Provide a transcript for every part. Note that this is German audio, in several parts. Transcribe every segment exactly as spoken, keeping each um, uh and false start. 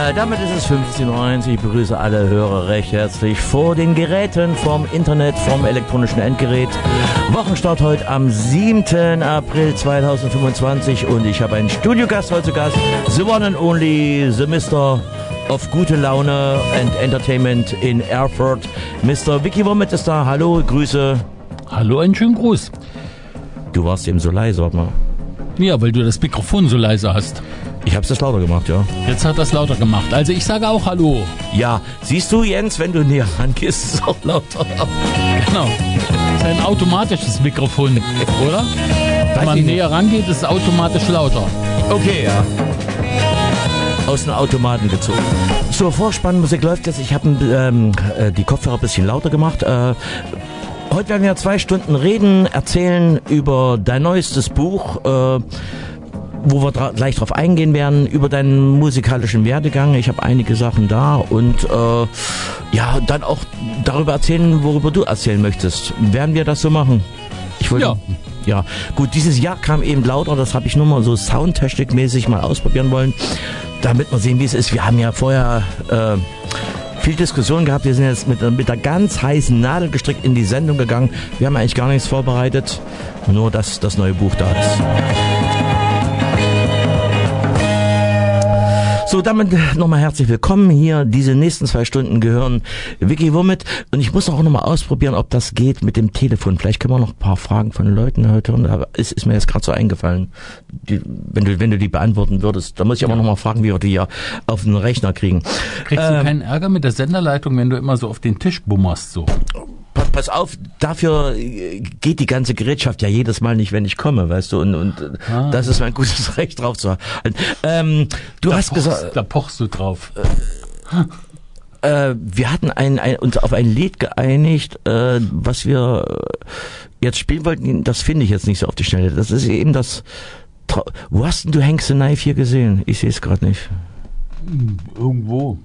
Äh, damit ist es fünfzehn Uhr eins. Ich begrüße alle Hörer recht herzlich vor den Geräten, vom Internet, vom elektronischen Endgerät. Wochenstart heute am siebten April zweitausendfünfundzwanzig und ich habe einen Studiogast heute zu Gast. The one and only, the Mister of gute Laune and Entertainment in Erfurt. Mister Vicky Womit ist da. Hallo, Grüße. Hallo, einen schönen Gruß. Du warst eben so leise, warte mal. Ja, weil du das Mikrofon so leise hast. Ich hab's das lauter gemacht, ja. Jetzt hat das lauter gemacht. Also ich sage auch Hallo. Ja, siehst du, Jens, wenn du näher rangehst, ist es auch lauter. Genau. Das ist ein automatisches Mikrofon, oder? Wenn man näher rangeht, ist es automatisch lauter. Okay, ja. Aus dem Automaten gezogen. So, Vorspannmusik läuft jetzt. Ich habe ähm, äh, die Kopfhörer ein bisschen lauter gemacht. Äh, heute werden wir zwei Stunden reden, erzählen über dein neuestes Buch, äh, wo wir dra- gleich drauf eingehen werden, über deinen musikalischen Werdegang. Ich habe einige Sachen da und äh, ja, dann auch darüber erzählen, worüber du erzählen möchtest. Werden wir das so machen? Ich wollte, ja. Ja, gut, dieses Jahr kam eben lauter, das habe ich nur mal so soundtechnikmäßig mal ausprobieren wollen, damit wir sehen, wie es ist. Wir haben ja vorher äh, viel Diskussion gehabt, wir sind jetzt mit, mit der ganz heißen Nadel gestrickt in die Sendung gegangen. Wir haben eigentlich gar nichts vorbereitet, nur dass das neue Buch da ist. So, damit nochmal herzlich willkommen hier. Diese nächsten zwei Stunden gehören Vicky Womit. Und ich muss auch nochmal ausprobieren, ob das geht mit dem Telefon. Vielleicht können wir noch ein paar Fragen von den Leuten heute hören. Aber es ist mir jetzt gerade so eingefallen, die, wenn du wenn du die beantworten würdest. Da muss ich aber ja. nochmal fragen, wie wir die ja auf den Rechner kriegen. Kriegst ähm, du keinen Ärger mit der Senderleitung, wenn du immer so auf den Tisch bummerst? So? Pass auf, dafür geht die ganze Gerätschaft ja jedes Mal nicht, wenn ich komme, weißt du, und, und ah. das ist mein gutes Recht drauf zu halten. Ähm, du da hast pochst, gesagt... Da pochst du drauf. Äh, äh, wir hatten ein, ein, uns auf ein Lied geeinigt, äh, was wir jetzt spielen wollten, das finde ich jetzt nicht so auf die Schnelle. Das ist eben das... Tra- Wo hast denn du Hank the Knife hier gesehen? Ich sehe es gerade nicht. Irgendwo.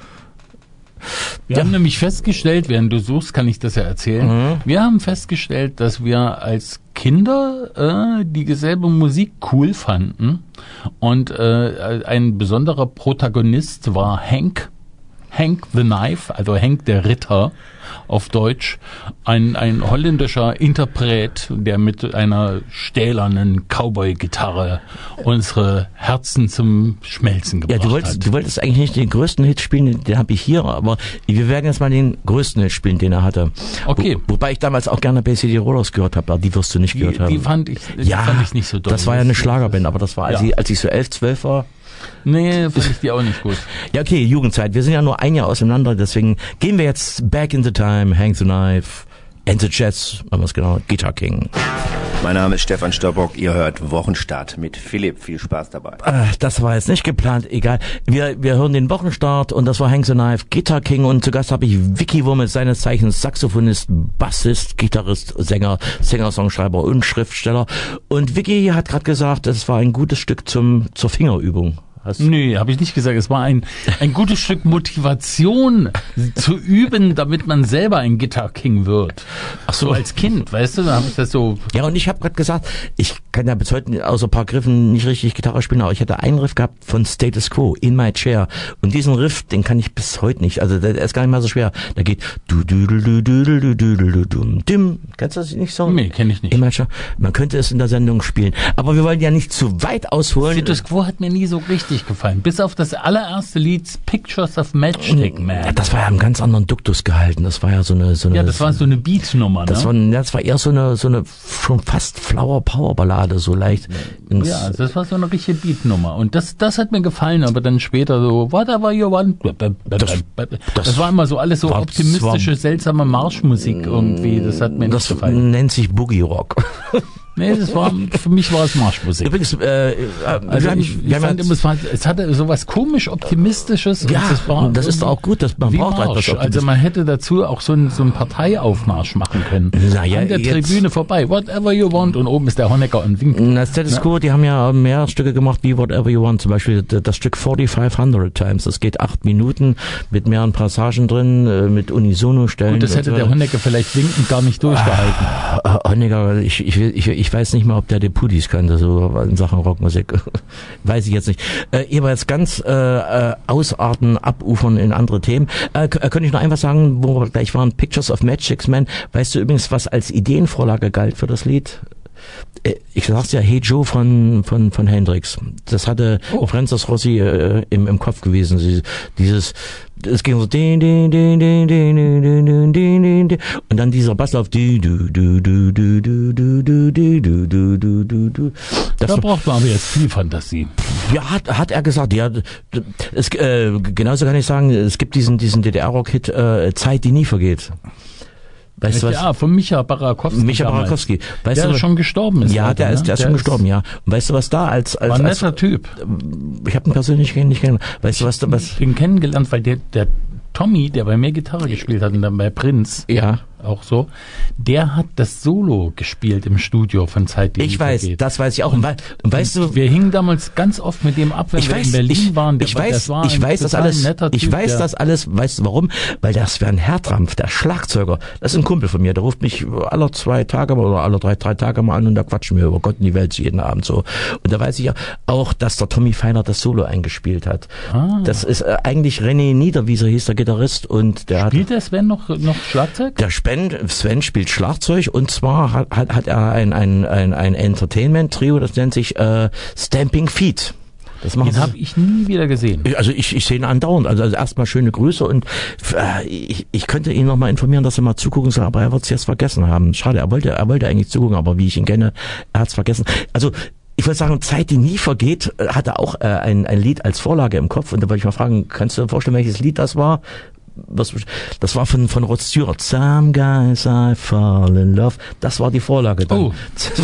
Wir Ja. haben nämlich festgestellt, während du suchst, kann ich das ja erzählen. Mhm. Wir haben festgestellt, dass wir als Kinder äh, die dieselbe Musik cool fanden. Und äh, ein besonderer Protagonist war Hank. Hank the Knife, also Hank der Ritter auf Deutsch, ein, ein holländischer Interpret, der mit einer stählernen Cowboy-Gitarre unsere Herzen zum Schmelzen gebracht Ja, du wolltest, hat. du wolltest eigentlich nicht den größten Hit spielen, den, den habe ich hier, aber wir werden jetzt mal den größten Hit spielen, den er hatte. Okay. Wo, wobei ich damals auch gerne Bay City Rollers gehört habe, aber die wirst du nicht Die, gehört haben. die fand ich, die ja, fand ich nicht so doll. das war ja eine Schlagerband, aber das war, als, Ja. ich, als ich so elf, zwölf war. Nee, fand ich die auch nicht gut. Ja, okay, Jugendzeit. Wir sind ja nur ein Jahr auseinander, deswegen gehen wir jetzt back in the time, Hank the Knife, and the Jazz, machen wir es genau, Guitar King. Mein Name ist Stefan Störbock, ihr hört Wochenstart mit Philipp. Viel Spaß dabei. Äh, das war jetzt nicht geplant, egal. Wir, wir hören den Wochenstart und das war Hank the Knife, Guitar King und zu Gast habe ich Vicky Womit, seines Zeichens Saxophonist, Bassist, Gitarrist, Sänger, Singer-Songschreiber und Schriftsteller. Und Vicky hat gerade gesagt, es war ein gutes Stück zum zur Fingerübung. Hast Nee, habe ich nicht gesagt. Es war ein, ein gutes Stück Motivation zu üben, damit man selber ein Guitar King wird. Ach so, als Kind, weißt du, da habe ich das so... Ja, und ich habe gerade gesagt, ich kann ja bis heute außer ein paar Griffen nicht richtig Gitarre spielen, aber ich hatte einen Riff gehabt von Status Quo, In My Chair. Und diesen Riff, den kann ich bis heute nicht. Also der ist gar nicht mal so schwer. Da geht du du du du du du du du du dim. Kennst du das nicht so? Nee, kenn ich nicht. In My Chair. Man könnte es in der Sendung spielen. Aber wir wollen ja nicht zu weit ausholen. Status Quo hat mir nie so richtig gefallen. Bis auf das allererste Lied Pictures of Matchstick Man. Ja, das war ja im ganz anderen Duktus gehalten. Das war ja so eine, so eine. Ja, das war so eine Beat-Nummer, ne? Das war, ja, das war eher so eine, so eine schon fast Flower Power Ballade, so leicht. ins- Ja, das war so eine richtige Beat-Nummer. Und das, das hat mir gefallen, aber dann später so, whatever you want. Das, das war immer so alles so war- optimistische, das war- seltsame Marschmusik irgendwie. Das hat mir nicht Das gefallen. nennt sich Boogie Rock. Nee, das war, für mich war es Marschmusik. Übrigens, äh, äh, Also wir haben- ich, ich wir haben fand jetzt- immer, es, war, es hatte sowas komisch Optimistisches. und Ja, das, war das ist auch gut, dass man wie braucht etwas Marsch. Optimismus. Also man hätte dazu auch so einen, so einen Parteiaufmarsch machen können. Na ja, An der jetzt- Tribüne vorbei, whatever you want, und oben ist der Honecker und winkt. Na, Status Quo, die haben ja mehr Stücke gemacht wie Whatever You Want. Zum Beispiel d- das Stück forty-five-hundred Times. Das geht acht Minuten mit mehreren Passagen drin, äh, mit Unisono-Stellen. Und das hätte so der weiter. Honecker vielleicht winkend gar nicht durchgehalten. Ah, Honecker, ich, ich, will, ich, will- ich ich weiß nicht mal, ob der die Pudis kannte, so in Sachen Rockmusik. Weiß ich jetzt nicht. Äh, jeweils ganz äh, äh, ausarten, abufern in andere Themen. Äh, k- könnte ich noch ein was sagen, wo wir gleich waren? Pictures of Magic Man. Weißt du übrigens, was als Ideenvorlage galt für das Lied? Ich sag's ja, Hey Joe von von von Hendrix. Das hatte oh. Francis Rossi äh, im im Kopf gewesen. Sie, dieses, es ging so din, din, din, din, din, din, din, din, din, und dann dieser Basslauf. Du du du du du du du du du du du du du. Da braucht man aber jetzt viel Fantasie. Ja, hat hat er gesagt. Ja, es, äh, genauso kann ich sagen. Es gibt diesen diesen D D R-Rock-Hit äh, Zeit, die nie vergeht. Weißt du was? Ja, von Micha Barakowski. Micha Barakowski. Weißt der du, schon gestorben ist. Ja, heute, der ist, der ne? ist schon gestorben, ja. Und weißt du, was da als, als, war ein als netter Typ. Ich habe ihn persönlich nicht kennengelernt. Weißt du, was da, was? Ich bin kennengelernt, weil der, der Tommy, der bei mir Gitarre gespielt hat und dann bei Prinz. Ja. Auch so. Der hat das Solo gespielt im Studio von Zeit, die Ich weiß, vergeht. das weiß ich auch. Und, und weißt du, wir hingen damals ganz oft mit dem ab, wenn ich wir weiß, in Berlin ich, waren. Ich weiß, das war ich weiß das alles. Typ, Ich weiß der, das alles. Weißt du warum? Weil das wäre ein Hertrampf, der Schlagzeuger. Das ist ein Kumpel von mir. Der ruft mich alle zwei Tage oder alle drei, drei Tage mal an und da quatschen wir über Gott und die Welt jeden Abend so. Und da weiß ich ja auch, dass der Tommy Feiner das Solo eingespielt hat. Ah. Das ist äh, eigentlich René Niederwieser hieß der Gitarrist und der spielt hat, der Sven noch noch Schlagzeug? Der Sven, Sven spielt Schlagzeug und zwar hat, hat, hat er ein, ein, ein, ein Entertainment-Trio, das nennt sich äh, Stamping Feet. Das machen Den habe ich nie wieder gesehen. Also ich, ich sehe ihn andauernd. Also, also erstmal schöne Grüße und äh, ich, ich könnte ihn noch mal informieren, dass er mal zugucken soll, aber er wird es jetzt vergessen haben. Schade, er wollte, er wollte eigentlich zugucken, aber wie ich ihn kenne, er hat es vergessen. Also ich würde sagen, Zeit, die nie vergeht, hat er auch äh, ein, ein Lied als Vorlage im Kopf und da wollte ich mal fragen, kannst du dir vorstellen, welches Lied das war? Was, das war von, von Rod Stewart. Some guys I fall in love. Das war die Vorlage dann. Oh.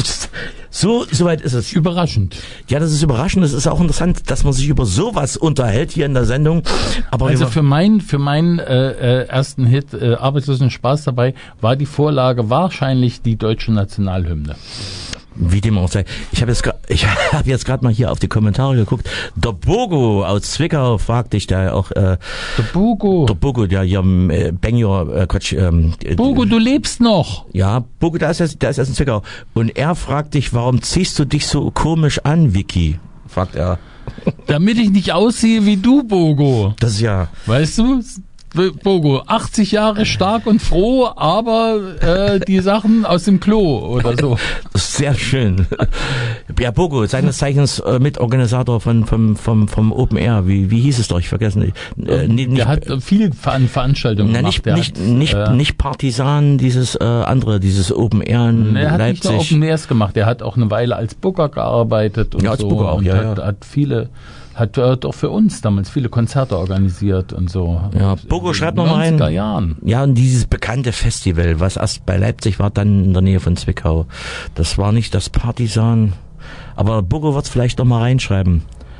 So, soweit ist es. Überraschend. Ja, das ist überraschend. Es ist auch interessant, dass man sich über sowas unterhält hier in der Sendung. Aber also für meinen, für meinen äh, äh, ersten Hit, äh, Arbeitslosen Spaß dabei, war die Vorlage wahrscheinlich die deutsche Nationalhymne. Wie dem auch sei. Ich habe jetzt, ich habe jetzt gerade mal hier auf die Kommentare geguckt. Der Bogo aus Zwickau fragt dich da auch. Äh, der Bogo. Der Bogo, der hier äh, Benjor, äh, Quatsch. Ähm, Bogo, du lebst noch. Ja, Bogo, der ist jetzt, der ist jetzt in Zwickau. Und er fragt dich, warum ziehst du dich so komisch an, Vicky? Fragt er. Damit ich nicht aussehe wie du, Bogo. Das ist ja. Weißt du? Bogo, achtzig Jahre stark und froh, aber äh, die Sachen aus dem Klo oder so. Sehr schön. Ja, Bogo, seines Zeichens äh, Mitorganisator von vom vom vom Open Air. Wie wie hieß es doch? Ich vergessen. Äh, nicht, der hat viele Ver Veranstaltungen na, gemacht. Nicht nicht hat, nicht, äh, nicht Partisan, dieses äh, andere, dieses Open Air in er hat Leipzig. nicht nur Open Airs gemacht. Er hat auch eine Weile als Booker gearbeitet und ja, als so. Booker auch, und ja, hat, ja. hat viele Hat äh, doch für uns damals viele Konzerte organisiert und so. Ja, Bogo schreibt noch mal rein. Jahren. Ja, und dieses bekannte Festival, was erst bei Leipzig war, dann in der Nähe von Zwickau. Das war nicht das Partisan. Aber Bogo wird's vielleicht noch mal reinschreiben.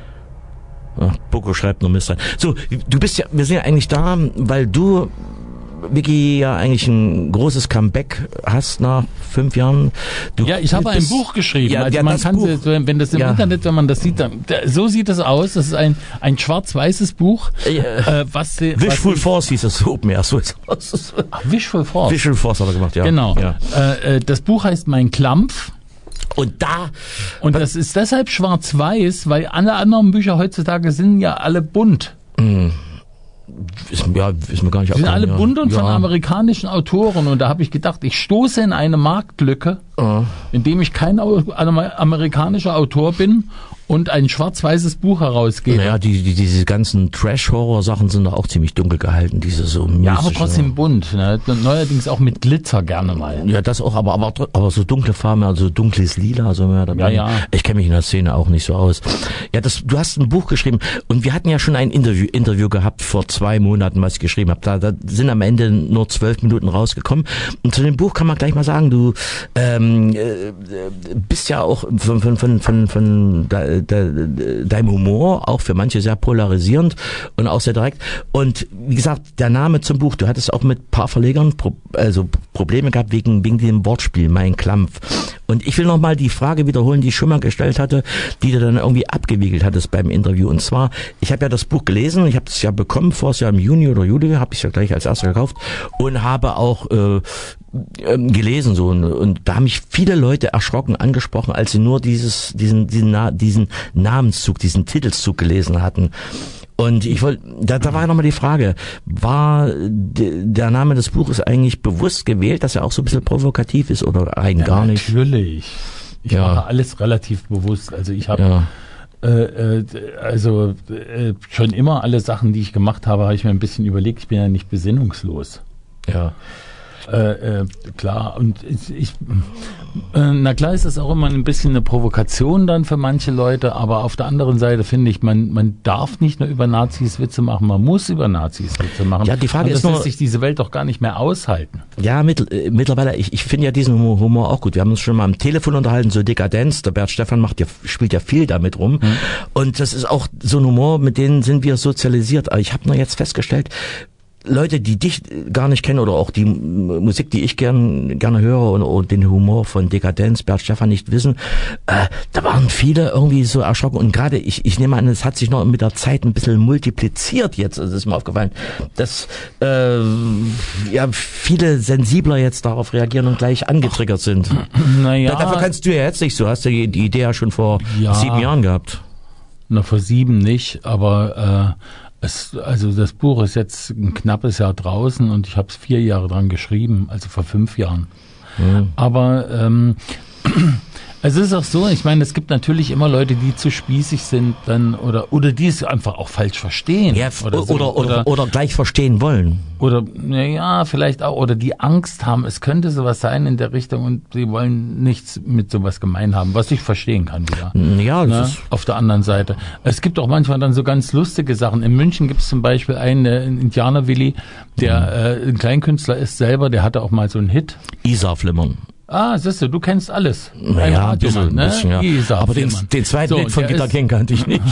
Ja, Bogo schreibt noch Mist rein. So, du bist ja, wir sind ja eigentlich da, weil du, Vicky, ja eigentlich ein großes Comeback hast nach fünf Jahren. Du, ja, ich habe ein Buch geschrieben. Ja, also ja, man das kann, Buch, wenn das im ja. Internet, wenn man das sieht, dann, so sieht es aus. Das ist ein ein schwarz-weißes Buch. Ja. Äh, was Wishful was Force hieß das Open Air. So Ach, Wishful Force. Wishful Force hat er gemacht, ja. Genau. Ja. Äh, das Buch heißt Mein Klampf. Und da... Und das ist deshalb schwarz-weiß, weil alle anderen Bücher heutzutage sind ja alle bunt. Mm. Ist, ja, ist mir gar nicht Die sind alle ja. bunt und ja. von amerikanischen Autoren. Und da habe ich gedacht, ich stoße in eine Marktlücke, uh. indem ich kein amerikanischer Autor bin und ein schwarz-weißes Buch herausgebe. Naja, die, die, diese ganzen Trash-Horror-Sachen sind doch auch ziemlich dunkel gehalten, diese so mystische. Ja, aber trotzdem bunt. Ne? Neuerdings auch mit Glitzer gerne mal. Ja, das auch, aber, aber, aber so dunkle Farben, also dunkles Lila, so mehr dabei. Ja, ja. Ich kenne mich in der Szene auch nicht so aus. Ja, das, du hast ein Buch geschrieben und wir hatten ja schon ein Interview, Interview gehabt vor zwei Monaten, was ich geschrieben habe. Da, da sind am Ende nur zwölf Minuten rausgekommen. Und zu dem Buch kann man gleich mal sagen, du ähm, äh, bist ja auch von, von, von, von, von da, da, deinem Humor auch für manche sehr polarisierend und auch sehr direkt. Und wie gesagt, der Name zum Buch, du hattest auch mit ein paar Verlegern Pro, also Probleme gehabt wegen, wegen dem Wortspiel, Mein Klampf. Und ich will nochmal die Frage wiederholen, die ich schon mal gestellt hatte, die du dann irgendwie abgewiegelt hattest beim Interview. Und zwar, ich habe ja das Buch gelesen, ich habe es ja bekommen, vor es ja im Juni oder Juli, habe ich es ja gleich als erster gekauft und habe auch äh, ähm, gelesen so und, und da haben mich viele Leute erschrocken angesprochen, als sie nur dieses diesen diesen, Na, diesen Namenszug, diesen Titelszug gelesen hatten. Und ich wollte, da, da war ja nochmal die Frage, war de, der Name des Buches eigentlich bewusst gewählt, dass er auch so ein bisschen provokativ ist oder rein ja, gar nicht? Natürlich. Ich ja. mache alles relativ bewusst. Also ich habe ja. äh, äh, also äh, schon immer alle Sachen, die ich gemacht habe, habe ich mir ein bisschen überlegt. Ich bin ja nicht besinnungslos. Ja. Äh, äh, klar, und ich, ich äh, na klar ist das auch immer ein bisschen eine Provokation dann für manche Leute, aber auf der anderen Seite finde ich, man man darf nicht nur über Nazis Witze machen, man muss über Nazis Witze machen. Ja, die Frage ist das nur, lässt sich diese Welt doch gar nicht mehr aushalten. Ja, mit, äh, mittlerweile, ich, ich finde ja diesen Humor, Humor auch gut. Wir haben uns schon mal am Telefon unterhalten, so Dekadenz, der Bert Stefan macht ja, spielt ja viel damit rum. Hm. Und das ist auch so ein Humor, mit denen sind wir sozialisiert. Aber ich habe nur jetzt festgestellt, Leute, die dich gar nicht kennen oder auch die Musik, die ich gern, gerne höre und, und den Humor von Dekadenz, Bert Stefan nicht wissen, äh, da waren viele irgendwie so erschrocken und gerade, ich, ich nehme an, es hat sich noch mit der Zeit ein bisschen multipliziert jetzt, also ist mir aufgefallen, dass äh, ja viele sensibler jetzt darauf reagieren und gleich angetriggert sind. Naja. Da, dafür kannst du ja jetzt nicht so, hast du die, die Idee ja schon vor ja, sieben Jahren gehabt. Na, vor sieben nicht, aber äh, Es, also das Buch ist jetzt ein knappes Jahr draußen und ich habe es vier Jahre dran geschrieben, also vor fünf Jahren. Mhm. Aber ähm, es ist auch so, ich meine, es gibt natürlich immer Leute, die zu spießig sind dann oder oder die es einfach auch falsch verstehen. Ja, oder, so, oder, oder, oder, oder gleich verstehen wollen. Oder, naja, vielleicht auch, oder die Angst haben, es könnte sowas sein in der Richtung und sie wollen nichts mit sowas gemein haben, was ich verstehen kann wieder. Ja, das ne? ist Auf der anderen Seite. Es gibt auch manchmal dann so ganz lustige Sachen. In München gibt es zum Beispiel einen, äh, Indianer-Willi, der äh, ein Kleinkünstler ist selber, der hatte auch mal so einen Hit. Isar-Flimmern. Ah, siehst du, du kennst alles. Naja, ein bisschen, ne? bisschen, ja. Isar aber den, den zweiten so, Lied von Gitta King kannte ich nicht.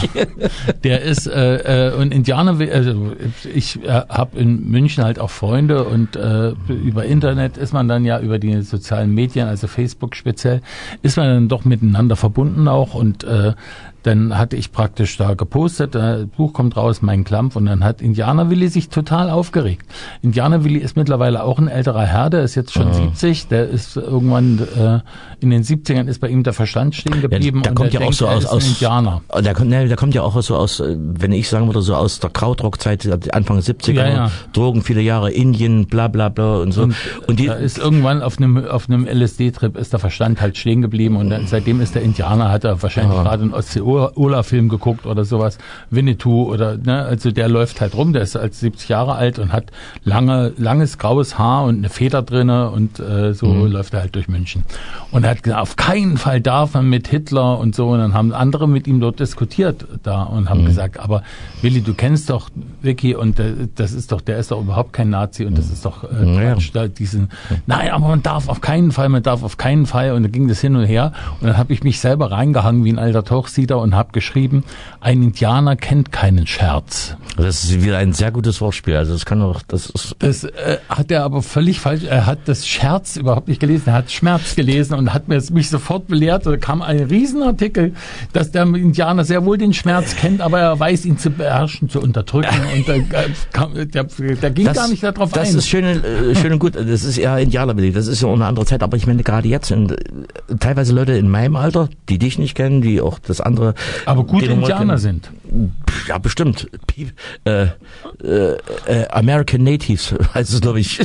Der ist, äh, äh, und Indianer, also ich äh, habe in München halt auch Freunde und äh, über Internet ist man dann ja, über die sozialen Medien, also Facebook speziell, ist man dann doch miteinander verbunden auch und äh, dann hatte ich praktisch da gepostet, das Buch kommt raus, Mein Klampf, und dann hat Indianer-Willi sich total aufgeregt. Indianer-Willi ist mittlerweile auch ein älterer Herr, der ist jetzt schon oh. siebzig, der ist irgendwann äh, in den siebzigern ist bei ihm der Verstand stehen geblieben. Ja, der und kommt der ja denkt, auch so aus, aus Indianer. Der kommt, ne, der kommt ja auch so aus, wenn ich sagen würde, so aus der Krautrock-Zeit, Anfang siebziger, ja, ja. Drogen, viele Jahre, Indien, bla bla bla und so. Und, und die da ist irgendwann auf einem auf einem L S D-Trip ist der Verstand halt stehen geblieben und dann, seitdem ist der Indianer, hat er wahrscheinlich ja. gerade in Ostsee Ola-Film geguckt oder sowas, Winnetou oder, ne, also der läuft halt rum, der ist als siebzig Jahre alt und hat lange, langes graues Haar und eine Feder drinne und äh, so mhm. läuft er halt durch München. Und er hat gesagt, auf keinen Fall darf man mit Hitler und so, und dann haben andere mit ihm dort diskutiert da und haben mhm. gesagt, aber Willi, du kennst doch Vicky und äh, das ist doch, der ist doch überhaupt kein Nazi und das ist doch äh, naja. Quatsch, da diesen, nein, aber man darf auf keinen Fall, man darf auf keinen Fall, und dann ging das hin und her und dann habe ich mich selber reingehangen wie ein alter Tauchsieder und habe geschrieben, ein Indianer kennt keinen Scherz. Das ist wieder ein sehr gutes Wortspiel. Also das kann doch, das ist. Das äh, hat er aber völlig falsch. Er hat das Scherz überhaupt nicht gelesen. Er hat Schmerz gelesen und hat mir mich sofort belehrt. Da kam ein Riesenartikel, dass der Indianer sehr wohl den Schmerz kennt, aber er weiß, ihn zu beherrschen, zu unterdrücken. Und da, kam, der, der ging das, gar nicht darauf das ein. Das ist schön, äh, schön und gut. Das ist ja Indianerbillig. Das ist ja auch eine andere Zeit. Aber ich meine gerade jetzt sind teilweise Leute in meinem Alter, die dich nicht kennen, die auch das andere. Aber gute Indianer sind. Ja, bestimmt. Äh, äh, äh, American Natives heißt es, glaube ich.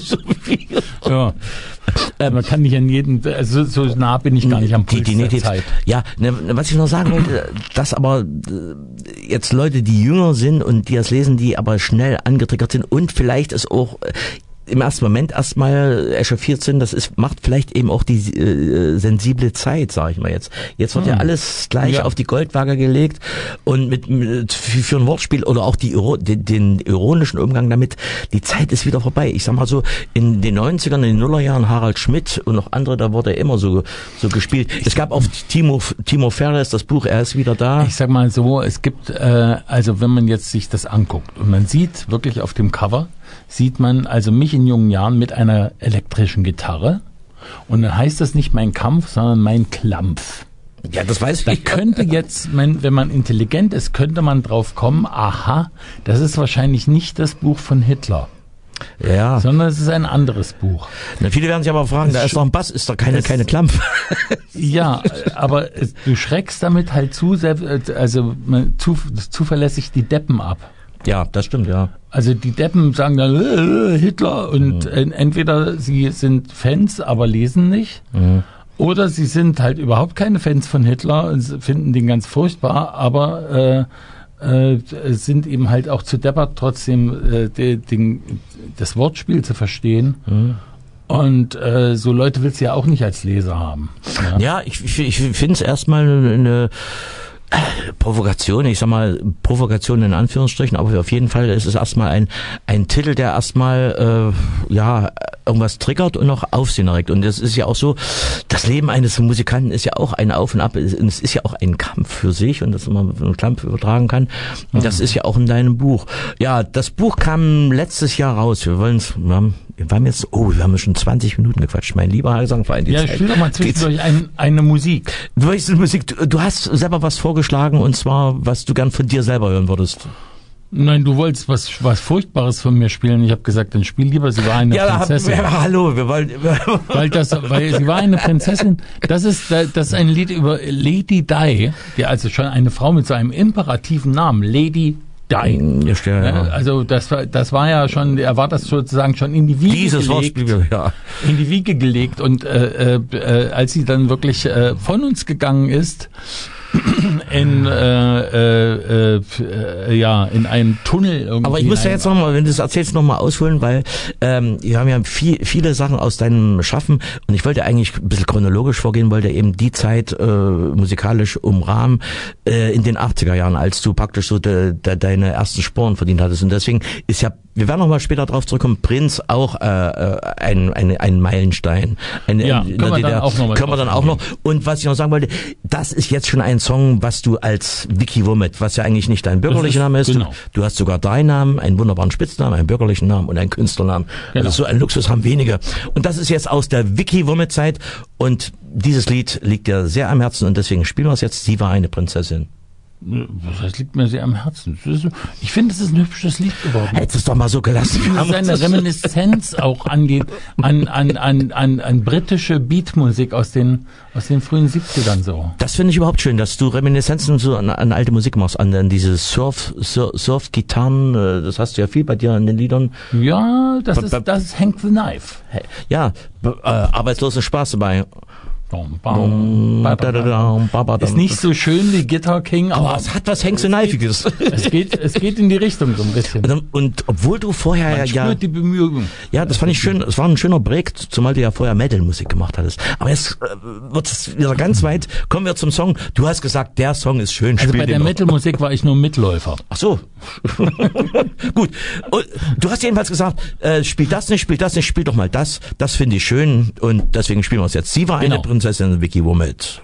Ja. Ähm, Man kann nicht an jeden, also so nah bin ich gar nicht am Puls die, die Natives, der Zeit. Ja, ne, was ich noch sagen wollte, dass aber äh, jetzt Leute, die jünger sind und die das lesen, die aber schnell angetriggert sind und vielleicht es auch äh, im ersten Moment erstmal echauffiert sind, das ist, macht vielleicht eben auch die äh, sensible Zeit, sage ich mal jetzt. Jetzt wird hm. ja alles gleich ja. auf die Goldwaage gelegt und mit, mit für ein Wortspiel oder auch die den, den ironischen Umgang damit, die Zeit ist wieder vorbei. Ich sag mal so, in den neunzigern, in den Nullerjahren, Harald Schmidt und noch andere, da wurde immer so so gespielt. Es gab auch Timo Timo Ferres, das Buch, er ist wieder da. Ich sag mal so, es gibt, äh, also wenn man jetzt sich das anguckt und man sieht wirklich auf dem Cover, sieht man also mich in jungen Jahren mit einer elektrischen Gitarre und dann heißt das nicht Mein Kampf, sondern Mein Klampf. Ja, das weiß ich. Da könnte jetzt, wenn man intelligent ist, könnte man drauf kommen, aha, das ist wahrscheinlich nicht das Buch von Hitler. Ja. Sondern es ist ein anderes Buch. Na, viele werden sich aber fragen, da ist doch ein Bass, ist doch keine, keine Klampf. Ja, aber es, du schreckst damit halt zu, also zu, zuverlässig die Deppen ab. Ja, das stimmt, ja. Also die Deppen sagen dann äh, Hitler und mhm. entweder sie sind Fans, aber lesen nicht, mhm. oder sie sind halt überhaupt keine Fans von Hitler und finden den ganz furchtbar, aber äh, äh, sind eben halt auch zu deppert, trotzdem äh, den, den, das Wortspiel zu verstehen. Mhm. Und äh, so Leute willst du ja auch nicht als Leser haben. Ja, ja ich, ich, ich finde es erstmal eine Provokation, ich sag mal Provokation in Anführungsstrichen, aber auf jeden Fall ist es erstmal ein ein Titel, der erstmal äh, ja irgendwas triggert und noch Aufsehen erregt. Und das ist ja auch so, das Leben eines Musikanten ist ja auch ein Auf und Ab, und es ist ja auch ein Kampf für sich und dass man einen Kampf übertragen kann. Und das ist ja auch in deinem Buch. Ja, das Buch kam letztes Jahr raus. Wir wollen es, wir haben, wir haben jetzt, oh, wir haben schon zwanzig Minuten gequatscht, mein lieber Gesangverein. Ja, ich spiele doch mal zwischendurch ein, eine Musik. Du weißt, Musik, du, du hast selber was vorgeschlagen, und zwar, was du gern von dir selber hören würdest. Nein, du wolltest was was Furchtbares von mir spielen. Ich habe gesagt, dann spiel lieber, sie war eine ja, Prinzessin. Ja, hallo, wir wollen... weil, das, weil sie war eine Prinzessin. Das ist, das ist ein Lied über Lady Di, die also schon eine Frau mit so einem imperativen Namen, Lady Di. Ja, stimmt, ja. Also das war, das war ja schon, er war das sozusagen schon in die Wiege Dieses gelegt. Wortspiel, ja. In die Wiege gelegt. Und äh, äh, als sie dann wirklich äh, von uns gegangen ist, in äh, äh, äh, ja in einem Tunnel irgendwie. Aber ich muss ja jetzt nochmal, wenn du das erzählst, nochmal ausholen, weil ähm, wir haben ja viel, viele Sachen aus deinem Schaffen und ich wollte eigentlich ein bisschen chronologisch vorgehen, wollte eben die Zeit äh, musikalisch umrahmen äh, in den achtziger Jahren, als du praktisch so de, de, deine ersten Sporen verdient hattest. Und deswegen ist ja, wir werden nochmal später drauf zurückkommen, Prinz auch äh, ein, ein, ein Meilenstein. Ein, ja, in, können, wir dann, auch noch können wir dann auch noch. Und was ich noch sagen wollte, das ist jetzt schon ein Song, was du als Vicky Womit, was ja eigentlich nicht dein bürgerlicher Name ist, genau. du, du hast sogar drei Namen, einen wunderbaren Spitznamen, einen bürgerlichen Namen und einen Künstlernamen. Genau. Also so einen Luxus haben wenige. Und das ist jetzt aus der Vicky Womit Zeit und dieses Lied liegt dir sehr am Herzen und deswegen spielen wir es jetzt. Sie war eine Prinzessin. Das liegt mir sehr am Herzen. Ich finde, es ist ein hübsches Lied geworden. Hättest es doch mal so gelassen. Es ist eine Reminiszenz auch an die, an, an, an, an, an britische Beatmusik aus den, aus den frühen siebzigern so. Das finde ich überhaupt schön, dass du Reminiszenzen so an, an alte Musik machst, an, an diese Surf, Surf, Surf-Gitarren, das hast du ja viel bei dir in den Liedern. Ja, das ist, das ist Hank the Knife. Ja, äh, arbeitslosen Spaß dabei. Ist nicht so schön wie Guitar King, aber, aber es hat was Hank the Knifeiges. Es geht, es geht in die Richtung so ein bisschen. Und, und obwohl du vorher Man ja, spürt die Bemühung. Ja, das fand ich schön. Es war ein schöner Break, zumal du ja vorher Metal-Musik gemacht hattest. Aber jetzt äh, wird es wieder ganz weit. Kommen wir zum Song. Du hast gesagt, der Song ist schön. Also bei der Metal-Musik war ich nur Mitläufer. Ach so. Gut. Und du hast jedenfalls gesagt, äh, spiel das nicht, spiel das nicht, spiel doch mal das. Das finde ich schön und deswegen spielen wir es jetzt. Sie war eine genau. Prinzessin, Vicky Womit.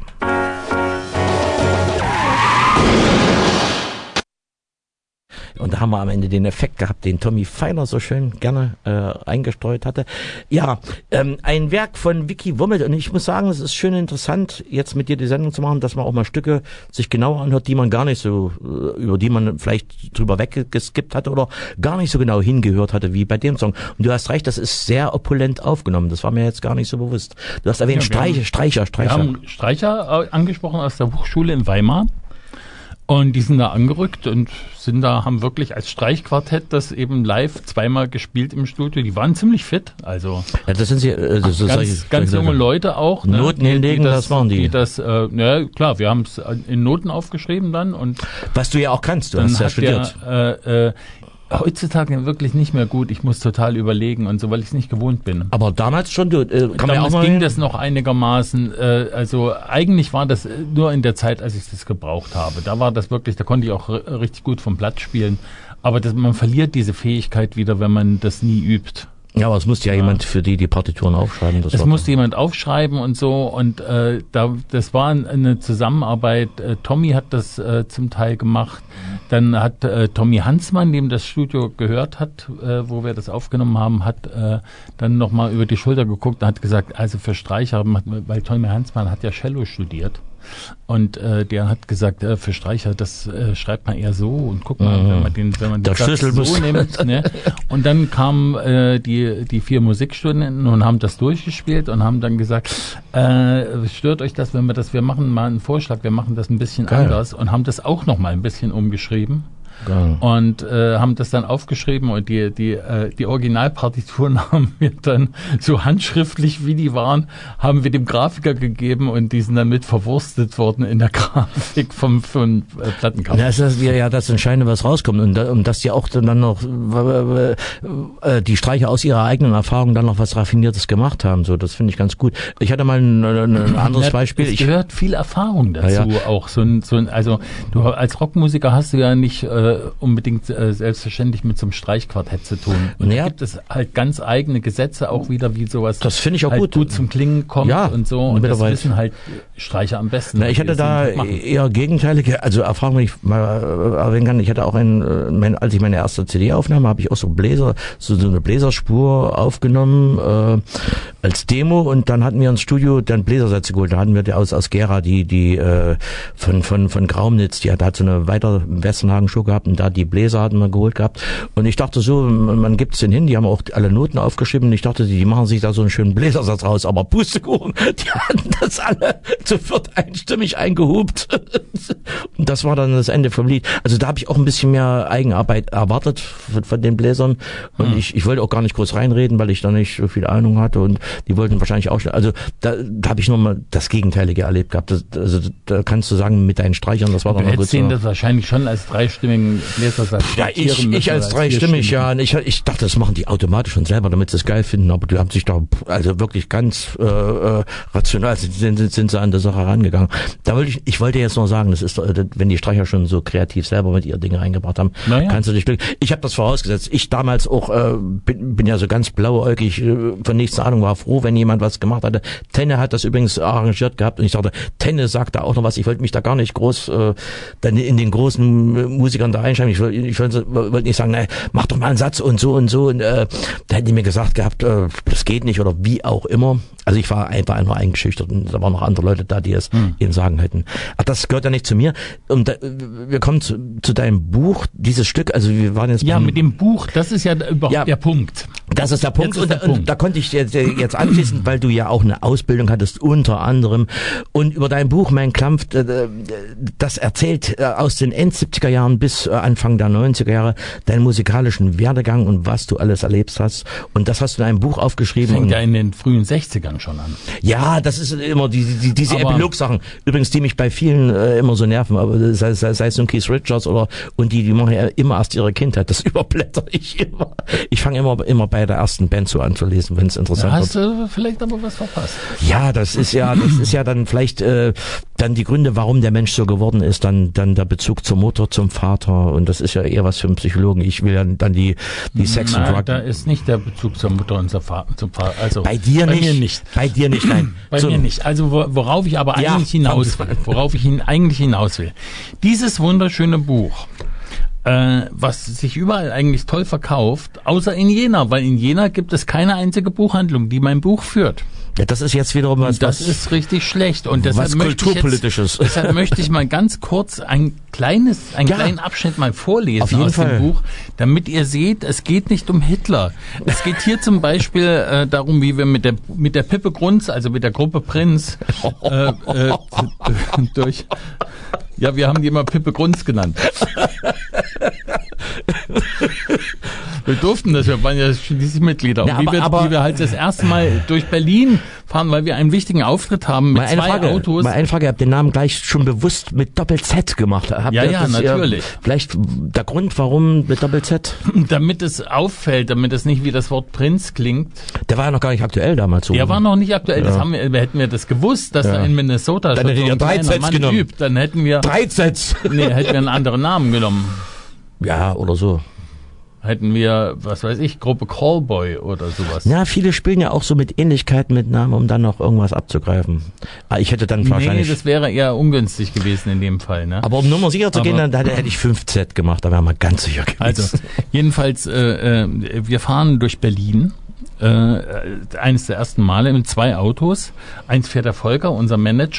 Und da haben wir am Ende den Effekt gehabt, den Tommy Feiner so schön gerne äh, eingestreut hatte. Ja, ähm, ein Werk von Vicky Womit. Und ich muss sagen, es ist schön interessant, jetzt mit dir die Sendung zu machen, dass man auch mal Stücke sich genauer anhört, die man gar nicht so, über die man vielleicht drüber weggeskippt hatte oder gar nicht so genau hingehört hatte wie bei dem Song. Und du hast recht, das ist sehr opulent aufgenommen. Das war mir jetzt gar nicht so bewusst. Du hast erwähnt ja, Streicher, haben, Streicher, Streicher. Wir haben Streicher angesprochen aus der Hochschule in Weimar. Und die sind da angerückt und sind da, haben wirklich als Streichquartett das eben live zweimal gespielt im Studio. Die waren ziemlich fit, also. Ja, das sind sie, äh, das ist ganz, solche, ganz junge solche Leute auch. Ne? Noten hinlegen, das, das waren die. die das, äh, ja, klar, wir haben es in Noten aufgeschrieben dann und. Was du ja auch kannst, du hast ja studiert. Der, äh, äh, heutzutage wirklich nicht mehr gut. Ich muss total überlegen und so, weil ich es nicht gewohnt bin. Aber damals schon, du, äh, kann man ja auch mal ging das noch einigermaßen. Äh, also eigentlich war das nur in der Zeit, als ich das gebraucht habe. Da war das wirklich, da konnte ich auch r- richtig gut vom Blatt spielen. Aber das, man verliert diese Fähigkeit wieder, wenn man das nie übt. Ja, aber es musste ja, ja jemand für die die Partituren aufschreiben. Das es musste jemand aufschreiben und so und äh, da das war eine Zusammenarbeit. Äh, Tommy hat das äh, zum Teil gemacht. Dann hat äh, Tommy Hansmann, dem das Studio gehört hat, äh, wo wir das aufgenommen haben, hat äh, dann nochmal über die Schulter geguckt und hat gesagt, also für Streicher, weil Tommy Hansmann hat ja Cello studiert. Und äh, der hat gesagt, äh, für Streicher, das äh, schreibt man eher so und guck mal, mhm. wenn man den, wenn man den Satz so nimmt. Ne? Und dann kamen äh, die die vier Musikstudenten und haben das durchgespielt und haben dann gesagt, äh, stört euch das, wenn wir das, wir machen mal einen Vorschlag, wir machen das ein bisschen Geil. anders und haben das auch noch mal ein bisschen umgeschrieben. Geil. Und äh, haben das dann aufgeschrieben und die die äh, die Originalpartituren haben wir dann so handschriftlich, wie die waren, haben wir dem Grafiker gegeben und die sind dann mit verwurstet worden in der Grafik vom, vom äh, Plattencover. Ja, das ist ja, ja das Entscheidende, was rauskommt und, und dass die auch dann noch äh, äh, die Streicher aus ihrer eigenen Erfahrung dann noch was Raffiniertes gemacht haben. So, das finde ich ganz gut. Ich hatte mal ein, ein anderes ja, Beispiel. Es gehört viel Erfahrung dazu, ja, ja. auch so ein, so ein, also du als Rockmusiker hast du ja nicht äh, unbedingt äh, selbstverständlich mit so einem Streichquartett zu tun. Und ja. da gibt es halt ganz eigene Gesetze auch wieder, wie sowas das finde ich auch halt gut. gut zum Klingen kommt ja, und so. Und das wissen halt Streicher am besten. Na, ich hatte da eher gegenteilige, also Erfahrung, wenn ich mal erwähnen kann, ich hatte auch ein, mein, als ich meine erste C D aufnahm, habe ich auch so Bläser, so, so eine Bläserspur aufgenommen äh, als Demo und dann hatten wir ins Studio dann Bläsersätze geholt. Da hatten wir die aus, aus Gera, die, die äh, von, von, von Graumnitz, die hat, hat so eine weiter Westernhagen-Show gehabt und da die Bläser hatten wir geholt gehabt. Und ich dachte so, man gibt's den hin, die haben auch alle Noten aufgeschrieben und ich dachte, die machen sich da so einen schönen Bläsersatz raus, aber Pustekuchen, die hatten das alle zu viert einstimmig eingehupt. Und das war dann das Ende vom Lied. Also da habe ich auch ein bisschen mehr Eigenarbeit erwartet von, von den Bläsern und hm. ich, ich wollte auch gar nicht groß reinreden, weil ich da nicht so viel Ahnung hatte und die wollten wahrscheinlich auch, also da, da habe ich nur mal das Gegenteilige erlebt gehabt. Das, also da kannst du sagen, mit deinen Streichern, das war dann noch gut. Du hättest das wahrscheinlich schon als dreistimmigen Bläsersatz. Ja, ich, ich als dreistimmig, ja, ich, ich dachte, das machen die automatisch schon selber, damit sie es geil finden, aber die haben sich da also wirklich ganz äh, äh, rational sind, sind, sind sie an der Sache rangegangen. Da wollte ich, ich wollte jetzt noch sagen, das ist, wenn die Streicher schon so kreativ selber mit ihr Dinge reingebracht haben, naja. kannst du dich glücklich. Ich habe das vorausgesetzt. Ich damals auch äh, bin, bin ja so ganz blauäugig, äh, von nichts Ahnung, war froh, wenn jemand was gemacht hatte. Tenne hat das übrigens arrangiert gehabt und ich dachte, Tenne sagt da auch noch was. Ich wollte mich da gar nicht groß äh, dann in den großen Musikern da einschreiben. Ich wollte ich wollte, wollte nicht sagen, nein, mach doch mal einen Satz und so und so. Und äh, da hätten die mir gesagt gehabt, äh, das geht nicht oder wie auch immer. Also ich war einfach nur eingeschüchtert und da waren noch andere Leute da, die es hm. ihnen sagen hätten. Ach, das gehört ja nicht zu mir. Und da, wir kommen zu, zu deinem Buch, dieses Stück, also wir waren jetzt... Ja, beim, mit dem Buch, das ist ja überhaupt ja, der Punkt. Das ist der Punkt. Ist und, der und Punkt. Da konnte ich jetzt, jetzt anschließen, weil du ja auch eine Ausbildung hattest, unter anderem. Und über dein Buch, Mein Klampf, das erzählt aus den End-siebziger Jahren bis Anfang der neunziger Jahre deinen musikalischen Werdegang und was du alles erlebt hast. Und das hast du in einem Buch aufgeschrieben. Fängt ja in den frühen sechzigern schon an. Ja, das ist immer die, die, diese Epilog-Sachen. Übrigens, die mich bei vielen äh, immer so nerven, aber sei, sei, sei es nun Keith Richards oder, und die, die machen ja immer erst ihre Kindheit. Das überblätter ich immer. Ich fange immer, immer bei der ersten Band so an zu lesen, wenn es interessant da hast wird. Hast du vielleicht aber was verpasst. Ja, das ist ja, das ist ja dann vielleicht, äh, dann die Gründe, warum der Mensch so geworden ist, dann, dann der Bezug zur Mutter, zum Vater, und das ist ja eher was für einen Psychologen. Ich will ja dann die, die Sex Nein, und Drug. Da ist nicht der Bezug zur Mutter und zum Vater. Also bei dir bei nicht. Mir nicht. Bei dir nicht, nein. Bei so. mir nicht. Also worauf ich aber ja, eigentlich hinaus will, worauf ich ihn eigentlich hinaus will. Dieses wunderschöne Buch, äh, was sich überall eigentlich toll verkauft, außer in Jena, weil in Jena gibt es keine einzige Buchhandlung, die mein Buch führt. Ja, das ist jetzt wiederum was, das was, ist richtig schlecht und deshalb was möchte kulturpolitisches. Ich jetzt, deshalb möchte ich mal ganz kurz ein kleines, einen ja, kleinen Abschnitt mal vorlesen auf jeden aus Fall. dem Buch, damit ihr seht, es geht nicht um Hitler. Es geht hier zum Beispiel äh, darum, wie wir mit der mit der Pippe Grunz, also mit der Gruppe Prinz, äh, äh, durch, ja, wir haben die immer Pippe Grunz genannt. Wir durften das, wir waren ja schließlich Mitglieder. Ja, und wie, aber, wir, aber, wie wir halt das erste Mal durch Berlin fahren, weil wir einen wichtigen Auftritt haben mit zwei Frage, Autos. Mal eine Frage, ihr habt den Namen gleich schon bewusst mit Doppel-Z gemacht. Habt ja, ja, natürlich. Ihr, vielleicht der Grund, warum mit Doppel-Z? Damit es auffällt, damit es nicht wie das Wort Prinz klingt. Der war ja noch gar nicht aktuell damals. So. Der war noch nicht aktuell. Ja. Das haben wir, hätten wir das gewusst, dass ja. da in Minnesota dann schon so ein drei kleiner Mann genommen. übt, dann hätten wir... Drei Z? Nee, hätten wir einen anderen Namen genommen. Ja, oder so. Hätten wir, was weiß ich, Gruppe Callboy oder sowas. Ja, viele spielen ja auch so mit Ähnlichkeiten mit Namen, um dann noch irgendwas abzugreifen. Ich hätte dann wahrscheinlich... Nee, das wäre eher ungünstig gewesen in dem Fall. Ne? Aber um Nummer sicher zu Aber gehen, dann, dann hätte ich fünf Z gemacht, da wären wir ganz sicher gewesen. Also, jedenfalls, äh, äh, wir fahren durch Berlin. Äh, eines der ersten Male mit zwei Autos. Eins fährt der Volker, unser Manager,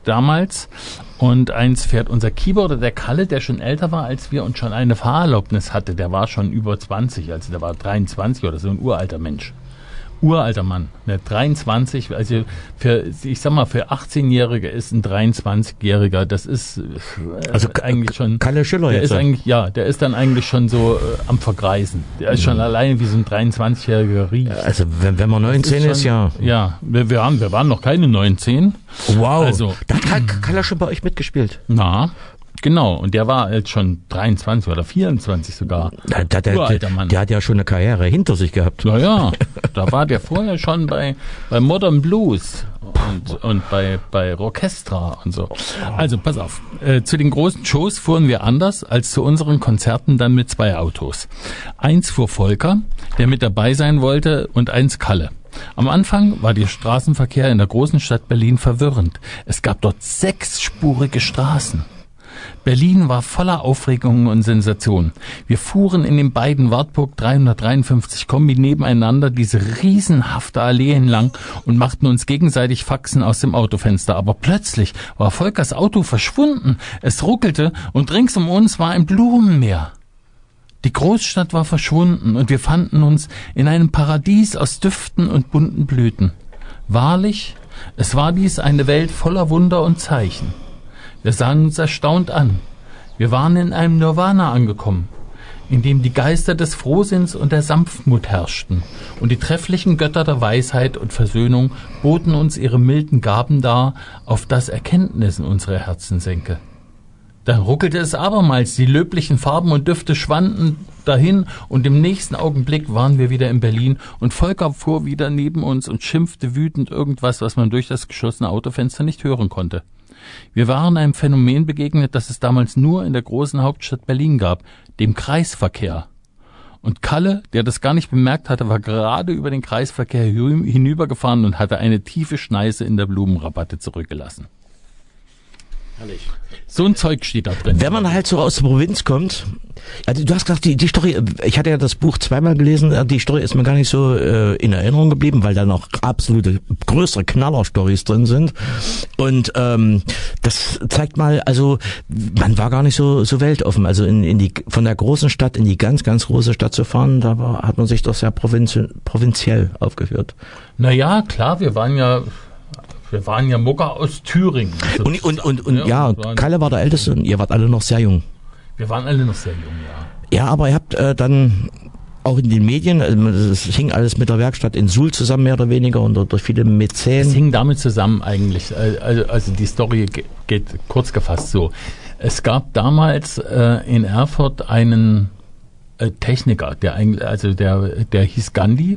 damals. Und eins fährt unser Keyboarder, der Kalle, der schon älter war als wir und schon eine Fahrerlaubnis hatte. Der war schon über zwanzig, also der war dreiundzwanzig oder so, ein uralter Mensch. Uralter Mann, der dreiundzwanzig, also für, ich sag mal, für achtzehnjährige ist ein dreiundzwanzigjähriger, das ist äh, also eigentlich schon... Kalle Schiller der jetzt. Ist eigentlich, ja, der ist dann eigentlich schon so äh, am Vergreisen. Der ist schon mhm. alleine wie so ein dreiundzwanzigjähriger riecht. Also wenn, wenn man neunzehn ist, schon, ist, ja... Ja, wir, wir, haben, wir waren noch keine neunzehn. Wow, also, da hat Kalle schon bei euch mitgespielt. Na, genau, und der war jetzt schon dreiundzwanzig oder vierundzwanzig sogar. Der, der, der, der, der hat ja schon eine Karriere hinter sich gehabt. Naja, da war der vorher schon bei, bei Modern Blues und, und bei, bei Rockestra und so. Also pass auf, äh, zu den großen Shows fuhren wir anders als zu unseren Konzerten dann mit zwei Autos. Eins fuhr Volker, der mit dabei sein wollte, und eins Kalle. Am Anfang war der Straßenverkehr in der großen Stadt Berlin verwirrend. Es gab dort sechsspurige Straßen. Berlin war voller Aufregung und Sensation. Wir fuhren in den beiden Wartburg dreihundertdreiundfünfzig Kombi nebeneinander diese riesenhafte Allee entlang und machten uns gegenseitig Faxen aus dem Autofenster. Aber plötzlich war Volkers Auto verschwunden. Es ruckelte und rings um uns war ein Blumenmeer. Die Großstadt war verschwunden und wir fanden uns in einem Paradies aus Düften und bunten Blüten. Wahrlich, es war dies eine Welt voller Wunder und Zeichen. Wir sahen uns erstaunt an. Wir waren in einem Nirvana angekommen, in dem die Geister des Frohsinns und der Sanftmut herrschten, und die trefflichen Götter der Weisheit und Versöhnung boten uns ihre milden Gaben dar, auf das Erkenntnis in unsere Herzen senke. Dann ruckelte es abermals, die löblichen Farben und Düfte schwanden dahin, und im nächsten Augenblick waren wir wieder in Berlin, und Volker fuhr wieder neben uns und schimpfte wütend irgendwas, was man durch das geschlossene Autofenster nicht hören konnte. Wir waren einem Phänomen begegnet, das es damals nur in der großen Hauptstadt Berlin gab, dem Kreisverkehr. Und Kalle, der das gar nicht bemerkt hatte, war gerade über den Kreisverkehr hinübergefahren und hatte eine tiefe Schneise in der Blumenrabatte zurückgelassen. Herrlich. So ein Zeug steht da drin. Wenn man halt so aus der Provinz kommt, also du hast gesagt, die, die Story, ich hatte ja das Buch zweimal gelesen, die Story ist mir gar nicht so äh, in Erinnerung geblieben, weil da noch absolute größere Knaller-Storys drin sind. Und ähm, das zeigt mal, also man war gar nicht so so weltoffen. Also in, in die von der großen Stadt in die ganz, ganz große Stadt zu fahren, da war, hat man sich doch sehr provinzi- provinziell aufgeführt. Naja, klar, wir waren ja... Wir waren ja Mucker aus Thüringen. Und, und, und, und ja, ja Kalle war der Älteste und ihr wart alle noch sehr jung. Wir waren alle noch sehr jung, ja. Ja, aber ihr habt äh, dann auch in den Medien, es äh, hing alles mit der Werkstatt in Suhl zusammen, mehr oder weniger, und durch viele Mäzen. Es hing damit zusammen eigentlich. Also, also die Story geht kurz gefasst so. Es gab damals äh, in Erfurt einen äh, Techniker, der eigentlich, also der, der hieß Gandhi.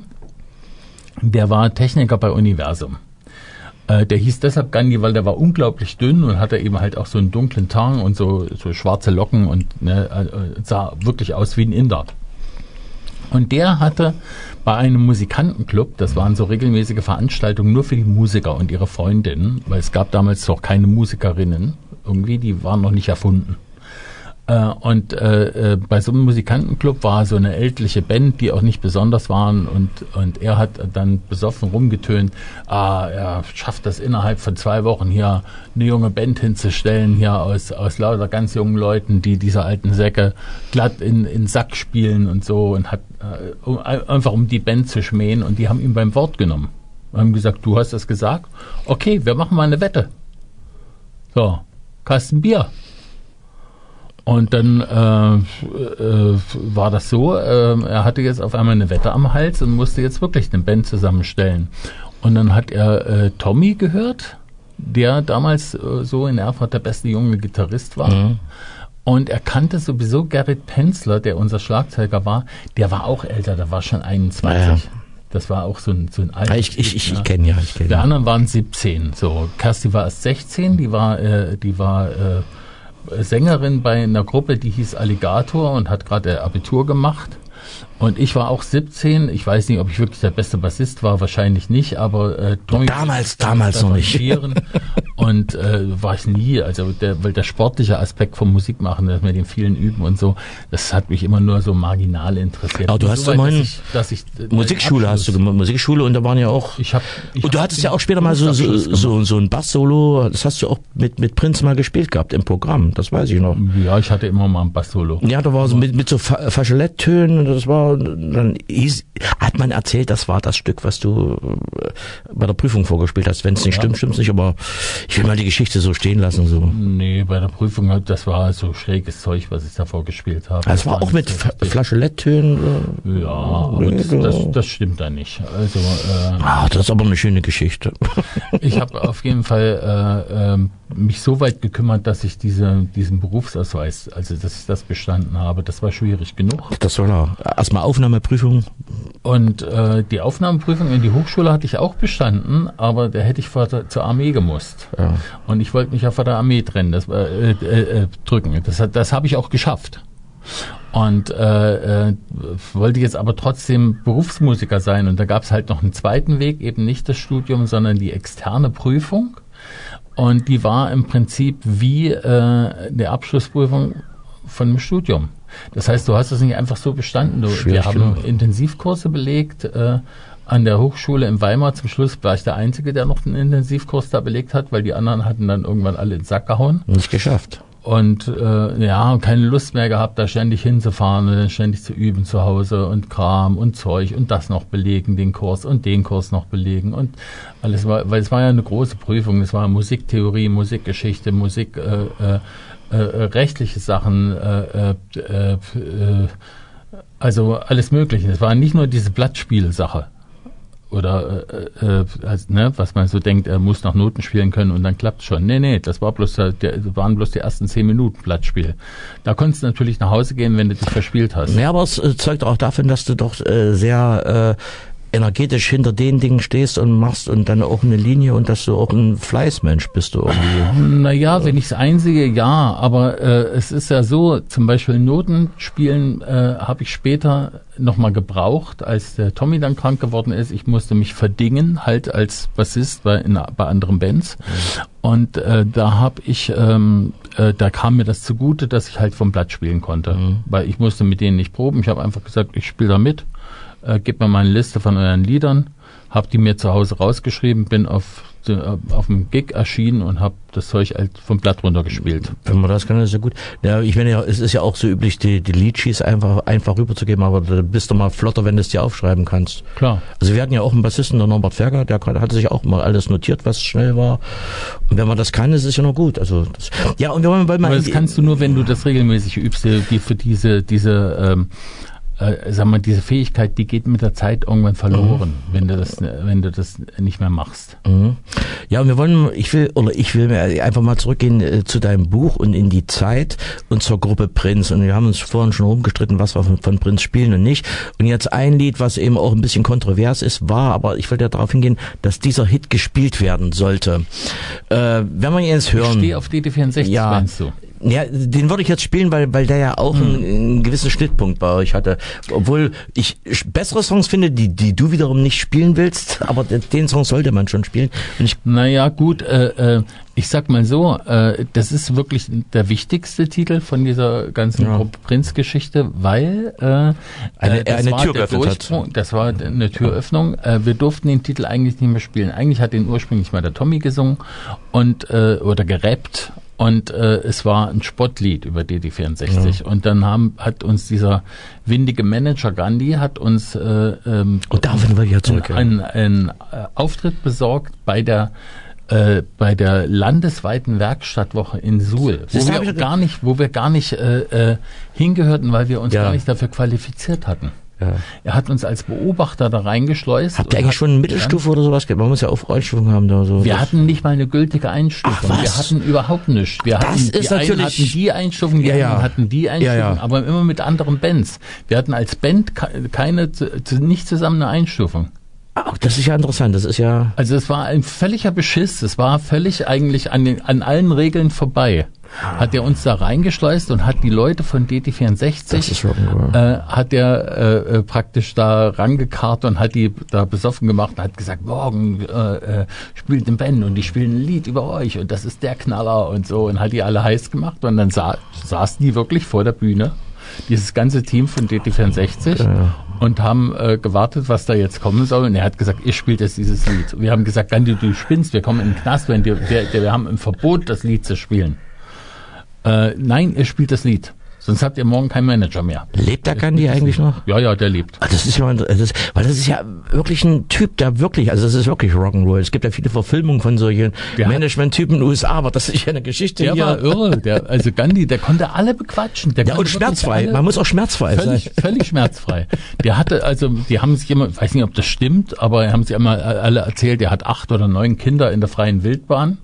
Der war Techniker bei Universum. Äh, der hieß deshalb Gandhi, weil der war unglaublich dünn und hatte eben halt auch so einen dunklen Teint und so, so schwarze Locken und ne, äh, sah wirklich aus wie ein Inder. Und der hatte bei einem Musikantenclub, das waren so regelmäßige Veranstaltungen nur für die Musiker und ihre Freundinnen, weil es gab damals noch keine Musikerinnen, irgendwie, die waren noch nicht erfunden. Äh, und äh, äh, bei so einem Musikantenclub war so eine ältliche Band, die auch nicht besonders waren, und und er hat dann besoffen rumgetönt, ah, er schafft das innerhalb von zwei Wochen hier eine junge Band hinzustellen, hier aus aus lauter ganz jungen Leuten, die diese alten Säcke glatt in in Sack spielen und so, und hat äh, um, einfach um die Band zu schmähen, und die haben ihn beim Wort genommen. Wir haben gesagt, du hast das gesagt? Okay, wir machen mal eine Wette. So, Kasten Bier. Und dann äh, äh, war das so, äh, er hatte jetzt auf einmal eine Wette am Hals und musste jetzt wirklich eine Band zusammenstellen. Und dann hat er äh, Tommy gehört, der damals äh, so in Erfurt der beste junge Gitarrist war. Mhm. Und er kannte sowieso Gerrit Penzler, der unser Schlagzeuger war, der war auch älter, der war schon einundzwanzig. Ja. Das war auch so ein, so ein alter. Ich, ich, ich, ich kenne ja, ich kenne. Die anderen waren siebzehn. So, Kersti war erst sechzehn, die war, äh, die war äh, Sängerin bei einer Gruppe, die hieß Alligator und hat gerade Abitur gemacht. Und ich war auch siebzehn. Ich weiß nicht, ob ich wirklich der beste Bassist war, wahrscheinlich nicht, aber äh, Tommy... Damals, damals noch nicht. Und äh, war ich nie, also der, weil der sportliche Aspekt vom Musikmachen, das mit den vielen Üben und so, das hat mich immer nur so marginal interessiert. Aber du hast immerhin Musikschule hast du gemacht, Musikschule, und da waren ja auch. Ich hab, ich und du hattest ja auch später mal so so, so so ein Bass-Solo, das hast du auch mit mit Prinz mal gespielt gehabt im Programm, das weiß ich noch. Ja, ich hatte immer mal ein Bass-Solo. Ja, da war so mit mit so Flageoletttönen, das war dann hieß, hat man erzählt, das war das Stück, was du bei der Prüfung vorgespielt hast. Wenn es nicht ja. stimmt, stimmt's nicht, aber ich will mal die Geschichte so stehen lassen. So. Nee, bei der Prüfung, das war so schräges Zeug, was ich davor gespielt habe. Das, das war auch mit Flageoletttönen? Ja, aber das, das, das stimmt da nicht. Also, äh, Ach, das ist aber eine schöne Geschichte. Ich habe auf jeden Fall äh, äh, mich so weit gekümmert, dass ich diese, diesen Berufsausweis, also dass ich das bestanden habe, das war schwierig genug. Das war klar. Erstmal Aufnahmeprüfung. Und äh, die Aufnahmeprüfung in die Hochschule hatte ich auch bestanden, aber da hätte ich vor der, zur Armee gemusst. Ja. Und ich wollte mich ja vor der Armee trennen, das, äh, äh, drücken. Das, das habe ich auch geschafft. Und äh, äh, wollte jetzt aber trotzdem Berufsmusiker sein. Und da gab es halt noch einen zweiten Weg, eben nicht das Studium, sondern die externe Prüfung. Und die war im Prinzip wie äh, die Abschlussprüfung von einem Studium. Das heißt, du hast es nicht einfach so bestanden. Du, wir haben genug. Intensivkurse belegt äh, an der Hochschule in Weimar. Zum Schluss war ich der Einzige, der noch einen Intensivkurs da belegt hat, weil die anderen hatten dann irgendwann alle in den Sack gehauen. Nicht geschafft. Und äh, ja, keine Lust mehr gehabt, da ständig hinzufahren und dann ständig zu üben zu Hause und Kram und Zeug und das noch belegen, den Kurs und den Kurs noch belegen und alles war, weil es war ja eine große Prüfung. Es war Musiktheorie, Musikgeschichte, Musik, äh, äh, äh, rechtliche Sachen, äh, äh, äh, also alles Mögliche. Es war nicht nur diese Blattspielsache. Oder äh, äh, also, ne, was man so denkt, er muss nach Noten spielen können und dann klappt's schon. Nee, nee, das war bloß der, der, waren bloß die ersten zehn Minuten Blattspiel. Da konntest du natürlich nach Hause gehen, wenn du dich verspielt hast. Ja, aber es äh, zeugt auch davon, dass du doch äh, sehr äh, energetisch hinter den Dingen stehst und machst und dann auch eine Linie und dass du auch ein Fleißmensch bist du irgendwie. Naja, wenn ich es einsehe, ja, aber äh, es ist ja so, zum Beispiel Notenspielen äh, habe ich später nochmal gebraucht, als der Tommy dann krank geworden ist. Ich musste mich verdingen, halt als Bassist bei, in, bei anderen Bands. Und äh, da habe ich, ähm, äh, da kam mir das zugute, dass ich halt vom Blatt spielen konnte. Mhm. Weil ich musste mit denen nicht proben. Ich habe einfach gesagt, ich spiele da mit. Äh, gebt mir mal eine Liste von euren Liedern, hab die mir zu Hause rausgeschrieben, bin auf äh, auf dem Gig erschienen und habe das Zeug halt vom Blatt runtergespielt. Wenn man das kann, ist ja gut. Ja, ich meine ja, es ist ja auch so üblich, die, die Leadsheets einfach einfach rüberzugeben, aber da bist du mal flotter, wenn du es dir aufschreiben kannst. Klar. Also wir hatten ja auch einen Bassisten, der Norbert Ferger, der hatte sich auch mal alles notiert, was schnell war. Und wenn man das kann, ist es ja noch gut. Also das, ja, und wir wollen mal. Aber das kannst du nur, wenn du das regelmäßig übst, die für diese diese ähm, Äh, sag mal, diese Fähigkeit, die geht mit der Zeit irgendwann verloren, mhm. wenn du das, wenn du das nicht mehr machst. Mhm. Ja, und wir wollen, ich will, oder ich will einfach mal zurückgehen äh, zu deinem Buch und in die Zeit und zur Gruppe Prinz. Und wir haben uns vorhin schon rumgestritten, was wir von, von Prinz spielen und nicht. Und jetzt ein Lied, was eben auch ein bisschen kontrovers ist, war, aber ich wollte ja darauf hingehen, dass dieser Hit gespielt werden sollte. Äh, wenn man jetzt hören. Ich stehe auf D D vierundsechzig, ja, meinst du? Ja, den würde ich jetzt spielen, weil weil der ja auch hm. einen, einen gewissen Schnittpunkt bei euch hatte. Obwohl ich bessere Songs finde, die die du wiederum nicht spielen willst, aber den Song sollte man schon spielen. Und ich naja, gut, äh, äh, ich sag mal so, äh, das ist wirklich der wichtigste Titel von dieser ganzen ja. Gruppe Prinz-Geschichte, weil äh, eine, das eine war Tür der geöffnet hat. Das war eine Türöffnung. Äh, wir durften den Titel eigentlich nicht mehr spielen. Eigentlich hat den ursprünglich mal der Tommy gesungen und äh, oder gerappt. Und äh, es war ein Spottlied über D D vierundsechzig. Ja. Und dann haben, hat uns dieser windige Manager Gandhi hat uns äh, ähm, und davon will ich ja zurück, einen, einen äh, Auftritt besorgt bei der äh, bei der landesweiten Werkstattwoche in Suhl, wo wir gar nicht, wo wir gar nicht äh, äh, hingehörten, weil wir uns ja. gar nicht dafür qualifiziert hatten. Ja. Er hat uns als Beobachter da reingeschleust. Habt ihr eigentlich schon eine Mittelstufe oder sowas gehabt? Man muss ja auch Einstufungen haben da so. Wir hatten nicht mal eine gültige Einstufung. Ach, wir hatten überhaupt nichts. Wir das hatten, ist die natürlich einen hatten die Einstufung, die ja, ja. anderen hatten die Einstufung, ja, ja. aber immer mit anderen Bands. Wir hatten als Band keine, nicht zusammen eine Einstufung. Ach, das ist ja interessant, das ist ja... Also es war ein völliger Beschiss, es war völlig eigentlich an, den, an allen Regeln vorbei. Hat er uns da reingeschleust und hat die Leute von D T vierundsechzig, Das ist Rock'n'Roll. äh, hat er äh, praktisch da rangekarrt und hat die da besoffen gemacht und hat gesagt, morgen äh, äh, spielt eine Band und die spielen ein Lied über euch und das ist der Knaller und so und hat die alle heiß gemacht und dann sa- saßen die wirklich vor der Bühne, dieses ganze Team von D T vierundsechzig Ja. und haben äh, gewartet, was da jetzt kommen soll. Und er hat gesagt, ihr spielt jetzt dieses Lied. Und wir haben gesagt, Gandhi, du spinnst, wir kommen in den Knast, wenn wir, wir, wir haben ein Verbot, das Lied zu spielen. Äh, nein, ihr spielt das Lied. Sonst habt ihr morgen keinen Manager mehr. Lebt der Gandhi eigentlich noch? Ja, ja, der lebt. Ah, das ist ja, das ist, weil das ist ja wirklich ein Typ, der wirklich, also das ist wirklich Rock'n'Roll. Es gibt ja viele Verfilmungen von solchen Der hat- Management-Typen in den U S A, aber das ist ja eine Geschichte Der hier. war irre. Der, also Gandhi, der konnte alle bequatschen. Der Ja, konnte und wirklich schmerzfrei. alle- Man muss auch schmerzfrei sein. Völlig, völlig schmerzfrei. Der hatte, also, die haben sich immer, ich weiß nicht, ob das stimmt, aber haben sich einmal alle erzählt, der hat acht oder neun Kinder in der freien Wildbahn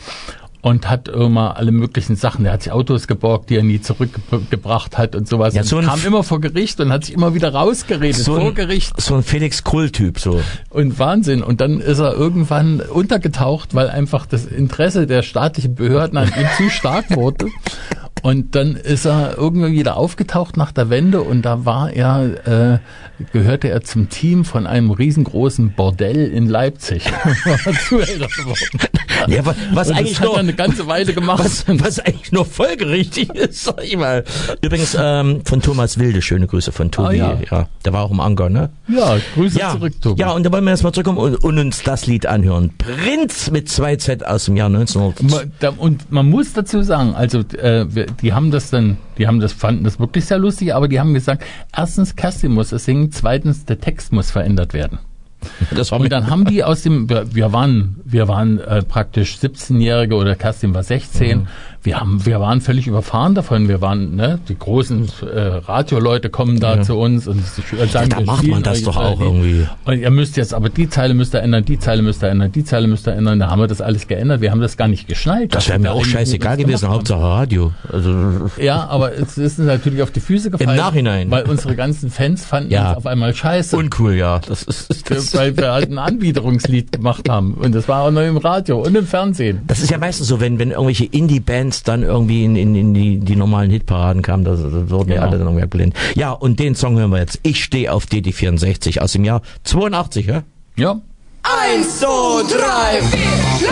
und hat immer alle möglichen Sachen. Der hat sich Autos geborgt, die er nie zurückgebracht hat und sowas. Ja, und so ein kam F- immer vor Gericht und hat sich immer wieder rausgeredet So vor ein, Gericht. so ein Felix Krull-Typ, so. Und Wahnsinn. Und dann ist er irgendwann untergetaucht, weil einfach das Interesse der staatlichen Behörden an ihm zu stark wurde. Und dann ist er irgendwie wieder aufgetaucht nach der Wende und da war er, äh, gehörte er zum Team von einem riesengroßen Bordell in Leipzig. War Zuhälter geworden. Ja, was, was Und eigentlich das hat nur, er eine ganze Weile gemacht. was, was eigentlich nur folgerichtig ist, sag ich mal. Übrigens, ähm, von Thomas Wilde, schöne Grüße von Tobi. Ah, ja. ja. Der war auch im Anker, ne? Ja, Grüße Ja, zurück, Tobi. ja, und da wollen wir erstmal zurückkommen und, und uns das Lied anhören. Prinz mit zwei Z aus dem Jahr neunzehnhundert. Ma- da- Und man muss dazu sagen, also äh, wir, die haben das dann, die haben das fanden das wirklich sehr lustig, aber die haben gesagt, erstens Kerstin muss es singen, zweitens der Text muss verändert werden. Das war Und dann haben die aus dem, wir, wir waren, wir waren äh, praktisch siebzehnjährige oder Kerstin war sechzehn. Mhm. Wir haben, wir waren völlig überfahren davon. Wir waren, ne, die großen äh, Radioleute kommen da Ja. zu uns und äh, sagen, da wir macht spielen man das euch doch jetzt auch alle irgendwie. Und ihr müsst jetzt, aber die Zeile müsst ihr ändern, die Zeile müsst ihr ändern, die Zeile müsst ihr ändern. Da haben wir das alles geändert. Wir haben das gar nicht geschnallt. Das wäre mir auch scheißegal gewesen, Hauptsache Radio. Also, Ja, aber es ist uns natürlich auf die Füße gefallen. Nachhinein. Weil unsere ganzen Fans fanden Ja. uns auf einmal scheiße. uncool, ja. Das ist, das, weil wir halt ein Anbiederungslied gemacht haben. Und das war auch noch im Radio und im Fernsehen. das ist ja meistens so, wenn, wenn irgendwelche Indie-Bands dann irgendwie in, in, in die, die normalen Hitparaden kamen, da da wurden ja Genau. alle dann irgendwie abgelehnt. Ja, und den Song hören wir jetzt. Ich stehe auf D D vierundsechzig aus dem Jahr zweiundachtzig, ja? Ja. Eins, zwei, drei, vier,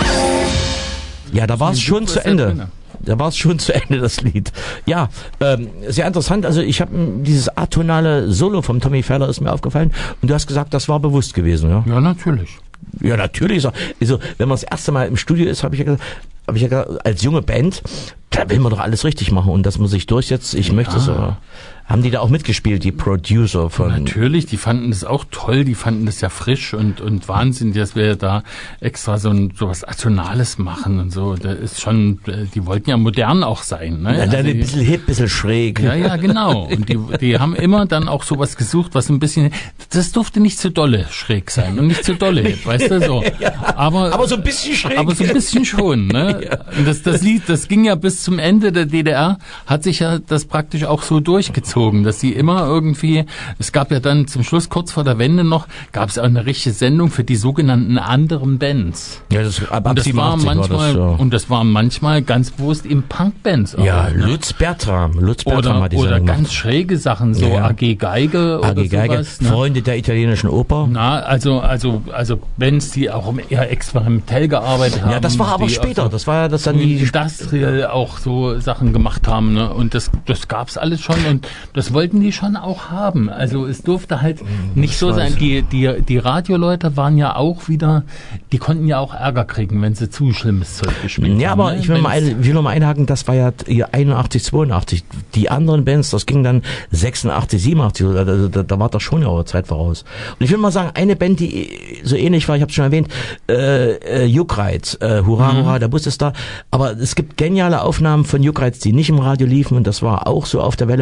Ja, da war es schon Super zu ist der Ende. drinne. Da war es schon zu Ende, das Lied. Ja, ähm, sehr interessant. Also ich habe dieses atonale Solo vom Tommy Feller ist mir aufgefallen. Und du hast gesagt, das war bewusst gewesen, ja? Ja, natürlich. Ja, natürlich. So, also, wenn man das erste Mal im Studio ist, habe ich ja gesagt, habe ich ja gesagt, als junge Band, da will man doch alles richtig machen und dass man sich durchsetzt. Ich möchte so. Haben die da auch mitgespielt, die Producer von? Natürlich, die fanden das auch toll, die fanden das ja frisch und, und Wahnsinn, dass wir da extra so ein, so was Atonales machen und so. Da ist schon, die wollten ja modern auch sein, ne? Ja, dann Also ein bisschen hip, ein bisschen schräg. Ja, ja, genau. Und die, die haben immer dann auch sowas gesucht, was ein bisschen, das durfte nicht zu dolle schräg sein und nicht zu dolle hip, weißt du, so. Aber, Aber so ein bisschen schräg. aber so ein bisschen schon, ne? Und das, das Lied, das ging ja bis zum Ende der D D R, hat sich ja das praktisch auch so durchgezogen, dass sie immer irgendwie, es gab ja dann zum Schluss, kurz vor der Wende noch, gab es auch eine richtige Sendung für die sogenannten anderen Bands. Ja, das, ab, ab Und das war siebenundachtzig manchmal, war das, und das war manchmal ganz bewusst eben Punkbands. auch, ja. Ja, ne? Lutz Bertram. Lutz Bertram Oder, hat die oder Sendung ganz gemacht. schräge Sachen, so Ja, ja. A G Geige oder A G Geige, sowas. Ne? Freunde der italienischen Oper. Na, also, also, also Bands, die auch eher experimentell gearbeitet haben. Ja, das war aber die später. auch Das war ja das dann so die. Industrial auch so Sachen gemacht haben, ne? Und das, das gab's alles schon und das wollten die schon auch haben. Also es durfte halt nicht so sein. Die, die, die Radioleute waren ja auch wieder, die konnten ja auch Ärger kriegen, wenn sie zu schlimmes Zeug gespielt haben. Ja, aber ne? ich will, mal Wenn's- ein, will noch mal einhaken, das war ja ihr einundachtzig, zweiundachtzig. Die anderen Bands, das ging dann sechsundachtzig, siebenundachtzig, da, da, da, da war das schon ja eure Zeit voraus. Und ich will mal sagen, eine Band, die so ähnlich war, ich habe es schon erwähnt, äh, äh, Juckreiz, äh, Hurra, Mhm. Hurra, der Bus ist da. Aber es gibt geniale Aufnahmen von Juckreiz, die nicht im Radio liefen und das war auch so auf der Welle und das war auch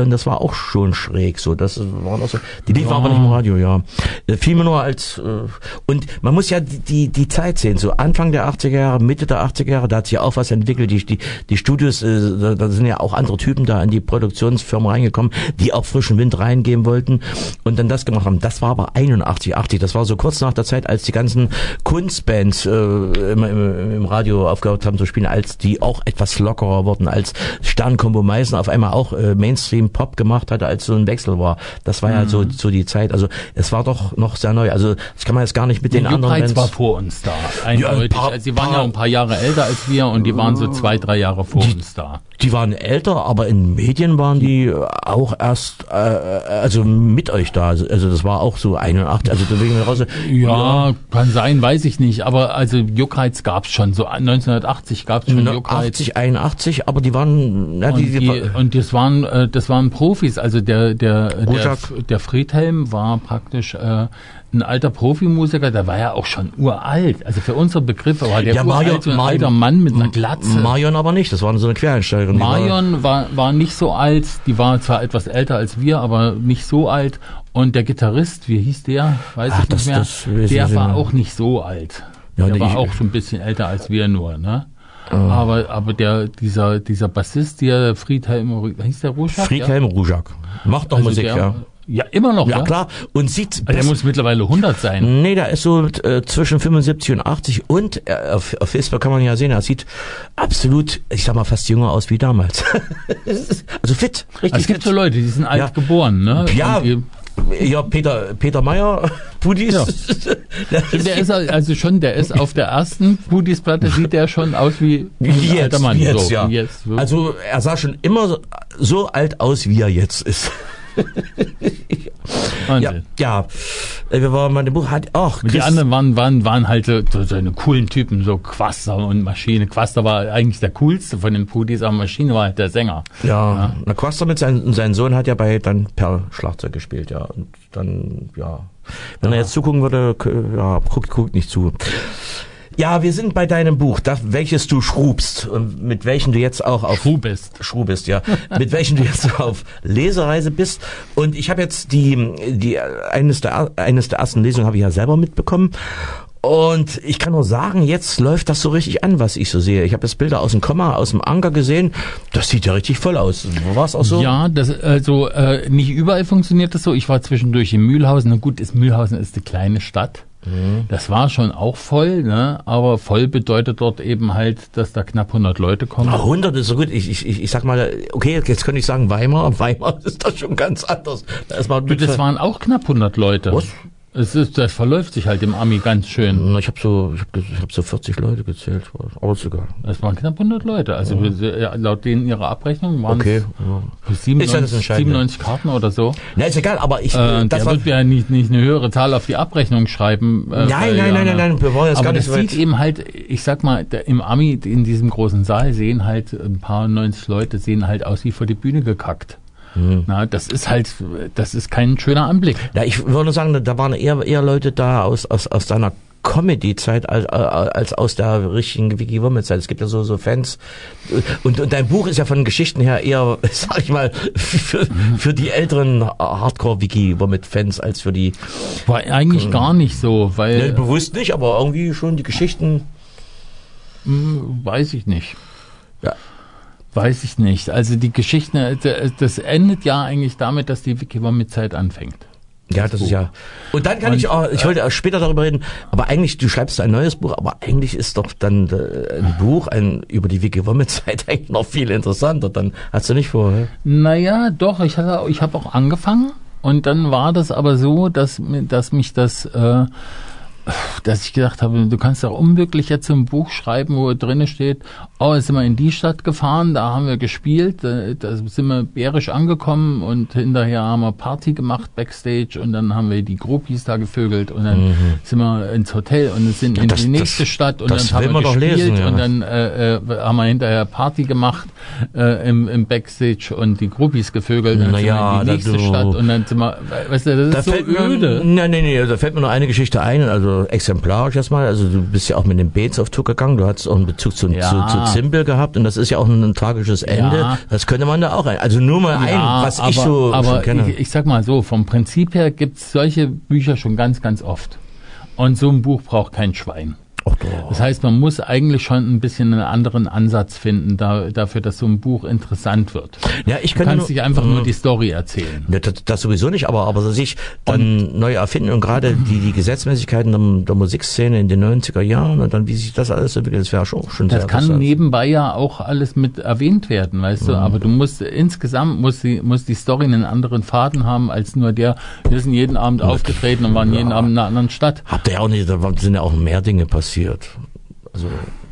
auch schon schräg, so, das waren auch so, die liefen ja. aber nicht im Radio, ja. Fiel mir nur als, äh, und man muss ja die, die Zeit sehen, so Anfang der achtziger Jahre, Mitte der achtziger Jahre, da hat sich ja auch was entwickelt, die, die, die Studios, äh, da, da sind ja auch andere Typen da in die Produktionsfirma reingekommen, die auch frischen Wind reingeben wollten und dann das gemacht haben. Das war aber einundachtzig, achtzig, das war so kurz nach der Zeit, als die ganzen Kunstbands äh, im, im, im Radio aufgehört haben zu spielen, als die auch etwas lockerer wurden, als Sternkombo Meißen auf einmal auch äh, Mainstream-Pop gemacht hatte, als so ein Wechsel war. Das war mhm. ja so, so die Zeit. Also es war doch noch sehr neu. Also das kann man jetzt gar nicht mit den Jupp anderen Heynckes Bands... war vor uns da, eindeutig. Ja, paar, sie waren ja ein paar Jahre älter als wir und die waren so zwei, drei Jahre vor die, uns da. Die waren älter, aber in Medien waren die auch erst äh, also mit euch da. Also das war auch so einundachtzig. Also deswegen raus. Ja, ja, kann sein, weiß ich nicht. Aber also Juckreiz gab's schon. So neunzehnhundertachtzig gab's schon Juckreiz. achtzig, einundachtzig, aber die waren... Ja, und, die, die, die, und das waren äh, das waren Profis. Also der der der, der Friedhelm war praktisch äh, ein alter Profimusiker, der war ja auch schon uralt. Also für unsere Begriffe war der ja, uralt, Marion, so ein Marion, alter Mann mit einer Glatze. Marion aber nicht, das war so eine Quereinsteigerin. Marion war, war nicht so alt, die war zwar etwas älter als wir, aber nicht so alt. Und der Gitarrist, wie hieß der? Weiß Ach, ich das, nicht mehr. Das, das der war auch nicht so alt. Ja, der war ich, auch schon ein bisschen älter als wir nur, ne? Uh. Aber, aber der, dieser, dieser Bassist, der Friedhelm, hieß der Ruschak? Friedhelm ja? Ruschak. Macht doch also Musik, der, ja. Ja, immer noch, ja. Ja, klar. Und sieht... Also der muss mittlerweile hundert sein. Nee, der ist so äh, zwischen fünfundsiebzig und achtzig und äh, auf, auf Facebook kann man ja sehen, er sieht absolut, ich sag mal, fast jünger aus wie damals. Also fit, richtig also es gibt fit. so Leute, die sind alt ja. geboren, ne? Ja, ja, Peter, Peter Meyer, Pudis. Ja. Der ist also schon, der ist auf der ersten Pudis-Platte, sieht der schon aus wie, wie ein jetzt, alter Mann. Wie jetzt, so, ja. wie jetzt, so. Also er sah schon immer so, so alt aus, wie er jetzt ist. ja, ja, wir waren mal im Buch hat auch. Die anderen waren waren waren halt so, so eine coolen Typen, so Quaster und Maschine. Quaster war eigentlich der coolste von den Pudis, aber Maschine war halt der Sänger. Ja, ja. Na, Quaster mit seinem sein Sohn hat ja bei dann per Schlagzeug gespielt, ja, und dann ja, wenn ja. er jetzt zugucken würde, ja, guckt guckt nicht zu. Ja, wir sind bei deinem Buch, das, welches du schrubst und mit welchem du jetzt auch auf Schrubest, Schrubest, ja, mit welchem du jetzt auf Lesereise bist. Und ich habe jetzt die die eines der eines der ersten Lesungen habe ich ja selber mitbekommen. Und ich kann nur sagen, jetzt läuft das so richtig an, was ich so sehe. Ich habe jetzt Bilder aus dem Komma, aus dem Anker gesehen. Das sieht ja richtig voll aus. War es auch so? Ja, das also äh, nicht überall funktioniert das so. Ich war zwischendurch in Mühlhausen. Na gut, ist Mühlhausen ist eine kleine Stadt. Das war schon auch voll, ne? Aber voll bedeutet dort eben halt, dass da knapp hundert Leute kommen. Ah, hundert ist so gut. Ich, ich, ich sag mal, okay, jetzt könnte ich sagen Weimar. Weimar ist das schon ganz anders. Da ist mal das waren auch knapp hundert Leute. Was? Es ist, das verläuft sich halt im Ami ganz schön. Ich habe so, ich habe ich hab so vierzig Leute gezählt, aber sogar. Es waren knapp hundert Leute. Also ja. laut denen ihrer Abrechnung waren okay. es siebenundneunzig, siebenundneunzig Karten oder so. Na, ist egal, aber ich... Äh, das der war, wird ja nicht, nicht eine höhere Zahl auf die Abrechnung schreiben. Äh, nein, nein, nein, nein, nein, wir wollen jetzt aber gar nicht das sieht eben halt, ich sag mal, der, im Ami, in diesem großen Saal sehen halt ein paar neunzig Leute, sehen halt aus wie vor die Bühne gekackt. Mhm. Na, das ist halt, das ist kein schöner Anblick. Ja, ich würde sagen, da waren eher, eher Leute da aus, aus, aus deiner Comedy-Zeit als, als aus der richtigen Wiki Wommel-Zeit. Es gibt ja so, so Fans. Und, und dein Buch ist ja von Geschichten her eher, sag ich mal, für, für die älteren Hardcore-Wiki Wommel-Fans als für die... War eigentlich äh, gar nicht so, weil... Ne, bewusst nicht, aber irgendwie schon die Geschichten... Weiß ich nicht. Ja. Weiß ich nicht. Also die Geschichten, das endet ja eigentlich damit, dass die Wiki-Wommel-Zeit anfängt. Ja, das, das ist ja. Und dann kann und, ich auch, ich wollte auch später darüber reden, aber eigentlich, du schreibst ein neues Buch, aber eigentlich ist doch dann äh, ein Buch ein, über die Wiki-Wommel-Zeit eigentlich noch viel interessanter. Dann hast du nicht vor. Hä? Naja, doch, ich hatte, ich habe auch angefangen und dann war das aber so, dass, dass mich das, äh, dass ich gedacht habe, du kannst doch unmöglich jetzt ein Buch schreiben, wo drinne steht, oh, jetzt sind wir in die Stadt gefahren, da haben wir gespielt, da, da sind wir bärisch angekommen und hinterher haben wir Party gemacht Backstage und dann haben wir die Groupies da gevögelt und dann mhm. sind wir ins Hotel und sind ja, in das, die nächste das, Stadt und dann haben wir gespielt lesen, ja. und dann äh, äh, haben wir hinterher Party gemacht äh, im, im Backstage und die Groupies gevögelt und dann sind wir in die nächste Stadt und dann sind wir, weißt du, das ist da so öde. Mir, nein, nein, nein, da fällt mir nur eine Geschichte ein, also oder exemplarisch erstmal, also du bist ja auch mit den Beats auf Tour gegangen, du hattest auch einen Bezug zu, Ja. zu, zu Zimbel gehabt und das ist ja auch ein, ein tragisches Ende. Ja. Das könnte man da auch ein. Also nur mal ein, Ja, was aber, ich so aber schon kenne. Ich, ich sag mal so, vom Prinzip her gibt's solche Bücher schon ganz, ganz oft. Und so ein Buch braucht kein Schwein. Ach doch. Das heißt, man muss eigentlich schon ein bisschen einen anderen Ansatz finden, da, dafür, dass so ein Buch interessant wird. Ja, ich Du könnte kannst nur, nicht einfach Mhm. nur die Story erzählen. Ja, das, das sowieso nicht, aber, aber sich dann neu erfinden und gerade die, die Gesetzmäßigkeiten der, der Musikszene in den neunziger Jahren und dann wie sich das alles entwickelt, das wäre schon, schon Das sehr kann interessant. nebenbei ja auch alles mit erwähnt werden, weißt du, aber du musst insgesamt muss die, muss die Story einen anderen Faden haben als nur der, wir sind jeden Abend aufgetreten und waren jeden Abend in einer anderen Stadt. Habt ihr ja auch nicht, da sind ja auch mehr Dinge passiert. Also,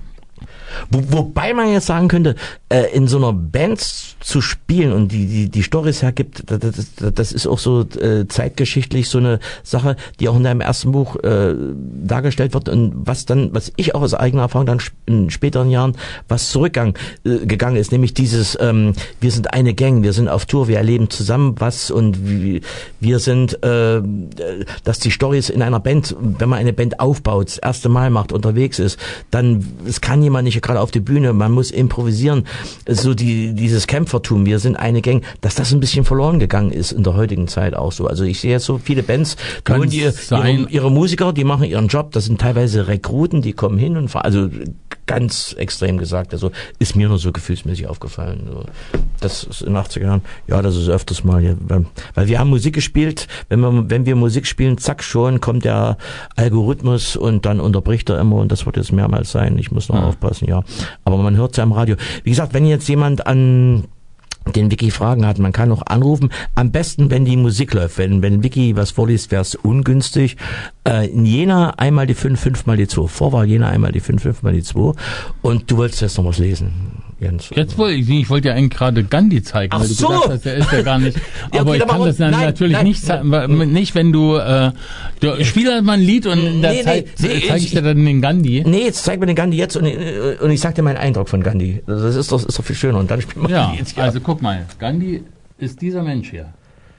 wo, wobei man jetzt sagen könnte, äh, in so einer Band zu spielen und die die die Storys hergibt, das, das, das ist auch so äh, zeitgeschichtlich so eine Sache, die auch in deinem ersten Buch äh, dargestellt wird und was dann, was ich auch aus eigener Erfahrung dann in späteren Jahren was zurückgegangen äh, gegangen ist, nämlich dieses, ähm, wir sind eine Gang, wir sind auf Tour, wir erleben zusammen was und wie, wir sind, äh, dass die Storys in einer Band, wenn man eine Band aufbaut, das erste Mal macht, unterwegs ist, dann, es kann jemand nicht gerade auf die Bühne, man muss improvisieren, so die dieses Kämpfertum, wir sind eine Gang, dass das ein bisschen verloren gegangen ist in der heutigen Zeit auch so. Also ich sehe jetzt so viele Bands, die holen die, ihre, ihre Musiker, die machen ihren Job, das sind teilweise Rekruten, die kommen hin und fahren, also ganz extrem gesagt, also ist mir nur so gefühlsmäßig aufgefallen. So. Das ist in den achtziger Jahren, ja, das ist öfters mal hier, weil, weil wir haben Musik gespielt, wenn wir, wenn wir Musik spielen, zack, schon kommt der Algorithmus und dann unterbricht er immer und das wird jetzt mehrmals sein, ich muss noch Mhm. aufpassen, ja. Aber man hört es ja im Radio. Wie gesagt, wenn jetzt jemand an den Wiki Fragen hat, man kann noch anrufen. Am besten, wenn die Musik läuft. Wenn, wenn Wiki was vorliest, wäre es ungünstig. Äh, in Jena einmal die fünf, fünfmal die zwei. Vorwahl Jena einmal die fünf, fünfmal die zwei. Und du wolltest jetzt noch was lesen, Jens. Jetzt wollte ich nicht, ich wollte ja eigentlich gerade Gandhi zeigen, Ach weil du so. gesagt hast, der ist ja gar nicht. Ja, Aber okay, ich dann kann machen das wir- dann nein, natürlich nein. nicht zeigen, nicht wenn du, äh, du spiel halt mal ein Lied und in der Nee, nee, Zeit nee, zeige ich ich- dir dann den Gandhi. Nee, jetzt zeig mir den Gandhi jetzt und, und ich sag dir meinen Eindruck von Gandhi. Das ist doch, ist doch viel schöner. Und dann spielen wir Ja, jetzt. also guck mal, Gandhi ist dieser Mensch hier.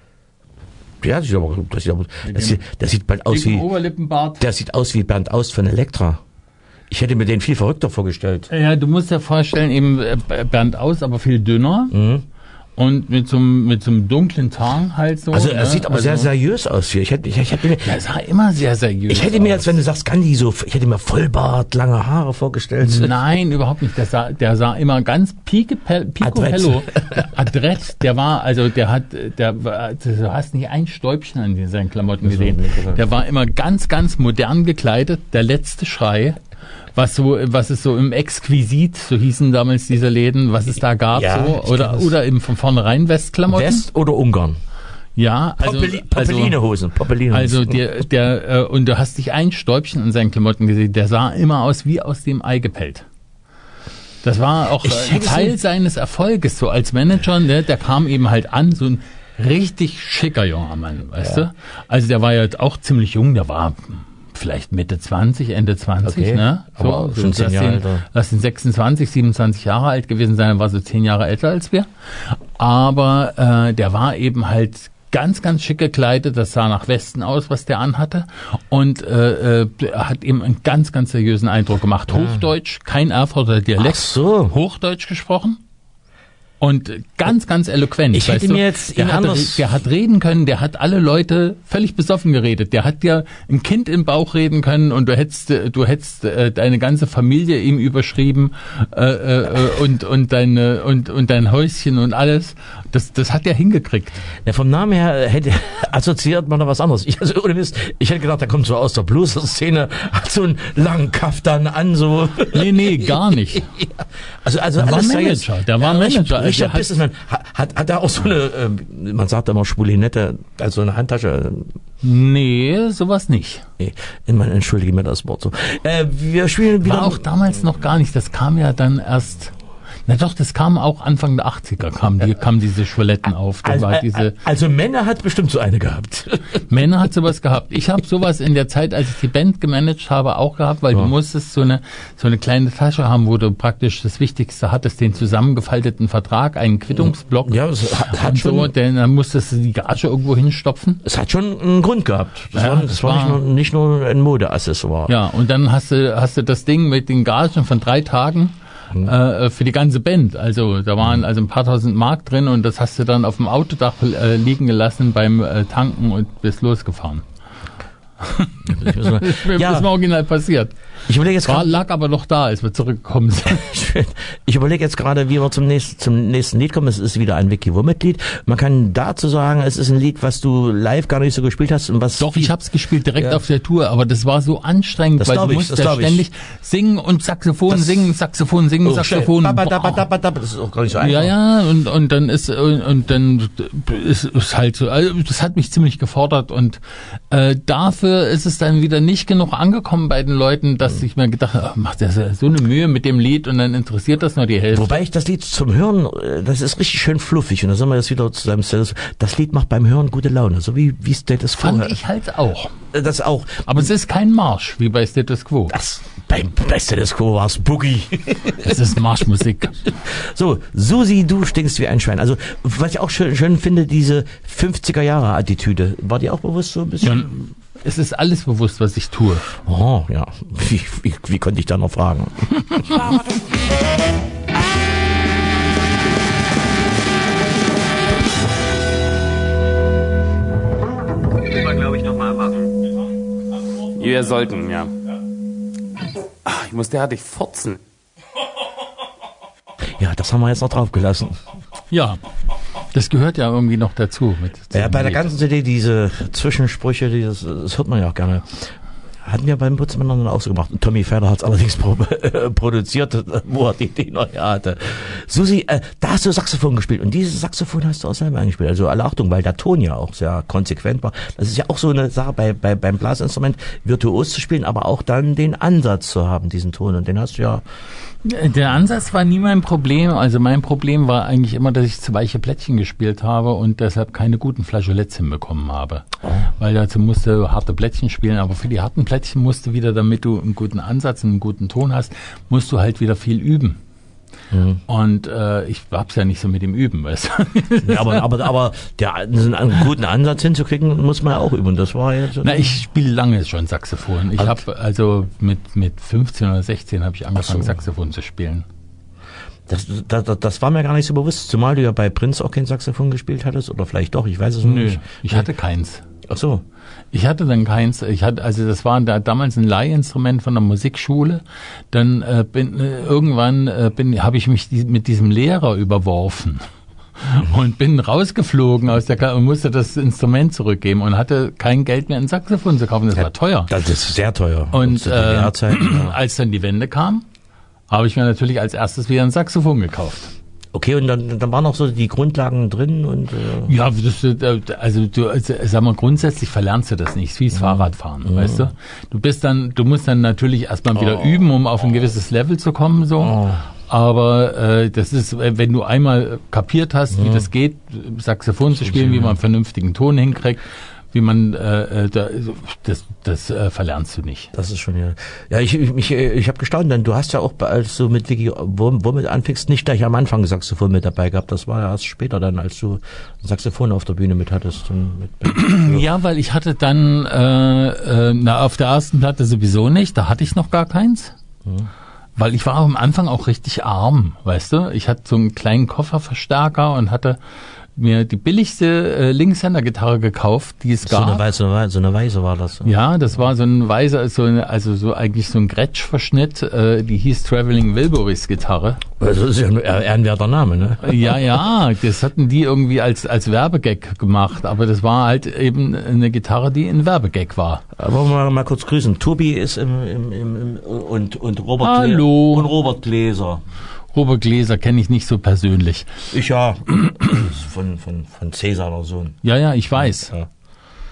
Ja, das sieht aber, das sieht aber, das sieht, das sieht bald aus Dicken wie, Oberlippenbart. der sieht aus wie Bernd Aust von Elektra. Ich hätte mir den viel verrückter vorgestellt. Ja, du musst dir vorstellen, eben äh, Bernd Aus, aber viel dünner. Mhm. Und mit so einem mit so einem dunklen Tarn halt so. Also er ne? sieht aber also, sehr seriös aus hier. Ich hätte, ich, ich hätte mir, Ja, es sah immer sehr seriös ich hätte mir aus. jetzt, wenn du sagst Gandhi, so, ich hätte mir Vollbart, lange Haare vorgestellt. Nein, überhaupt nicht. Der sah, der sah immer ganz picopello, picopello adrett. Der war, also der hat, der war, du hast nicht ein Stäubchen an seinen Klamotten gesehen. Der war immer ganz, ganz modern gekleidet. Der letzte Schrei. Was so, was es so im Exquisit, so hießen damals diese Läden, was es da gab, Ja, so, ich oder, kenn das. oder eben von vornherein Westklamotten. West oder Ungarn? Ja, also, Poppeli- also, Popelinehosen, Popelinehosen. also der, der, äh, und du hast nicht ein Stäubchen an seinen Klamotten gesehen, der sah immer aus wie aus dem Ei gepellt. Das war auch Ich äh, ein hätte Teil so- seines Erfolges, so als Manager, ne, der kam eben halt an, so ein richtig schicker junger Mann, weißt Ja. du? Also der war ja auch ziemlich jung, der war vielleicht Mitte zwanzig, Ende zwanzig, Okay, ne? aber schon zehn lass Jahre ihn- älter. Lass ihn sechsundzwanzig, siebenundzwanzig Jahre alt gewesen sein, er war so zehn Jahre älter als wir. Aber äh, der war eben halt ganz, ganz schick gekleidet, das sah nach Westen aus, was der anhatte. Und äh, äh, hat eben einen ganz, ganz seriösen Eindruck gemacht. Hochdeutsch, kein Erfurter Dialekt. Ach so. Hochdeutsch gesprochen. Und ganz, ganz eloquent. Ich hätte weißt du? mir jetzt der ihn hat, anders- der hat reden können, der hat alle Leute völlig besoffen geredet. Der hat dir ein Kind im Bauch reden können und du hättest, äh, du hättest äh, deine ganze Familie ihm überschrieben äh, äh, und und deine und und dein Häuschen und alles. Das das hat er hingekriegt. Ja, vom Namen her hätte, assoziiert man da was anderes. Ich, also, ohne Mist, ich hätte gedacht, der kommt so aus der Blues-Szene, hat so einen langen Kaftan an, so. Nee, nee, gar nicht. Ja. Also, also Der war alles ja Manager, jetzt- der war ja, Manager. Richard, Richard Der hat- Businessman. Hat, hat, hat er auch so eine, ähm, man sagt immer Schwulinette, also eine Handtasche. Nee, sowas nicht. Nee, in mein, entschuldige mir das Wort so. Äh, wir spielen wieder. War auch damals noch gar nicht. Das kam ja dann erst. Na doch, das kam auch Anfang der achtziger, kamen die, kamen diese Schwaletten auf. Da Also, war diese also Männer hat bestimmt so eine gehabt. Männer hat sowas gehabt. Ich habe sowas in der Zeit, als ich die Band gemanagt habe, auch gehabt, weil Ja. du musstest so eine so eine kleine Tasche haben, wo du praktisch das Wichtigste hattest, den zusammengefalteten Vertrag, einen Quittungsblock. Ja, es hat, hat und so, schon, denn dann musstest du die Gage irgendwo hinstopfen. es hat schon einen Grund gehabt. Das Ja, war, das das war, war- nicht, nur, nicht nur ein Modeaccessoire. Ja, und dann hast du hast du das Ding mit den Gagen von drei Tagen äh, für die ganze Band. Also da waren also ein paar tausend Mark drin und das hast du dann auf dem Autodach äh, liegen gelassen beim äh, Tanken und bist losgefahren. Das ist mir Ja. das ist mir original passiert. Ich überlege jetzt War, gerade, lag aber noch da, als wir zurückgekommen sind. ich überlege jetzt gerade, wie wir zum nächsten, zum nächsten Lied kommen. Es ist wieder ein Vicky Womit Lied. Man kann dazu sagen, es ist ein Lied, was du live gar nicht so gespielt hast und was Doch, ich hab's gespielt direkt Ja. auf der Tour, aber das war so anstrengend, Das weil glaub du ich, musst das ja glaub ich. ständig singen und Saxophon Das- singen, Saxophon singen, Oh, Saxophon. Ba, ba, da, ba, da, ba, da, das ist auch gar nicht so einfach. Ja, ja, und, und dann ist, und, und dann ist, ist halt so, also das hat mich ziemlich gefordert und äh, dafür ist es dann wieder nicht genug angekommen bei den Leuten, dass ich mir gedacht habe, ach, macht der so eine Mühe mit dem Lied und dann interessiert das nur die Hälfte. Wobei ich das Lied zum Hören, äh, das ist richtig schön fluffig und da sind wir jetzt wieder zu seinem Status. Das Lied macht beim Hören gute Laune, so wie, wie Status Quo. Fand ich halt auch. Äh, Das auch. Aber es ist kein Marsch, wie bei Status Quo. Das, beim, bei Status Quo war es Boogie. Es ist Marschmusik. So, Susi, du stinkst wie ein Schwein. Also, was ich auch schön, schön finde, diese fünfziger-Jahre-Attitüde. War dir auch bewusst so ein bisschen? Ja, es ist alles bewusst, was ich tue. Oh, ja. Wie, wie, wie konnte ich da noch fragen? Wir sollten, ja. Ach, ich muss derartig furzen. Ja, das haben wir jetzt noch draufgelassen. Ja, das gehört ja irgendwie noch dazu. Mit Ja, bei der Lied. ganzen C D, diese Zwischensprüche, dieses, das hört man ja auch gerne. Hatten wir beim Putzmännern auch so gemacht. Und Tommy Ferner hat es allerdings pro, äh, produziert, wo er die Idee neu hatte. Susi, äh, da hast du Saxophon gespielt und dieses Saxophon hast du auch selber eingespielt. Also alle Achtung, weil der Ton ja auch sehr konsequent war. Das ist ja auch so eine Sache bei, bei, beim Blasinstrument, virtuos zu spielen, aber auch dann den Ansatz zu haben, diesen Ton. Und den hast du ja... Der Ansatz war nie mein Problem. Also mein Problem war eigentlich immer, dass ich zu weiche Plättchen gespielt habe und deshalb keine guten Flageoletts hinbekommen habe. Oh. Weil dazu musste du harte Plättchen spielen, aber für die harten Plättchen musst du wieder, damit du einen guten Ansatz und einen guten Ton hast, musst du halt wieder viel üben. Mhm. Und äh, ich hab's ja nicht so mit dem Üben, weißt du. Ja, aber, aber, aber der, einen guten Ansatz hinzukriegen, muss man ja auch üben. Das war ja so. Na, ich spiele lange schon Saxophon. Ich habe also mit mit fünfzehn oder sechzehn habe ich angefangen, so. Saxophon zu spielen. Das, das, das war mir gar nicht so bewusst, zumal du ja bei Prince auch kein Saxophon gespielt hattest, oder vielleicht doch, ich weiß es Nö, nicht. Ich hatte keins. Ach so. Ich hatte dann keins. Ich hatte, also das war da damals ein Leihinstrument von der Musikschule. Dann äh, bin äh, irgendwann äh, bin habe ich mich die, mit diesem Lehrer überworfen und bin rausgeflogen aus der Klasse und musste das Instrument zurückgeben und hatte kein Geld mehr, ein Saxophon zu kaufen. Das ja, war teuer. Das ist sehr teuer. Und äh, ja. als dann die Wende kam, habe ich mir natürlich als erstes wieder ein Saxophon gekauft. Okay, und dann, dann waren noch so die Grundlagen drin und äh ja, das, also du, also, sag mal, grundsätzlich verlernst du das nicht, wie das Fahrradfahren, mhm. weißt du? Du bist dann, du musst dann natürlich erstmal wieder oh. üben, um auf ein gewisses Level zu kommen, so. Oh. Aber äh, das ist, wenn du einmal kapiert hast, mhm. wie das geht, Saxophon zu spielen, wie man einen vernünftigen Ton hinkriegt, wie man äh, das das äh, verlernst du nicht. Das ist schon ja. Ja, ich ich ich habe gestaunt, denn du hast ja auch, als du mit Vicky womit anfängst, nicht gleich am Anfang Saxophon mit dabei gehabt. Das war ja erst später dann, als du ein Saxophon auf der Bühne mit hattest. Und mit, ja, weil ich hatte dann äh, äh, na auf der ersten Platte sowieso nicht. Da hatte ich noch gar keins. Hm. Weil ich war am Anfang auch richtig arm, weißt du. Ich hatte so einen kleinen Kofferverstärker und hatte mir die billigste äh, Linkshänder-Gitarre gekauft, die es gab. So eine weiße, so eine weiße war das. Ja, das war so ein weißer, so eine, also so eigentlich so ein Gretsch-Verschnitt, äh, die hieß Traveling Wilburys Gitarre. Das ist ja ein ehrenwerter Name, ne? Ja, ja, das hatten die irgendwie als als Werbegag gemacht, aber das war halt eben eine Gitarre, die ein Werbegag war. Aber mal, mal kurz grüßen. Tobi ist im, im, im, im und und Robert Hallo. Gläser. Und Robert Gläser. Robert Gläser kenne ich nicht so persönlich. Ich ja. von, von, von Cäsar oder Sohn. Ja, ja, ich weiß. Ja.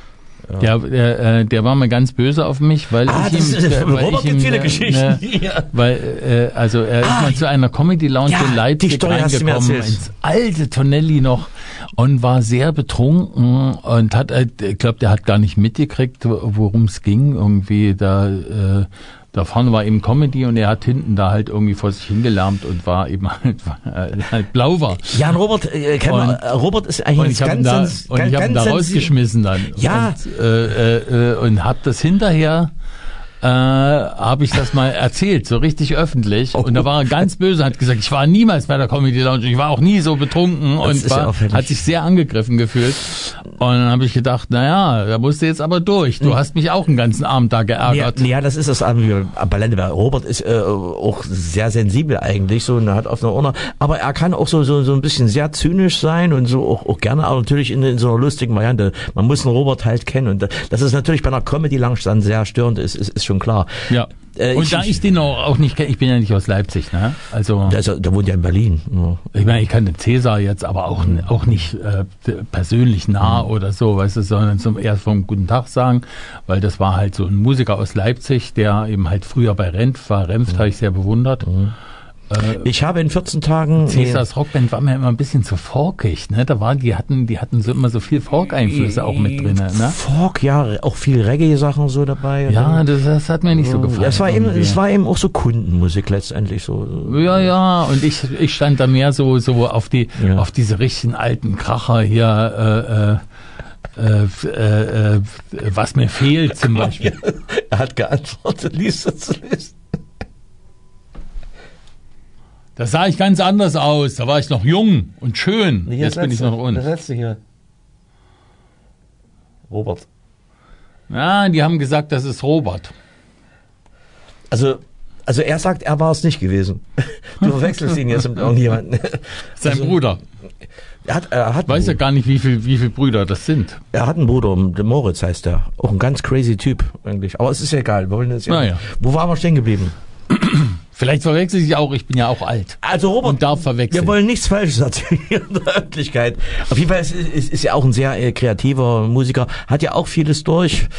Ja, der, äh, der war mal ganz böse auf mich, weil ah, ich das ihm, ist, äh, weil Robert ich ihm, gibt viele äh, Geschichten. Ne, Ja. Weil, äh, also er ist Ah, mal zu einer Comedy Lounge ja, in die Leipzig Story hast du mir reingekommen, erzählt. ins alte Tonelli noch und war sehr betrunken und hat, äh, ich glaube, der hat gar nicht mitgekriegt, worum es ging. Irgendwie da, äh, da vorne war eben Comedy und er hat hinten da halt irgendwie vor sich hingelärmt und war eben halt, halt blau war. Jan Robert, äh, kennt man, äh, Robert ist eigentlich Und ich habe ihn ganz, da, ganz, und ich hab ihn ganz da rausgeschmissen dann. Ja. Und, äh, äh, und habe das hinterher, äh, habe ich das mal erzählt, so richtig öffentlich. Oh. Und da war er ganz böse, hat gesagt, ich war niemals bei der Comedy Lounge, ich war auch nie so betrunken Das und ist ja war, auffällig. hat sich sehr angegriffen gefühlt. Und dann habe ich gedacht, naja, da musst du jetzt aber durch. Du hast mich auch einen ganzen Abend da Ja, geärgert. ja, das ist das Balende. Robert ist äh, auch sehr sensibel eigentlich, so, und er hat auf einer Ohr, aber er kann auch so so so ein bisschen sehr zynisch sein und so auch, auch gerne, aber natürlich in, in so einer lustigen Variante. Man muss einen Robert halt kennen und das ist natürlich bei einer Comedy Lounge dann sehr störend, ist ist, ist schon klar. Ja. Äh, Und ich- da ich den auch, auch nicht kenne, ich bin ja nicht aus Leipzig, ne? Also Der, ist, ja- der wohnt ja in Berlin. Ja. ich meine, ich kann den Cäsar jetzt aber auch, auch nicht äh, persönlich nah oder so, weißt du, sondern zum erst vom guten Tag sagen, weil das war halt so ein Musiker aus Leipzig, der eben halt früher bei Renf war. Renf habe ich sehr bewundert. Ich habe in vierzehn Tagen Cäsars Rockband war mir immer ein bisschen zu folkig, ne? Da war, die hatten, die hatten so immer so viel Folk-Einflüsse auch mit drin, ne? Folk, ja, auch viel Reggae-Sachen so dabei. Ja, das, das hat mir nicht so gefallen. Ja, es war eben, irgendwie. es war eben auch so Kundenmusik letztendlich so. Ja, ja, und ich, ich stand da mehr so, so auf die, Ja. auf diese richtigen alten Kracher hier, äh, äh, äh, äh, was mir fehlt zum Beispiel. Er hat geantwortet, liest das lesen. Da sah ich ganz anders aus, da war ich noch jung und schön. Jetzt bin ich noch Das unten. letzte hier. Robert. Ja, die haben gesagt, das ist Robert. Also, also er sagt, er war es nicht gewesen. Du verwechselst ihn jetzt mit irgendjemandem. Sein Also, Bruder. Er hat, er hat, Weiß ja gar nicht, wie viel, wie viel Brüder das sind. er hat einen Bruder, der Moritz heißt der. Auch ein ganz crazy Typ eigentlich. Aber es ist ja egal. Wir wollen das ja. Naja. Wo waren wir stehen geblieben? Vielleicht verwechsel ich auch, ich bin ja auch alt. Also Robert, Und darf verwechseln. wir wollen nichts Falsches erzählen hier in der Öffentlichkeit. Auf jeden Fall ist, ist, ist ja auch ein sehr äh, kreativer Musiker, hat ja auch vieles durch,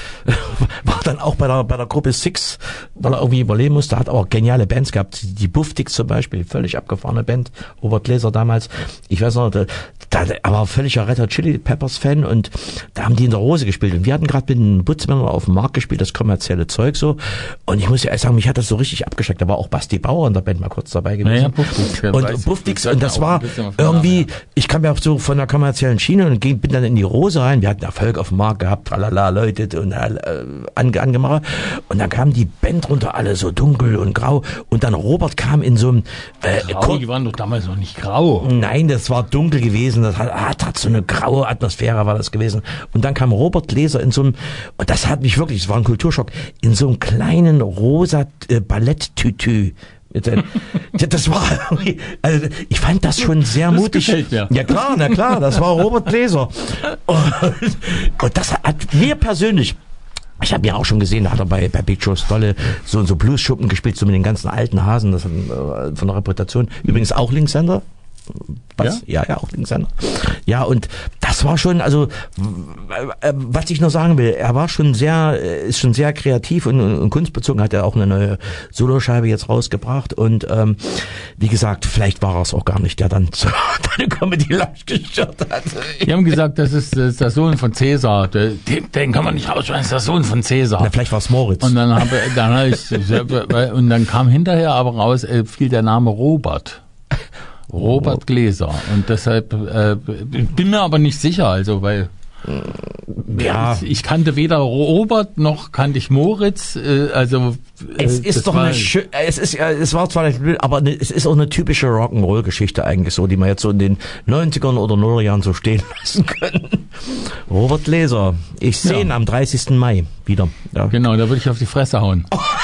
war dann auch bei der bei der Gruppe Six, weil er irgendwie überleben musste, hat auch geniale Bands gehabt, die Buffdicks zum Beispiel, völlig abgefahrene Band, Robert Gläser damals, ich weiß noch, da, da, er war völliger Red Hot Chili Peppers Fan und da haben die in der Rose gespielt und wir hatten gerade mit den Butzmännern auf dem Markt gespielt, das kommerzielle Zeug so, und ich muss ja ehrlich sagen, mich hat das so richtig abgeschreckt, da war auch Basti Bauer in der Band mal kurz dabei gewesen. Naja, Buffdicks, ja, weiß und ich. Buffdicks, Das und hört das mir auch war ein bisschen auf den irgendwie, Namen, ich kam ja auch so von der kommerziellen Schiene und ging, bin dann in die Rose rein, wir hatten Erfolg auf dem Markt gehabt, tralala, Leute und äh, ange, angemacht, und dann kam die Band runter, alle so dunkel und grau, und dann Robert kam in so einem äh, Grau, Kur- die waren doch damals noch nicht grau. Nein, das war dunkel gewesen, das hat, hat, hat so eine graue Atmosphäre war das gewesen. Und dann kam Robert Gläser in so einem, und das hat mich wirklich, es war ein Kulturschock, in so einem kleinen rosa äh, Balletttütü. Mit den- Ja, das war irgendwie, also ich fand das schon sehr Das mutig. gefällt mir. Ja klar, na klar, das war Robert Gläser. Und, und das hat mir persönlich, ich habe ja auch schon gesehen, da hat er bei, bei Big Joe Stolle so so Blues-Schuppen gespielt, so mit den ganzen alten Hasen, das hat, äh, von der Reputation. Übrigens auch Linkshänder. Was? Ja? ja, ja, auch Linkshänder. Ja, und das war schon, also, äh, was ich noch sagen will, er war schon sehr, äh, ist schon sehr kreativ und, und kunstbezogen, hat er auch eine neue Soloscheibe jetzt rausgebracht und, ähm, wie gesagt, vielleicht war er es auch gar nicht, der dann zu deine Comedy Lounge gestört hat. Die haben gesagt, das ist, das ist der Sohn von Cäsar. Der, den, den kann man nicht rausschmeißen, das ist der Sohn von Cäsar. Na, vielleicht war es Moritz. Und dann habe dann hab ich und dann kam hinterher aber raus, äh, fiel der Name Robert. Robert Gläser. Und deshalb äh, bin mir aber nicht sicher, also weil ja. ich, ich kannte weder Robert noch kannte ich Moritz. Äh, also äh, Es ist das doch war- eine schö- es ist ja, es war zwar nicht blöd, aber ne, es ist auch eine typische Rock'n'Roll-Geschichte eigentlich so, die man jetzt so in den neunzigern oder nullerjahren Jahren so stehen lassen können. Robert Gläser. Ich sehe Ja. ihn am dreißigsten Mai wieder. Ja. Genau, da würde ich auf die Fresse hauen.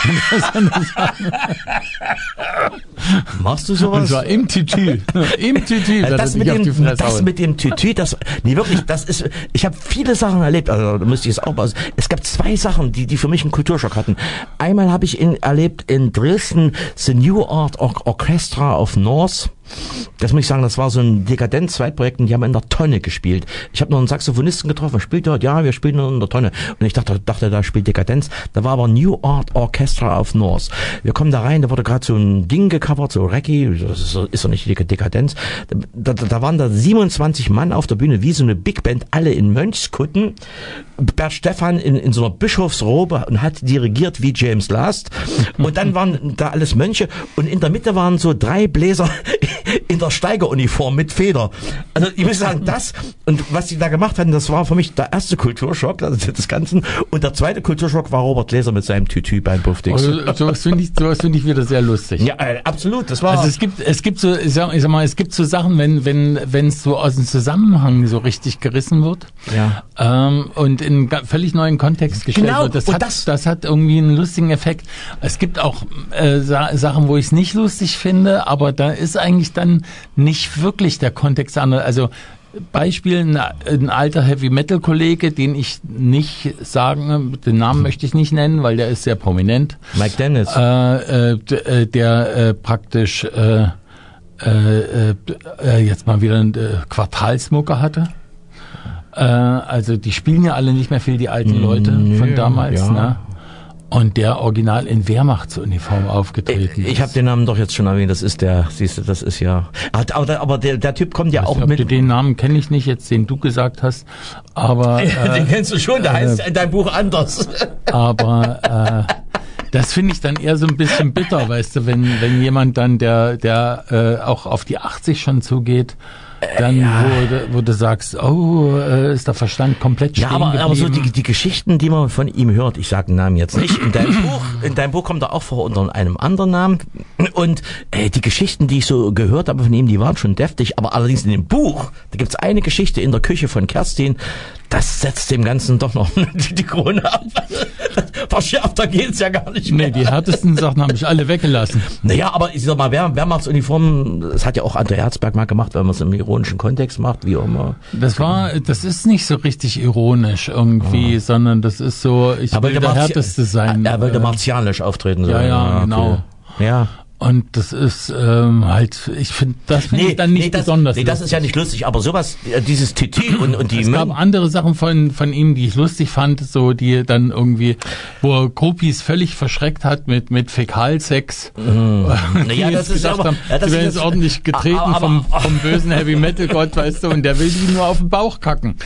Machst du Und sowas? zwar im Tütü. Im Tütü Äh, würde das ich mit auf die dem, Fresse das hauen. mit dem Tütü, das, nee, wirklich, das ist, ich habe viele Sachen erlebt, also da müsste ich es auch mal, es gab zwei Sachen, die, die für mich einen Kulturschock hatten. Einmal habe ich in, erlebt in Dresden The New Art Or- Orchestra of North. Das muss ich sagen, das war so ein Dekadenz-Zweitprojekt und die haben in der Tonne gespielt. Ich habe noch einen Saxophonisten getroffen, spielt dort, ja, wir spielen in der Tonne. Und ich dachte, dachte, da spielt Dekadenz. Da war aber New Art Orchestra auf North. Wir kommen da rein, da wurde gerade so ein Ding gecovert, so Reggae, das ist, ist doch nicht die Dekadenz. Da, da, da waren da siebenundzwanzig Mann auf der Bühne, wie so eine Big Band, alle in Mönchskutten. Bert Stephan in, in so einer Bischofsrobe und hat dirigiert wie James Last. Und dann waren da alles Mönche und in der Mitte waren so drei Bläser in der Steigeruniform mit Feder. Also ich muss sagen, das und was die da gemacht hatten, das war für mich der erste Kulturschock also des Ganzen. Und der zweite Kulturschock war Robert Gläser mit seinem Tütü beim Buffdix. Also, sowas finde ich, sowas finde ich wieder sehr lustig. Ja, äh, absolut. Das war. Also es gibt, es gibt so, ich sag, ich sag mal, es gibt so Sachen, wenn, wenn, wenn es so aus dem Zusammenhang so richtig gerissen wird. Ja. Ähm, und in ga- völlig neuen Kontext gestellt Genau, wird. Das und hat, das- das hat irgendwie einen lustigen Effekt. Es gibt auch äh, Sa- Sachen, wo ich es nicht lustig finde, aber da ist eigentlich dann nicht wirklich der Kontext anders. Also Beispiel, ein, ein alter Heavy-Metal-Kollege, den ich nicht sagen, den Namen möchte ich nicht nennen, weil der ist sehr prominent. Mike Dennis. Äh, äh, d- äh, der äh, praktisch äh, äh, äh, jetzt mal wieder einen äh, Quartalsmucke hatte. Äh, also die spielen ja alle nicht mehr viel, die alten Leute Nö, von damals. ja. Ne? Und der original in Wehrmachtsuniform aufgetreten Ich habe den Namen doch jetzt schon erwähnt, das ist der, siehst du, das ist ja, aber, aber der, der Typ kommt ja Weiß auch nicht, ob mit. du den Namen kenne ich nicht jetzt, den du gesagt hast, aber äh, Den kennst du schon, der äh, heißt in deinem Buch anders. aber äh, das finde ich dann eher so ein bisschen bitter, weißt du, wenn wenn jemand dann, der der äh, auch auf die achtzig schon zugeht, dann ja. wo, du, wo du sagst, oh, äh, ist der Verstand komplett stehen Ja, aber, aber so geblieben. die, die Geschichten, die man von ihm hört, ich sage den Namen jetzt nicht, in deinem Buch, in deinem Buch kommt er auch vor unter einem anderen Namen und äh, die Geschichten, die ich so gehört habe von ihm, die waren schon deftig, aber allerdings in dem Buch, da gibt's eine Geschichte in der Küche von Kerstin, das setzt dem Ganzen doch noch die, die Krone ab. Verschärfter geht's ja gar nicht mehr. Nee, die härtesten Sachen habe ich alle weggelassen. Naja, aber ich sag mal, Wehr, Wehrmachtsuniformen, das hat ja auch André Herzberg mal gemacht, wenn man es im ironischen Kontext macht, wie auch immer. Das war, das ist nicht so richtig ironisch irgendwie, sondern das ist so, ich will der marti- härteste sein. Er wollte Äh, martialisch auftreten. Ja, so. ja, genau. Okay. Ja. Und das ist ähm, halt, ich finde, das finde ich dann nicht das, besonders nee, das ist ja nicht lustig, aber sowas, äh, dieses Titi und, und die Es gab Mön- andere Sachen von von ihm, die ich lustig fand, so die dann irgendwie, wo er Groupies völlig verschreckt hat mit mit Fäkalsex. Mhm. Die Naja, das jetzt ist gedacht aber- haben, ja, das die ist werden jetzt jetzt- ordentlich getreten aber- vom vom bösen Heavy Metal Gott, weißt du, und der will die nur auf den Bauch kacken.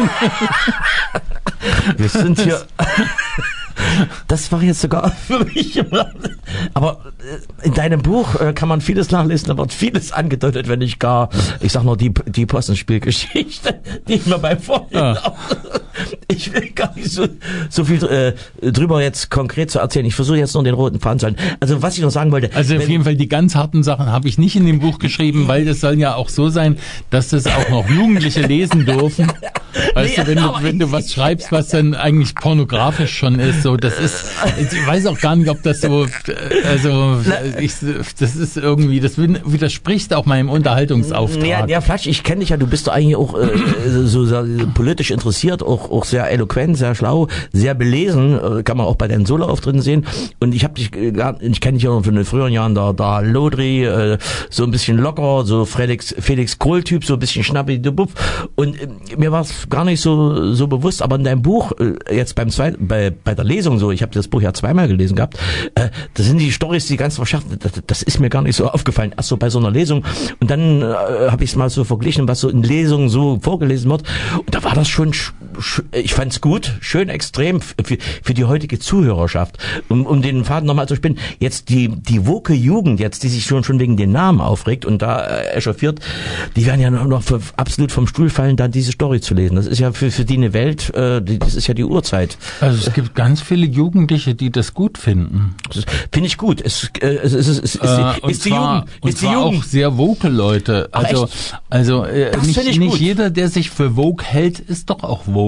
Wir sind hier. Das war jetzt sogar für mich immer. Aber äh, in deinem Buch äh, kann man vieles nachlesen, da wird vieles angedeutet, wenn nicht gar, ich sag nur die, die Possenspielgeschichte, die ich mir beim Vorhinein Ja. Ich will gar nicht so, so viel äh, drüber jetzt konkret zu erzählen. Ich versuche jetzt nur den roten Faden zu halten. Also was ich noch sagen wollte. Also auf wenn- jeden Fall die ganz harten Sachen habe ich nicht in dem Buch geschrieben, weil das soll ja auch so sein, dass das auch noch Jugendliche lesen dürfen. Weißt Nee, du, wenn du, aber- wenn du was schreibst, was dann eigentlich pornografisch schon ist, so, das ist, ich weiß auch gar nicht, ob das so, also, ich, das ist irgendwie, das widerspricht auch meinem Unterhaltungsauftrag. Ja, ja, Flatsch, ich kenne dich ja, du bist doch eigentlich auch äh, so, so politisch interessiert, auch, auch sehr eloquent, sehr schlau, sehr belesen, äh, kann man auch bei deinen Soloauftritten sehen. Und ich habe dich, äh, gar- ich kenne dich ja noch von den früheren Jahren, da, da Lodri, äh, so ein bisschen locker, so Felix, Felix Kohl-Typ, so ein bisschen schnappi, du Buff. Und äh, mir war es gar nicht so so bewusst, aber in deinem Buch, äh, jetzt beim zweiten, bei, bei der Lesung so, ich habe das Buch ja zweimal gelesen gehabt, äh, das sind die Storys, die ganz verschärft, das, das ist mir gar nicht so aufgefallen, erst so bei so einer Lesung. Und dann äh, habe ich es mal so verglichen, was so in Lesungen so vorgelesen wird. Und da war das schon, sch, sch, ich fand's gut, schön extrem für, für die heutige Zuhörerschaft. Um, um den Faden nochmal zu spinnen, jetzt die, die woke Jugend jetzt, die sich schon, schon wegen den Namen aufregt und da äh, echauffiert, die werden ja noch, noch für, absolut vom Stuhl fallen, dann diese Story zu lesen. Das ist ja für, für die eine Welt, äh, die, das ist ja die Uhrzeit. Also es gibt ganz viele Jugendliche, die das gut finden. Finde ich gut. Es, äh, es, es, es, es, ist, Äh, die, und ist die zwar, Jugend. und Ist die zwar Jugend. auch sehr woke Leute. Ach, Also, echt? also äh, Das nicht, find ich nicht gut. jeder, der sich für woke hält, ist doch auch woke. Ja, das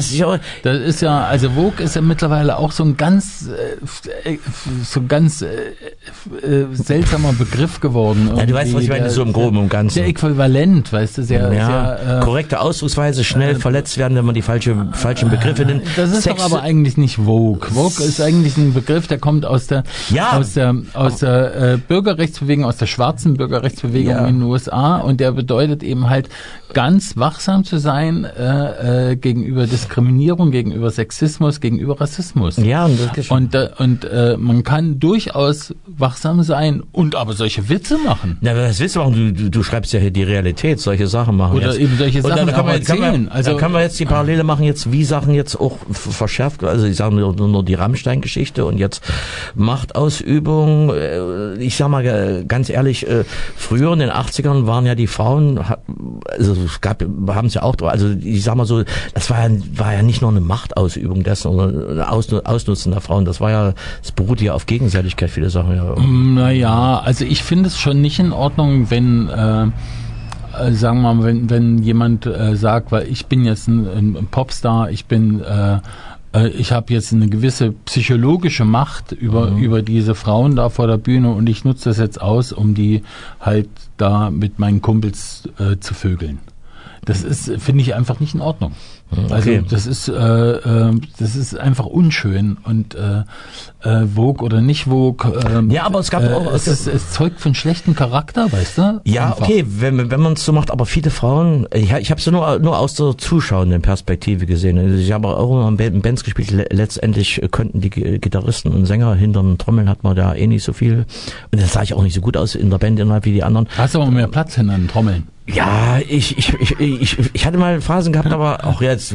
das ist ja, das ist ja, also Vogue ist ja mittlerweile auch so ein ganz, äh, so ein ganz äh, äh, seltsamer Begriff geworden. Ja, du weißt, was ich meine, der, so im Groben und Ganzen. Sehr äquivalent, weißt du, sehr, ja, sehr äh, korrekte Ausdrucksweise, schnell äh, verletzt werden, wenn man die falsche, falschen Begriffe nimmt. Das ist Sex, doch aber eigentlich nicht Vogue. Vogue ist eigentlich ein Begriff, der kommt aus der, ja, aus der, aus der äh, Bürgerrechtsbewegung, aus der schwarzen Bürgerrechtsbewegung ja. in den U S A, und der bedeutet eben halt, ganz wachsam zu sein äh, äh, gegenüber Diskriminierung, gegenüber Sexismus, gegenüber Rassismus. Ja, und das und, äh, und äh, man kann durchaus wachsam sein und aber solche Witze machen. Na, was willst du machen? Du, du, du schreibst ja hier die Realität, solche Sachen machen. Oder jetzt. eben solche Sachen und dann kann man, erzählen. Kann man, also dann kann man jetzt die Parallele machen, jetzt wie Sachen jetzt auch verschärft, also ich sage nur, nur die Rammstein-Geschichte und jetzt Machtausübung. Ich sag mal ganz ehrlich, früher in den achtzigern waren ja die Frauen, also es gab, haben es ja auch, also ich sag mal so, das war ja, war ja nicht nur eine Machtausübung dessen oder eine Ausnutzen der Frauen, das war ja, es beruht ja auf Gegenseitigkeit, viele Sachen. Ja. Naja, also ich finde es schon nicht in Ordnung, wenn äh, sagen wir mal, wenn, wenn jemand äh, sagt, weil ich bin jetzt ein, ein Popstar, ich bin äh, ich habe jetzt eine gewisse psychologische Macht über mhm. über diese Frauen da vor der Bühne und ich nutze das jetzt aus, um die halt da mit meinen Kumpels äh, zu vögeln. Das ist, finde ich, einfach nicht in Ordnung. Also okay. das ist äh, äh, das ist einfach unschön und äh, äh, Vogue oder nicht Vogue. Äh, ja, aber es gab äh, auch es, ist, es zeugt von schlechtem Charakter, weißt du? Ja, einfach. Okay, wenn wenn man es so macht, aber viele Frauen, ich, ich habe es nur nur aus der zuschauenden Perspektive gesehen. Also ich habe auch immer in Bands gespielt. Letztendlich könnten die Gitarristen und Sänger hinterm Trommeln hat man da eh nicht so viel und das sah ich auch nicht so gut aus in der Band innerhalb wie die anderen. Hast du aber mehr Platz hinter den Trommeln? Ja, ich, ich, ich, ich, ich hatte mal Phasen gehabt, aber auch jetzt.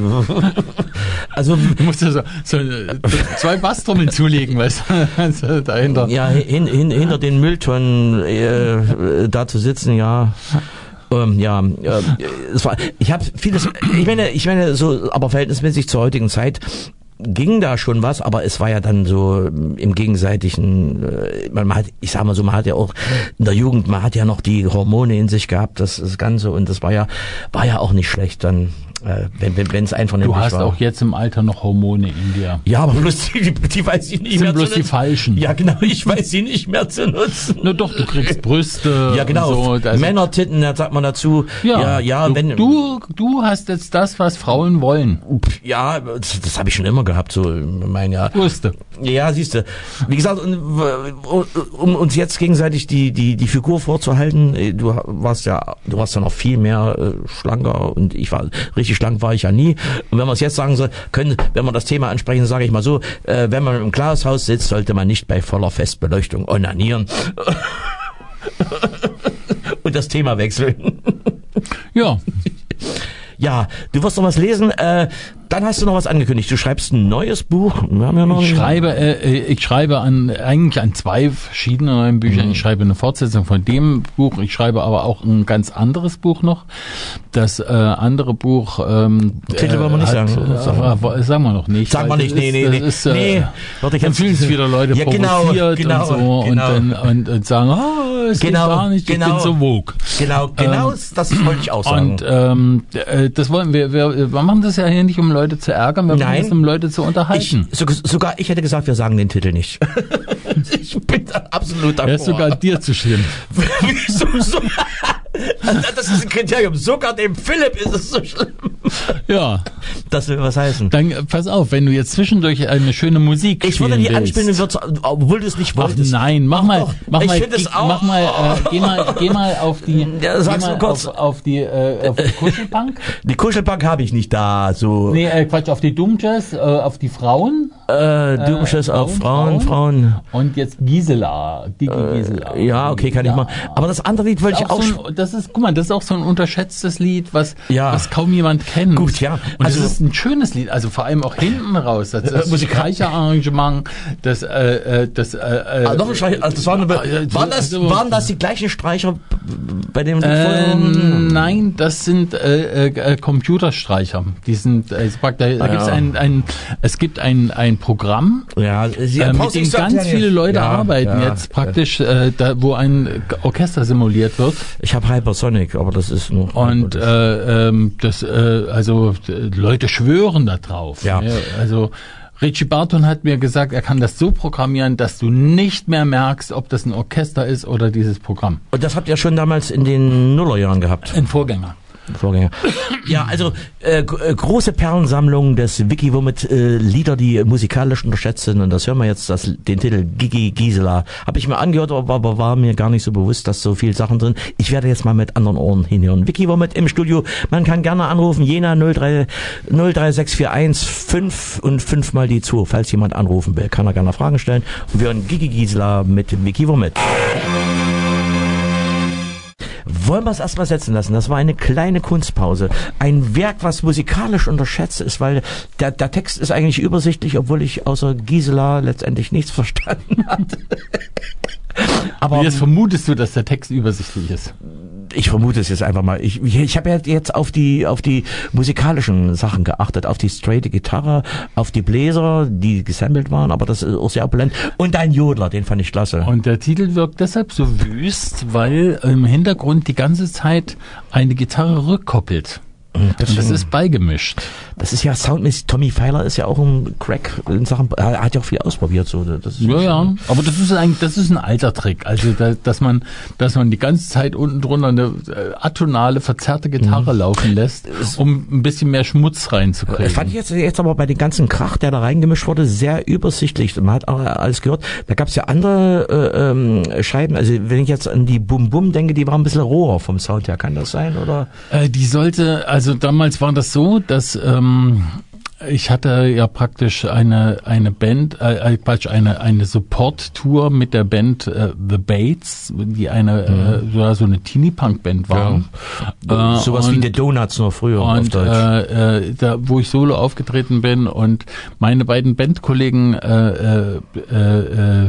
Also du musst ja so, so zwei Basstrommeln zulegen, weißt du, also dahinter. Ja, hin, hin, hinter den Mülltonnen äh, da zu sitzen, ja. Ähm, ja, äh, es war. Ich habe vieles. Ich meine, ich meine so, aber verhältnismäßig zur heutigen Zeit ging da schon was, aber es war ja dann so im gegenseitigen, man hat, ich sag mal so, man hat ja auch in der Jugend, man hat ja noch die Hormone in sich gehabt, das, das Ganze, und das war ja, war ja auch nicht schlecht dann, äh, wenn wenn wenn es einfach nicht war. Du hast auch jetzt im Alter noch Hormone in dir. Ja, aber bloß die, die weiß ich nicht sind mehr bloß zu die nutzen. falschen. Ja, genau, ich weiß sie nicht mehr zu nutzen. Na doch, du kriegst Brüste. Ja, genau. So, also Männertitten, da sagt man dazu. Ja, ja, ja du, wenn du du hast jetzt das, was Frauen wollen. Ja, das, das habe ich schon immer gehabt, so mein Jahr. Brüste. Ja, siehst du. Wie gesagt, um uns jetzt gegenseitig die die die Figur vorzuhalten, du warst ja du warst ja noch viel mehr äh, schlanker und ich war richtig schlank war ich ja nie. Und wenn man es jetzt sagen soll, können, wenn man das Thema ansprechen, sage ich mal so, äh, wenn man im Glashaus sitzt, sollte man nicht bei voller Festbeleuchtung onanieren. Und das Thema wechseln. Ja. Ja, du wirst noch was lesen. Äh, dann hast du noch was angekündigt. Du schreibst ein neues Buch. Wir haben ja noch ich schreibe, äh, ich schreibe an eigentlich an zwei verschiedenen neuen Büchern. Mhm. Ich schreibe eine Fortsetzung von dem Buch. Ich schreibe aber auch ein ganz anderes Buch noch. Das äh, andere Buch. Ähm, Titel wollen wir nicht hat, sagen. Äh, äh, sagen wir noch nicht. Sagen wir nicht. Nee, nee, ist, nee. Ist, äh, nee. Warte, dann fühlen sich wieder Leute ja, provoziert genau, genau, und so genau. und, dann, und, und sagen, oh, es genau, geht gar nicht. Genau, ich bin so woke. Genau, genau. Ähm, das wollte ich auch sagen. Und ähm, das wollen wir. Wir, wir machen das ja hier nicht, um Leute zu ärgern. Wir Nein. das, um Leute zu unterhalten. Ich, so, sogar ich hätte gesagt, wir sagen den Titel nicht. Ich bin da absolut d'accord. Er ist sogar dir zu schlimm. Wieso so? Das ist ein Kriterium. Sogar dem Philipp ist es so schlimm. Ja. Das will was heißen. Dann pass auf, wenn du jetzt zwischendurch eine schöne Musik ich würde die anspielen, obwohl du es nicht wolltest. Ach nein, mach mal, mach ich mal, es auch. mach mal, äh, geh mal, geh mal auf die, ja, geh sag's mal nur kurz. auf, auf die, äh, auf die Kuschelbank. Die Kuschelbank habe ich nicht da, so. Nee, äh, Quatsch, auf die Doomjazz, äh, auf die Frauen. Äh, Doomjazz äh, auf Frauen, Frauen, Frauen. Und jetzt Gisela, Digi äh, Gisela. Ja, okay, kann ja. ich mal. Aber das andere Lied wollte ich auch. So ein, das ist, guck mal, das ist auch so ein unterschätztes Lied, was, ja. was kaum jemand kennt. Gut, ja. Und also, das ist ein schönes Lied, also vor allem auch hinten raus. Das, das Streicherarrangement, das, äh, das, äh, ah, noch ein Streicher, also das waren, äh, waren, das, waren das die gleichen Streicher bei dem äh, Nein, das sind äh, äh, Computerstreicher. Die sind, äh, da, da ah, gibt's ja. ein, ein, es gibt ein, ein Programm, Ja, Sie, äh, mit dem ganz viele Leute ja, arbeiten ja, jetzt praktisch, äh, da, wo ein Orchester simuliert wird. Ich habe Hypersonic, aber das ist nur... Und äh, ähm, das, äh, also äh, Leute schwören da drauf. Ja. Ne? Also Richie Barton hat mir gesagt, er kann das so programmieren, dass du nicht mehr merkst, ob das ein Orchester ist oder dieses Programm. Und das habt ihr schon damals in den Nullerjahren gehabt? Ein Vorgänger. Vorgänger. Ja, also äh, g- äh, große Perlensammlung des Vicky Womit äh, Lieder, die musikalisch unterschätzt sind. Und das hören wir jetzt, das, den Titel Gigi Gisela. Habe ich mir angehört, aber, aber war mir gar nicht so bewusst, dass so viel Sachen drin. Ich werde jetzt mal mit anderen Ohren hinhören. Vicky Womit im Studio. Man kann gerne anrufen. Jena null drei sechs vier eins fünf und fünf mal die zwei. Falls jemand anrufen will, kann er gerne Fragen stellen. Und wir hören Gigi Gisela mit Vicky Womit. Wollen wir es erstmal setzen lassen? Das war eine kleine Kunstpause. Ein Werk, was musikalisch unterschätzt ist, weil der, der Text ist eigentlich übersichtlich, obwohl ich außer Gisela letztendlich nichts verstanden hatte. Aber Wie jetzt vermutest du, dass der Text übersichtlich ist? ich vermute es jetzt einfach mal. Ich, ich, ich habe ja jetzt auf die auf die musikalischen Sachen geachtet, auf die straighte Gitarre, auf die Bläser, die gesampelt waren, aber das ist auch sehr opulent. Und ein Jodler, den fand ich klasse. Und der Titel wirkt deshalb so wüst, weil im Hintergrund die ganze Zeit eine Gitarre rückkoppelt. Das, Und das ist beigemischt. Das ist ja soundmäßig. Tommy Feiler ist ja auch ein Crack in Sachen. Er hat ja auch viel ausprobiert. So, das ist Ja, ja. Aber das ist eigentlich, das ist ein alter Trick. Also, da, dass man, dass man die ganze Zeit unten drunter eine äh, atonale, verzerrte Gitarre mhm. laufen lässt, um ein bisschen mehr Schmutz reinzukriegen. Das fand ich jetzt, jetzt aber bei den ganzen Krach, der da reingemischt wurde, sehr übersichtlich. Man hat auch alles gehört. Da gab es ja andere äh, ähm, Scheiben. Also, wenn ich jetzt an die Bum Bum denke, die waren ein bisschen roher vom Sound her. Kann das sein, oder? Äh, die sollte, also damals war das so, dass ähm, ich hatte ja praktisch eine eine Band, äh, Quatsch, eine eine Support-Tour mit der Band äh, The Bates, die eine mhm. äh, so eine Teenie-Punk-Band war. Ja. Äh, Sowas und, wie The Donuts nur früher und, auf Deutsch. Äh, äh, da, wo ich solo aufgetreten bin und meine beiden Bandkollegen, äh, äh, äh,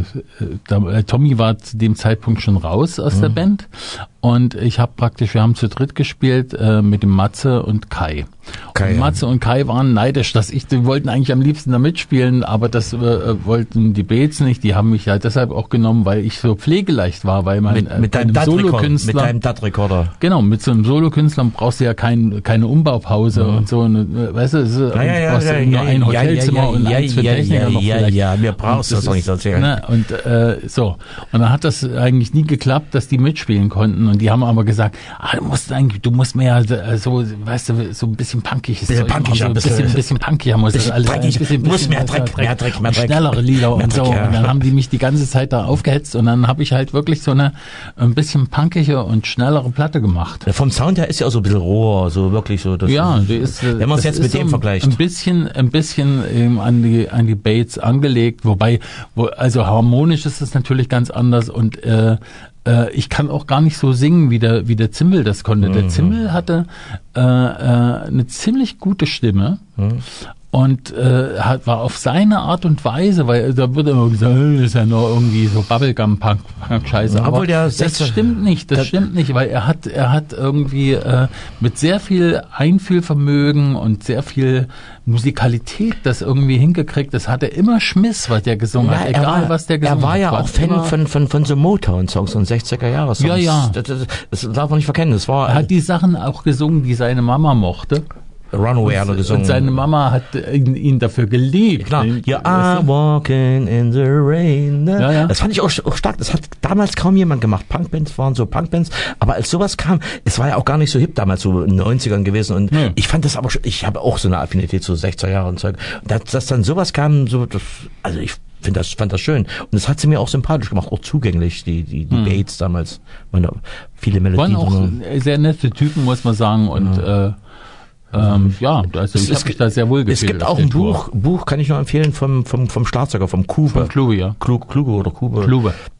äh, Tommy war zu dem Zeitpunkt schon raus aus mhm. der Band. Und ich habe praktisch, wir haben zu dritt gespielt äh, mit dem Matze und Kai. Kai und Matze ja. und Kai waren neidisch, dass ich, die wollten eigentlich am liebsten da mitspielen, aber das äh, wollten die Bates nicht. Die haben mich halt deshalb auch genommen, weil ich so pflegeleicht war, weil man mit, äh, mit deinem Solokünstler, mit deinem D A T-Rekorder. Genau, mit so einem Solokünstler brauchst du ja kein, keine Umbaupause mhm. und so. Und, weißt du, es ist, ja, ja, ja, brauchst ja, du nur ja, ein Hotelzimmer ja, ja, und ja, eins für ja, Techniker ja, noch ja, vielleicht. Ja, mir brauchst du das doch nicht erzählen. Ne, und äh, so. Und dann hat das eigentlich nie geklappt, dass die mitspielen konnten. Und die haben aber gesagt, ah, du musst eigentlich, du musst mehr so, weißt du, so ein bisschen punkiges bisschen punkiger, so ein bisschen, ein bisschen punkiger muss das alles sein. Ein bisschen, muss mehr Dreck, Dreck, mehr Dreck, mehr Dreck. Schnellere Lieder und so. Dreck, ja. Und dann haben die mich die ganze Zeit da aufgehetzt und dann habe ich halt wirklich so eine ein bisschen punkige und schnellere Platte gemacht. Vom Sound her ist ja auch so ein bisschen roher, so wirklich so. Das ja, ist, die ist, wenn man es jetzt mit dem so vergleicht. Ein bisschen, ein bisschen ähm, an die an die Bates angelegt, wobei, wo, also harmonisch ist es natürlich ganz anders und äh, ich kann auch gar nicht so singen, wie der, wie der Zimmel das konnte. Mhm. Der Zimmel hatte äh, äh, eine ziemlich gute Stimme mhm. und äh, hat, war auf seine Art und Weise, weil da wird immer gesagt, das ist ja nur irgendwie so Bubblegum-Punk-Scheiße. Ja, aber der das stimmt nicht, das, das stimmt nicht, weil er hat, er hat irgendwie äh, mit sehr viel Einfühlvermögen und sehr viel Musikalität das irgendwie hingekriegt. Das hat er immer Schmiss, was der gesungen ja, hat, egal war, was der gesungen hat. Er war ja hat, auch Fan von, von, von so Motown-Songs und sechziger-Jahre-Songs. Ja, ja. Das, das, das darf man nicht verkennen. Das war, er hat die Sachen auch gesungen, die seine Mama mochte. Runaway hat er gesungen. Und seine Mama hat ihn, ihn dafür geliebt. Klar. Ja, I'm walking in the rain. Ja, ja. Das fand ich auch, auch stark. Das hat damals kaum jemand gemacht. Punkbands waren so Punkbands. Aber als sowas kam, es war ja auch gar nicht so hip damals, so in den neunzigern gewesen. Und hm. ich fand das aber schon, ich habe auch so eine Affinität zu sechziger Jahren und Zeug. Dass, dass dann sowas kam, so, das, also ich finde das, fand das schön. Und das hat sie mir auch sympathisch gemacht, auch zugänglich, die, die, die hm. Bates damals. Meine, viele Melodien. Waren auch sehr nette Typen, muss man sagen. Und, ja. äh, Ähm, ja, also ich habe mich da sehr wohl gefühlt. Es gibt auch ein Buch, Buch kann ich nur empfehlen vom vom vom Schlagzeuger, vom Kube. Vom Klube, ja. Klube, Klube oder Kube. Klube.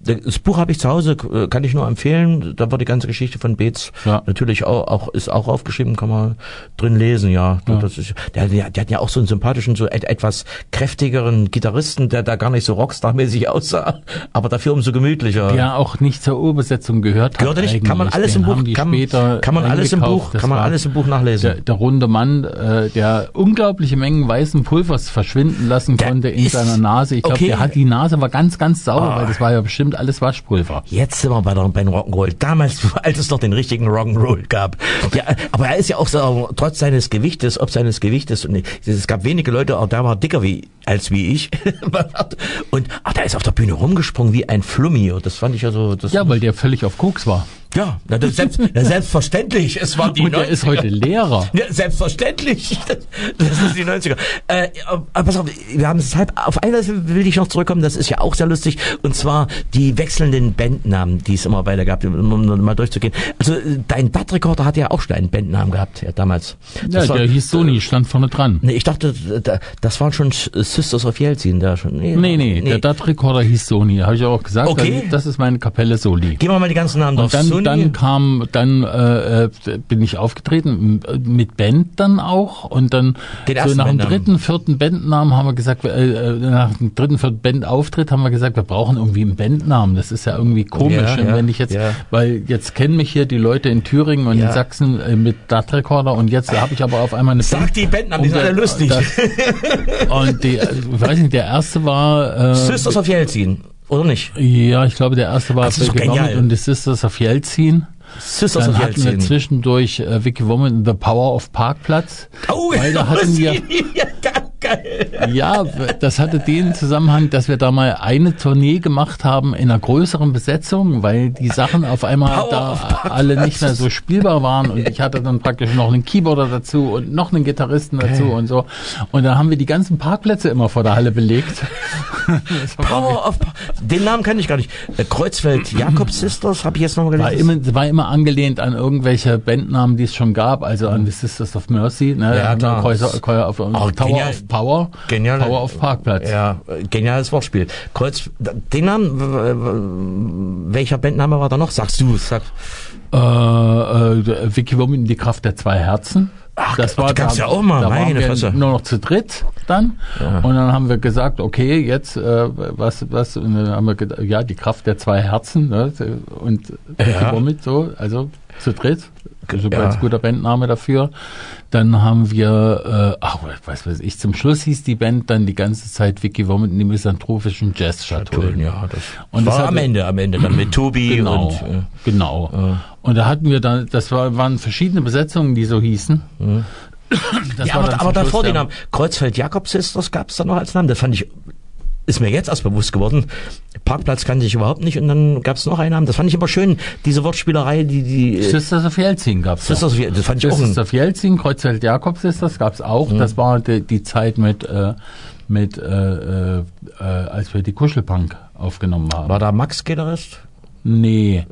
Das Buch habe ich zu Hause, kann ich nur empfehlen. Da war die ganze Geschichte von Beetz ja. natürlich auch, auch ist auch aufgeschrieben, kann man drin lesen, ja. ja. Das ist, der, der, der hat ja auch so einen sympathischen, so et, etwas kräftigeren Gitarristen, der da gar nicht so Rockstar-mäßig aussah, aber dafür umso gemütlicher. Der auch nicht zur Urbesetzung gehört hat. Gehört er nicht? Kann man alles Den im Buch, kann, kann man alles im Buch, kann man alles im Buch nachlesen. Der, der runde Mann, äh, der unglaubliche Mengen weißen Pulvers verschwinden lassen der konnte in seiner Nase. Ich glaube, okay. der hat die Nase war ganz, ganz sauber, oh. weil das war ja bestimmt alles Waschpulver. Jetzt sind wir bei der, beim Rock'n'Roll. Damals, als es noch den richtigen Rock'n'Roll gab. Ja, aber er ist ja auch so, trotz seines Gewichtes, ob seines Gewichtes, und es gab wenige Leute, auch da war dicker wie, als wie ich. Und, ach, der ist auf der Bühne rumgesprungen wie ein Flummi. Das fand ich ja so, das ja, weil der völlig auf Koks war. Ja, das selbst, das selbstverständlich. Es war die Und der ist heute Lehrer. Ja, selbstverständlich. Das, das ist die neunziger. Äh, aber pass auf, wir haben es halb, auf eine will ich noch zurückkommen, das ist ja auch sehr lustig, und zwar die wechselnden Bandnamen, die es immer weiter gab, um, um mal durchzugehen. Also dein Dart-Recorder hat ja auch schon einen Bandnamen gehabt, ja, damals. Das ja, war, der hieß Sony, stand vorne dran. Nee, ich dachte, das waren schon Sisters of Yeltsin da schon. Nee, nee, nee, nee. Der Dart-Recorder hieß Sony, habe ich auch gesagt. Okay. Das ist meine Kapelle Soli. Gehen wir mal die ganzen Namen drauf. Dann kam, dann äh, bin ich aufgetreten mit Band dann auch und dann so nach dem dritten, vierten Bandnamen haben wir gesagt, äh, nach dem dritten, vierten Bandauftritt haben wir gesagt, wir brauchen irgendwie einen Bandnamen. Das ist ja irgendwie komisch, ja, ja, wenn ich jetzt, ja. weil jetzt kennen mich hier die Leute in Thüringen und ja. in Sachsen äh, mit Dart-Recorder und jetzt habe ich aber auf einmal eine Sag Band. Sag die Bandnamen, die sind alle lustig. Das, und die, ich weiß nicht, der erste war äh, Sisters of Yeltsin. Oder nicht? Ja, ich glaube, der erste war Vicky Womit und die Sisters of Yeltsin. Sisters Dann of hatten Yeltsin. wir zwischendurch äh, Vicky Womit und The Power of Parkplatz. Oh, weil da hatten wir, ja, geil. Ja, das hatte den Zusammenhang, dass wir da mal eine Tournee gemacht haben in einer größeren Besetzung, weil die Sachen auf einmal Power da alle nicht mehr so spielbar waren und ich hatte dann praktisch noch einen Keyboarder dazu und noch einen Gitarristen dazu okay. und so. Und da haben wir die ganzen Parkplätze immer vor der Halle belegt. Power of Den Namen kann ich gar nicht. Kreuzfeld Jakob Sisters habe ich jetzt noch mal gelesen. War immer, war immer angelehnt an irgendwelche Bandnamen, die es schon gab, also an The Sisters of Mercy, ne? Ja, klar. Kreuzer, Kreuzer auf, oh, Tower genial. of Power, genial. Power of Parkplatz. Ja, geniales Wortspiel. Kreuz, den Namen, welcher Bandname war da noch? Sagst du, sag. Äh, äh, Vicky Womit, die Kraft der zwei Herzen. Ach, das war, da, ja auch mal, da meine waren wir Fresse. nur noch zu dritt dann ja. Und dann haben wir gesagt, okay, jetzt äh, was was und dann haben wir gedacht, ja, die Kraft der zwei Herzen, ne? Und ja. womit so, also zu dritt, so ja. ganz guter Bandname dafür. Dann haben wir, äh, ach, was weiß ich, zum Schluss hieß die Band dann die ganze Zeit Vicky Womit in die misanthropischen Jazz-Schatullen. Ja, das und war das am Ende, am Ende dann mit Tobi genau, und äh, genau. Äh. Und da hatten wir dann, das war, waren verschiedene Besetzungen, die so hießen. Mhm. Das ja, war aber, aber davor den der, Namen Kreuzfeld Jakob Sisters gab es da noch als Namen. Das fand ich, ist mir jetzt erst bewusst geworden. Parkplatz kannte ich überhaupt nicht und dann gab es noch einen Namen. Das fand ich immer schön, diese Wortspielerei, die die Sisters of Yeltsin gab es. Sisters of Yeltsin, das fand ich auch. Sisters of Yeltsin, Kreuzfeld Jakob Sisters gab es auch. Mhm. Das war die, die Zeit mit äh, mit äh, äh, als wir die Kuschelpunk aufgenommen haben. War da Max Gitarrist? Nee.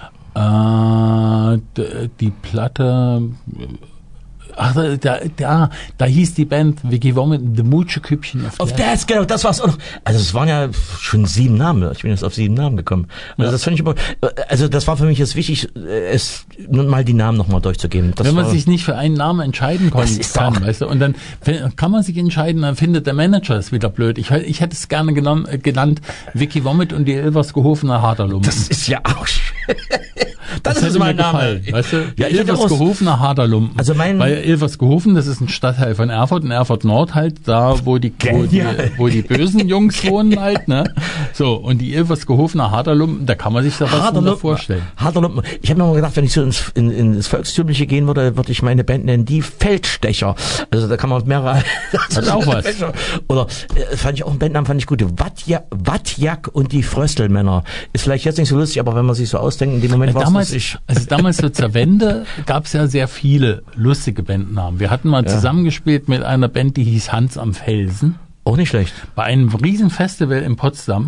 Äh, die Platte. Ach, da, da, da hieß die Band Vicky Womit, The Mutscheküppchen auf das, genau, das war's auch noch. Also es waren ja schon sieben Namen. Ich bin jetzt auf sieben Namen gekommen. Also ja. das fand ich immer, also das war für mich jetzt wichtig, es nun mal die Namen nochmal durchzugeben. Das Wenn man war, sich nicht für einen Namen entscheiden kann, kann weißt du, und dann kann man sich entscheiden, dann findet der Manager es wieder blöd. Ich, ich hätte es gerne genommen, genannt Vicky Womit und die Ilversgehofener Haderlumpen. Das ist ja auch schön. Das, das ist mein Name. Gefallen, weißt du? Ja, Ilversgehofener Haderlumpen. Also mein Weil Ilversgehofen, das ist ein Stadtteil von Erfurt, in Erfurt Nord halt, da wo die, wo die, wo die bösen Jungs wohnen halt, ne? So, und die Ilversgehofener Haderlumpen, da kann man sich da was vorstellen. Haderlumpen. Ich habe mir mal gedacht, wenn ich so ins, in, ins Volkstümliche gehen würde, würde ich meine Band nennen, die Feldstecher. Also da kann man mehrere. Hat auch was. Oder äh, fand ich auch einen Bandnamen, fand ich gut. Wattjak, Wattjak und die Fröstelmänner. Ist vielleicht jetzt nicht so lustig, aber wenn man sich so ausdenkt, in dem Moment war es ich. Also damals so zur Wende gab es ja sehr viele lustige Bandnamen. Wir hatten mal ja. zusammengespielt mit einer Band, die hieß Hans am Felsen. Auch nicht schlecht. Bei einem riesen Festival in Potsdam.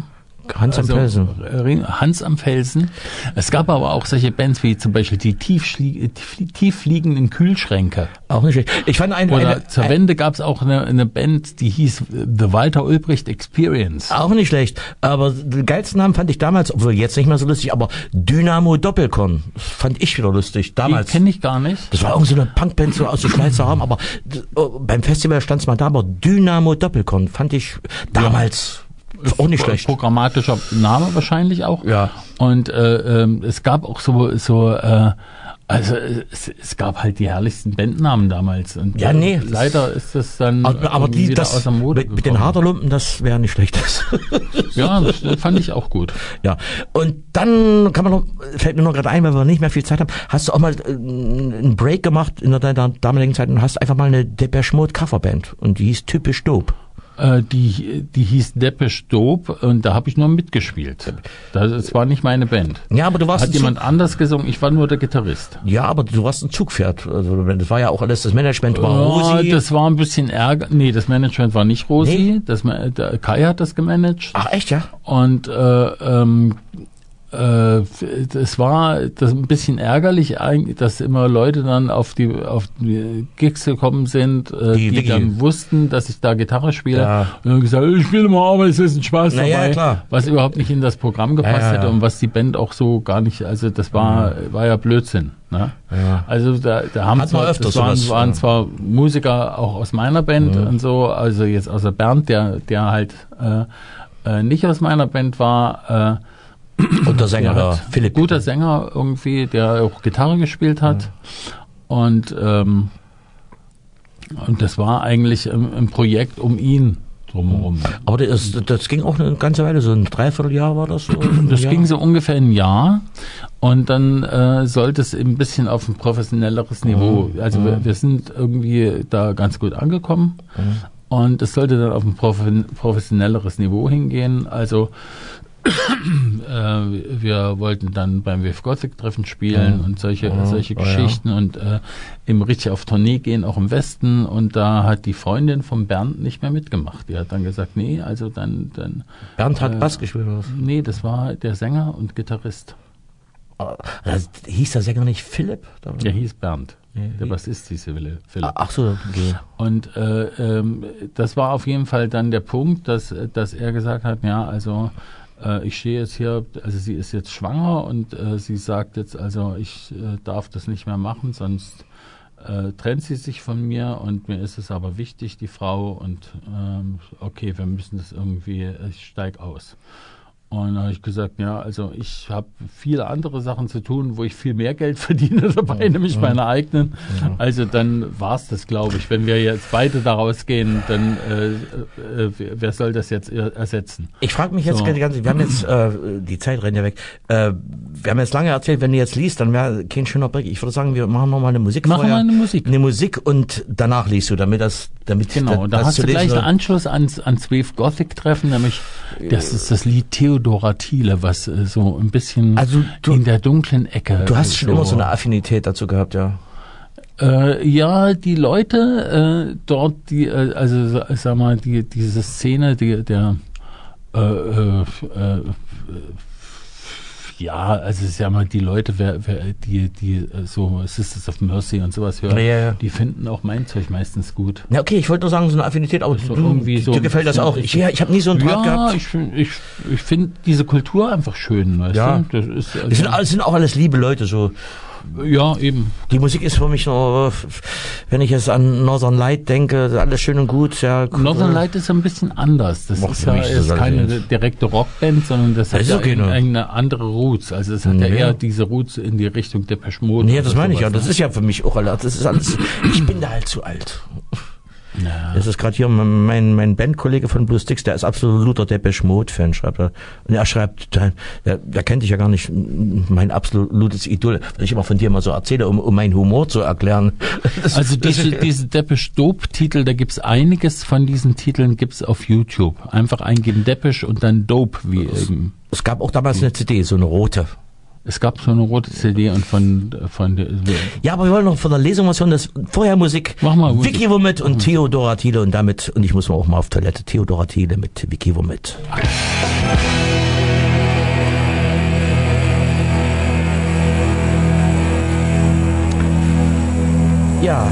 Hans am also, Felsen. Hans am Felsen. Es gab aber auch solche Bands wie zum Beispiel die tiefschlie- tiefliegenden Kühlschränke. Auch nicht schlecht. Ich fand eine, Oder eine, zur Wende gab es auch eine, eine Band, die hieß The Walter Ulbricht Experience. auch nicht schlecht. Aber den geilsten Namen fand ich damals, obwohl jetzt nicht mehr so lustig, aber Dynamo Doppelkorn. Fand ich wieder lustig. Damals. Die kenne ich gar nicht. Das war irgend so eine Punkband so aus der Schweizer Raum, aber oh, beim Festival stand es mal da, aber Dynamo Doppelkorn fand ich damals ja. auch nicht schlecht. Programmatischer Name wahrscheinlich auch. Ja. Und äh, ähm, es gab auch so, so äh, also es, es gab halt die herrlichsten Bandnamen damals. Und Ja, nee. Äh, leider ist das dann Aber, aber die, wieder das, aus der Mode mit, mit den gekommen. Haderlumpen, das wäre nicht schlecht. Ja, das fand ich auch gut. Ja, und dann kann man noch, fällt mir noch gerade ein, weil wir nicht mehr viel Zeit haben, hast du auch mal äh, einen Break gemacht in deiner damaligen Zeit und hast einfach mal eine Depeche Mode Coverband und die hieß Typisch Dope. Äh, die, die hieß Depeche Dope und da habe ich nur mitgespielt. Das, das war nicht meine Band. Ja, aber du warst Hat ein jemand anders gesungen, ich war nur der Gitarrist. Ja, aber du warst ein Zugpferd. Also das war ja auch alles, das Management war Ja, Rosi. das war ein bisschen Ärger. Nee, das Management war nicht Rosi. Nee? Das, Ma- der Kai hat das gemanagt. Ach echt, ja? Und äh, ähm, äh, das war das ein bisschen ärgerlich eigentlich, dass immer Leute dann auf die auf die Gigs gekommen sind, äh, Die die, Wiki. dann wussten, dass ich da Gitarre spiele. Ja. Und dann gesagt, ich spiele mal, aber es ist ein Spaß Na ja, dabei. klar. Was überhaupt nicht in das Programm gepasst Ja, ja, ja. hätte und was die Band auch so gar nicht, also das war, war ja Blödsinn. Ne? Ja. Also da, da haben Hat man zwar, öfters das waren, sowas, waren ja. zwar Musiker auch aus meiner Band und so, also jetzt außer Bernd, der, der halt äh, äh, nicht aus meiner Band war, äh, Und der Sänger, der der hat Philipp. guter Sänger irgendwie, der auch Gitarre gespielt hat. Und, ähm, und das war eigentlich ein, ein Projekt um ihn drumherum. Aber das, das ging auch eine ganze Weile, so ein Dreivierteljahr war das so? Das ja. ging so ungefähr ein Jahr und dann äh, sollte es ein bisschen auf ein professionelleres Niveau, also wir, wir sind irgendwie da ganz gut angekommen und es sollte dann auf ein profe- professionelleres Niveau hingehen, also äh, wir wollten dann beim Wave Gothic Treffen spielen Mhm. und solche Mhm. solche Oh, ja. Geschichten und äh, im richtig auf Tournee gehen, auch im Westen und da hat die Freundin vom Bernd nicht mehr mitgemacht. Die hat dann gesagt, nee, also dann, dann Bernd hat äh, Bass gespielt oder was? nee, das war der Sänger und Gitarrist. Das hieß der Sänger nicht Philipp? Der hieß Bernd. Der Bassist hieß Philipp. Ach so, okay. Und äh, ähm, das war auf jeden Fall dann der Punkt, dass, dass er gesagt hat, ja, also äh, ich stehe jetzt hier, also sie ist jetzt schwanger und äh, sie sagt jetzt, also ich äh, darf das nicht mehr machen, sonst äh, trennt sie sich von mir und mir ist es aber wichtig, die Frau und ähm, okay, wir müssen das irgendwie, ich steig aus. Und dann habe ich gesagt, ja, also ich habe viele andere Sachen zu tun, wo ich viel mehr Geld verdiene dabei, nämlich meine eigenen. Also dann war es das, glaube ich. Wenn wir jetzt beide daraus gehen, dann äh, äh, wer soll das jetzt ersetzen? Ich frage mich jetzt So. die ganze, wir haben jetzt, äh, die Zeit rennt ja weg, äh, wir haben jetzt lange erzählt, wenn du jetzt liest, dann wäre kein schöner Break. Ich würde sagen, wir machen nochmal eine Musik Machen vorher. wir eine Musik. Eine Musik und danach liest du, damit das, damit Genau, da das hast zu du lesen gleich wird. einen Anschluss ans, ans Wave Gothic Treffen, nämlich das ist das Lied Theodora Thiele, was äh, so ein bisschen Also du- in der dunklen Ecke. Du hast schon immer so eine Affinität dazu gehabt, ja. Äh, ja, die Leute äh, dort, die, äh, also sa- sag mal, die diese Szene, die der äh, äh, äh, ja, also sag mal, die Leute, wer, wer, die, die äh, so Sisters of Mercy und sowas hören, Ja, ja. die finden auch mein Zeug meistens gut. Ja, okay, ich wollte nur sagen, so eine Affinität, aber So du, irgendwie so dir ein gefällt das bisschen- auch. Ich, ja, ich habe nie so einen Draht Ja, gehabt. ich, find- ich, ich finde diese Kultur einfach schön, weißt Ja. du? Das ist, also, Das sind, alles- sind auch alles liebe Leute, so. ja, eben. Die Musik ist für mich nur, wenn ich jetzt an Northern Light denke, alles schön und gut, ja. Northern Light ist ein bisschen anders. Das Ach, ist für ja mich ist das ist alles keine eins. direkte Rockband, sondern das, Das hat ist ja okay, ne? eine andere Roots. Also es hat ja Ja. eher diese Roots in die Richtung Depeche Mode. Nee, oder das meine ich ja. sowas, Das ist ja für mich auch alles. Das ist alles. Ich bin da halt zu alt. ne? Ja. Das ist gerade hier mein, mein Bandkollege von Blue Sticks, der ist absoluter Depeche Mode-Fan, schreibt er. Und er schreibt, der, der kennt dich ja gar nicht, mein absolutes Idol, was ich immer von dir mal so erzähle, um, um meinen Humor zu erklären. Das, Also das, diese, diese Depeche Dope-Titel, da gibt's einiges von diesen Titeln gibt's auf YouTube. Einfach eingeben Depeche und dann Dope, wie eben. es gab auch damals eine C D, so eine rote. Es gab so eine rote C D und von, von der, Ja, aber wir wollen noch von der Lesung was hören. Das vorher Musik. Mach mal Musik. Vicky Womit und Theodora Thiele und damit, und ich muss mal auch mal auf Toilette, Theodora Thiele mit Vicky Womit. Musik Ja,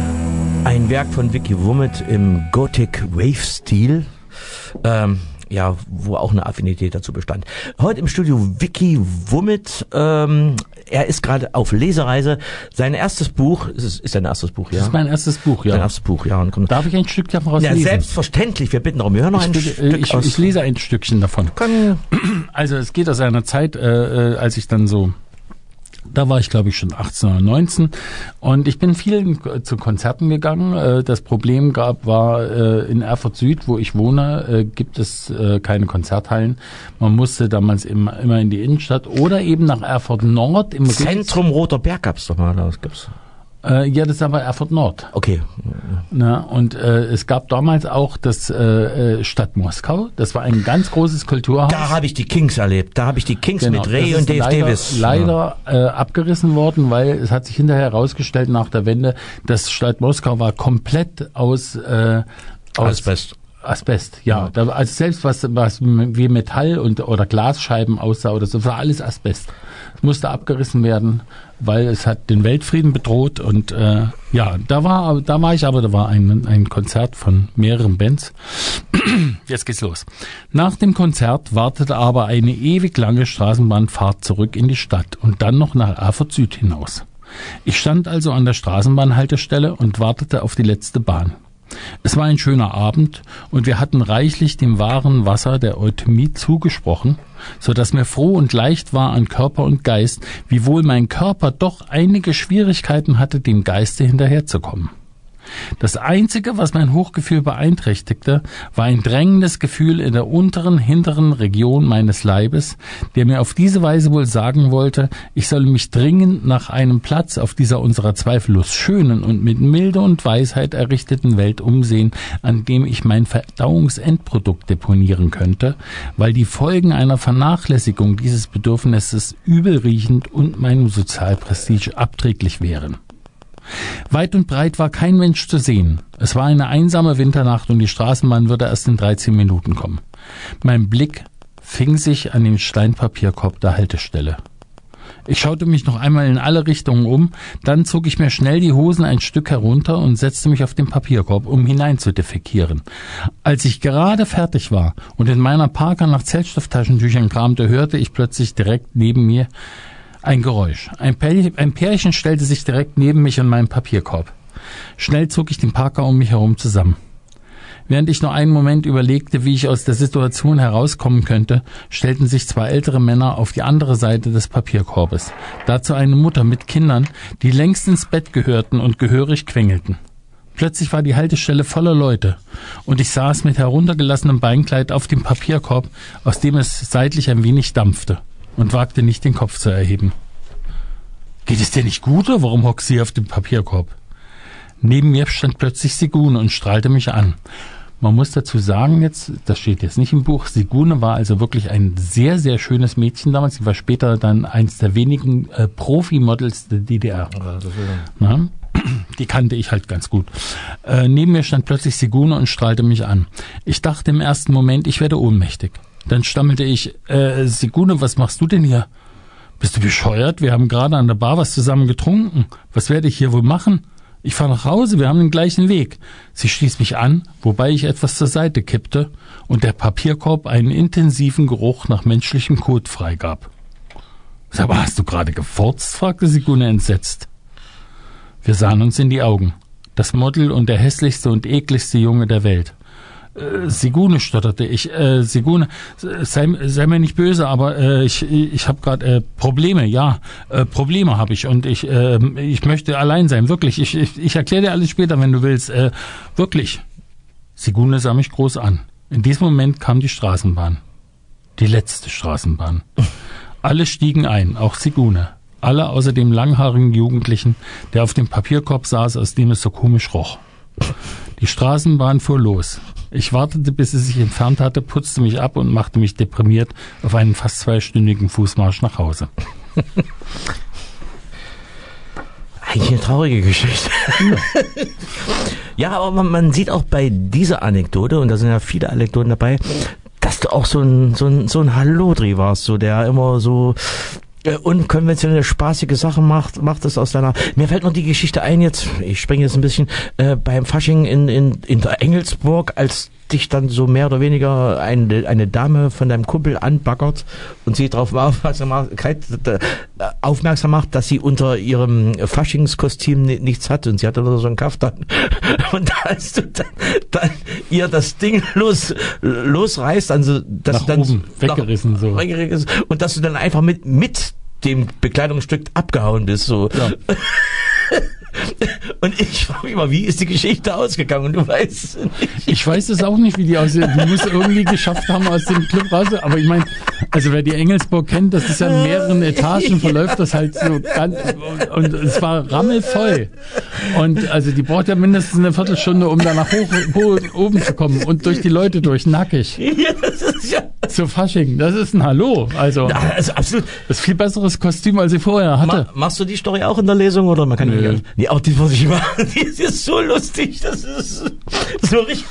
ein Werk von Vicky Wummert im Gothic Wave-Stil. Ähm, ja, wo auch eine Affinität dazu bestand. Heute im Studio Vicky Wummert. Ähm, er ist gerade auf Lesereise. Sein erstes Buch, ist, ist sein erstes Buch, ja? Das ist mein erstes Buch, ja. Sein erstes Buch, ja. Und Darf ich ein Stück davon rauslesen? Ja, selbstverständlich. Wir bitten darum. Wir hören noch ich ein bitte, Stück ich, aus. Ich lese ein Stückchen davon. Kann, also es geht aus einer Zeit, äh, als ich dann so... Da war ich, glaube ich, schon achtzehn oder neunzehn und ich bin viel zu Konzerten gegangen. Das Problem gab, war in Erfurt Süd, wo ich wohne, gibt es keine Konzerthallen. Man musste damals immer, immer in die Innenstadt oder eben nach Erfurt Nord. Im Zentrum Roter Berg gab's doch mal, das gibt's. Äh, ja, das ist aber Erfurt Nord. Okay. Na, und äh, es gab damals auch das äh, Stadt Moskau. Das war ein ganz großes Kulturhaus. Da habe ich die Kings erlebt. Da habe ich die Kings Genau, mit Ray und Dave leider, Davis. Leider äh, abgerissen worden, weil es hat sich hinterher herausgestellt nach der Wende, das Stadt Moskau war komplett aus, äh, aus Asbest. Asbest, ja. Da, also selbst was, was wie Metall und oder Glasscheiben aussah oder so, war alles Asbest. Es musste abgerissen werden, weil es hat den Weltfrieden bedroht und äh, ja, da war da war ich aber, da war ein, ein Konzert von mehreren Bands. Jetzt geht's los. Nach dem Konzert wartete aber eine ewig lange Straßenbahnfahrt zurück in die Stadt und dann noch nach Erfurt Süd hinaus. Ich stand also an der Straßenbahnhaltestelle und wartete auf die letzte Bahn. Es war ein schöner Abend und wir hatten reichlich dem wahren Wasser der Euthymie zugesprochen, so dass mir froh und leicht war an Körper und Geist, wiewohl mein Körper doch einige Schwierigkeiten hatte, dem Geiste hinterherzukommen. Das Einzige, was mein Hochgefühl beeinträchtigte, war ein drängendes Gefühl in der unteren, hinteren Region meines Leibes, der mir auf diese Weise wohl sagen wollte, ich solle mich dringend nach einem Platz auf dieser unserer zweifellos schönen und mit Milde und Weisheit errichteten Welt umsehen, an dem ich mein Verdauungsendprodukt deponieren könnte, weil die Folgen einer Vernachlässigung dieses Bedürfnisses übelriechend und meinem Sozialprestige abträglich wären. Weit und breit war kein Mensch zu sehen. Es war eine einsame Winternacht und die Straßenbahn würde erst in dreizehn Minuten kommen. Mein Blick fing sich an den Steinpapierkorb der Haltestelle. Ich schaute mich noch einmal in alle Richtungen um, dann zog ich mir schnell die Hosen ein Stück herunter und setzte mich auf den Papierkorb, um hinein zu defekieren. Als ich gerade fertig war und in meiner Parker nach Zellstofftaschentüchern kramte, hörte ich plötzlich direkt neben mir ein Geräusch. Ein Pärchen, ein Pärchen stellte sich direkt neben mich und meinen Papierkorb. Schnell zog ich den Parker um mich herum zusammen. Während ich nur einen Moment überlegte, wie ich aus der Situation herauskommen könnte, stellten sich zwei ältere Männer auf die andere Seite des Papierkorbes. Dazu eine Mutter mit Kindern, die längst ins Bett gehörten und gehörig quengelten. Plötzlich war die Haltestelle voller Leute und ich saß mit heruntergelassenem Beinkleid auf dem Papierkorb, aus dem es seitlich ein wenig dampfte, und wagte nicht, den Kopf zu erheben. »Geht es dir nicht gut, oder warum hockst du hier auf dem Papierkorb?« Neben mir stand plötzlich Sigune und strahlte mich an. Man muss dazu sagen jetzt, das steht jetzt nicht im Buch, Sigune war also wirklich ein sehr, sehr schönes Mädchen damals. Sie war später dann eins der wenigen äh, Profi-Models der D D R. Na? Die kannte ich halt ganz gut. Äh, neben mir stand plötzlich Sigune und strahlte mich an. Ich dachte im ersten Moment, ich werde ohnmächtig. Dann stammelte ich, äh, Sigune, was machst du denn hier? Bist du bescheuert? Wir haben gerade an der Bar was zusammen getrunken. Was werde ich hier wohl machen? Ich fahre nach Hause, wir haben den gleichen Weg. Sie stieß mich an, wobei ich etwas zur Seite kippte und der Papierkorb einen intensiven Geruch nach menschlichem Kot freigab. Sag mal, hast du gerade gefurzt? Fragte Sigune entsetzt. Wir sahen uns in die Augen. Das Model und der hässlichste und ekligste Junge der Welt. Äh, Sigune, stotterte ich. Äh, Sigune, sei, sei mir nicht böse, aber äh, ich, ich habe gerade äh, Probleme. Ja, äh, Probleme habe ich und ich, äh, ich möchte allein sein. Wirklich. Ich, ich, ich erkläre dir alles später, wenn du willst. Äh, wirklich. Sigune sah mich groß an. In diesem Moment kam die Straßenbahn. Die letzte Straßenbahn. Alle stiegen ein, auch Sigune. Alle außer dem langhaarigen Jugendlichen, der auf dem Papierkorb saß, aus dem es so komisch roch. Die Straßenbahn fuhr los. Ich wartete, bis sie sich entfernt hatte, putzte mich ab und machte mich deprimiert auf einen fast zweistündigen Fußmarsch nach Hause. Eigentlich eine traurige Geschichte. Ja, ja, aber man, man sieht auch bei dieser Anekdote, und da sind ja viele Anekdoten dabei, dass du auch so ein, so ein, so ein Hallodri warst, so der immer so äh, unkonventionelle, spaßige Sachen macht, macht es aus deiner... Mir fällt noch die Geschichte ein jetzt, ich springe jetzt ein bisschen, äh, beim Fasching in, in, in der Engelsburg, als dich dann so mehr oder weniger eine, eine Dame von deinem Kumpel anbaggert und sie darauf aufmerksam macht, aufmerksam macht, dass sie unter ihrem Faschingskostüm nichts hat und sie hatte nur so einen Kaftan. Und als du dann, dann ihr das Ding los, losreißt, also dass nach du dann oben weggerissen nach, so. Weggerissen, und dass du dann einfach mit, mit dem Bekleidungsstück abgehauen bist, so. Ja. Und ich frage mich mal, wie ist die Geschichte ausgegangen? Und du weißt es nicht. Ich weiß es auch nicht, wie die aussieht. Die muss irgendwie geschafft haben aus dem Club raus. Aber ich meine, also wer die Engelsburg kennt, das ist ja in mehreren Etagen, verläuft das halt so ganz, und, und es war rammelvoll. Und also die braucht ja mindestens eine Viertelstunde, um da nach hoch, hoch oben zu kommen und durch die Leute durch, nackig. Ja, das ist ja... Zu Fasching, das ist ein Hallo. Also, ja, also absolut. Das ist viel besseres Kostüm, als sie vorher hatte. Ma, machst du die Story auch in der Lesung oder man kann Nö. die, die auch die muss ich machen. Die ist so lustig, das ist so richtig.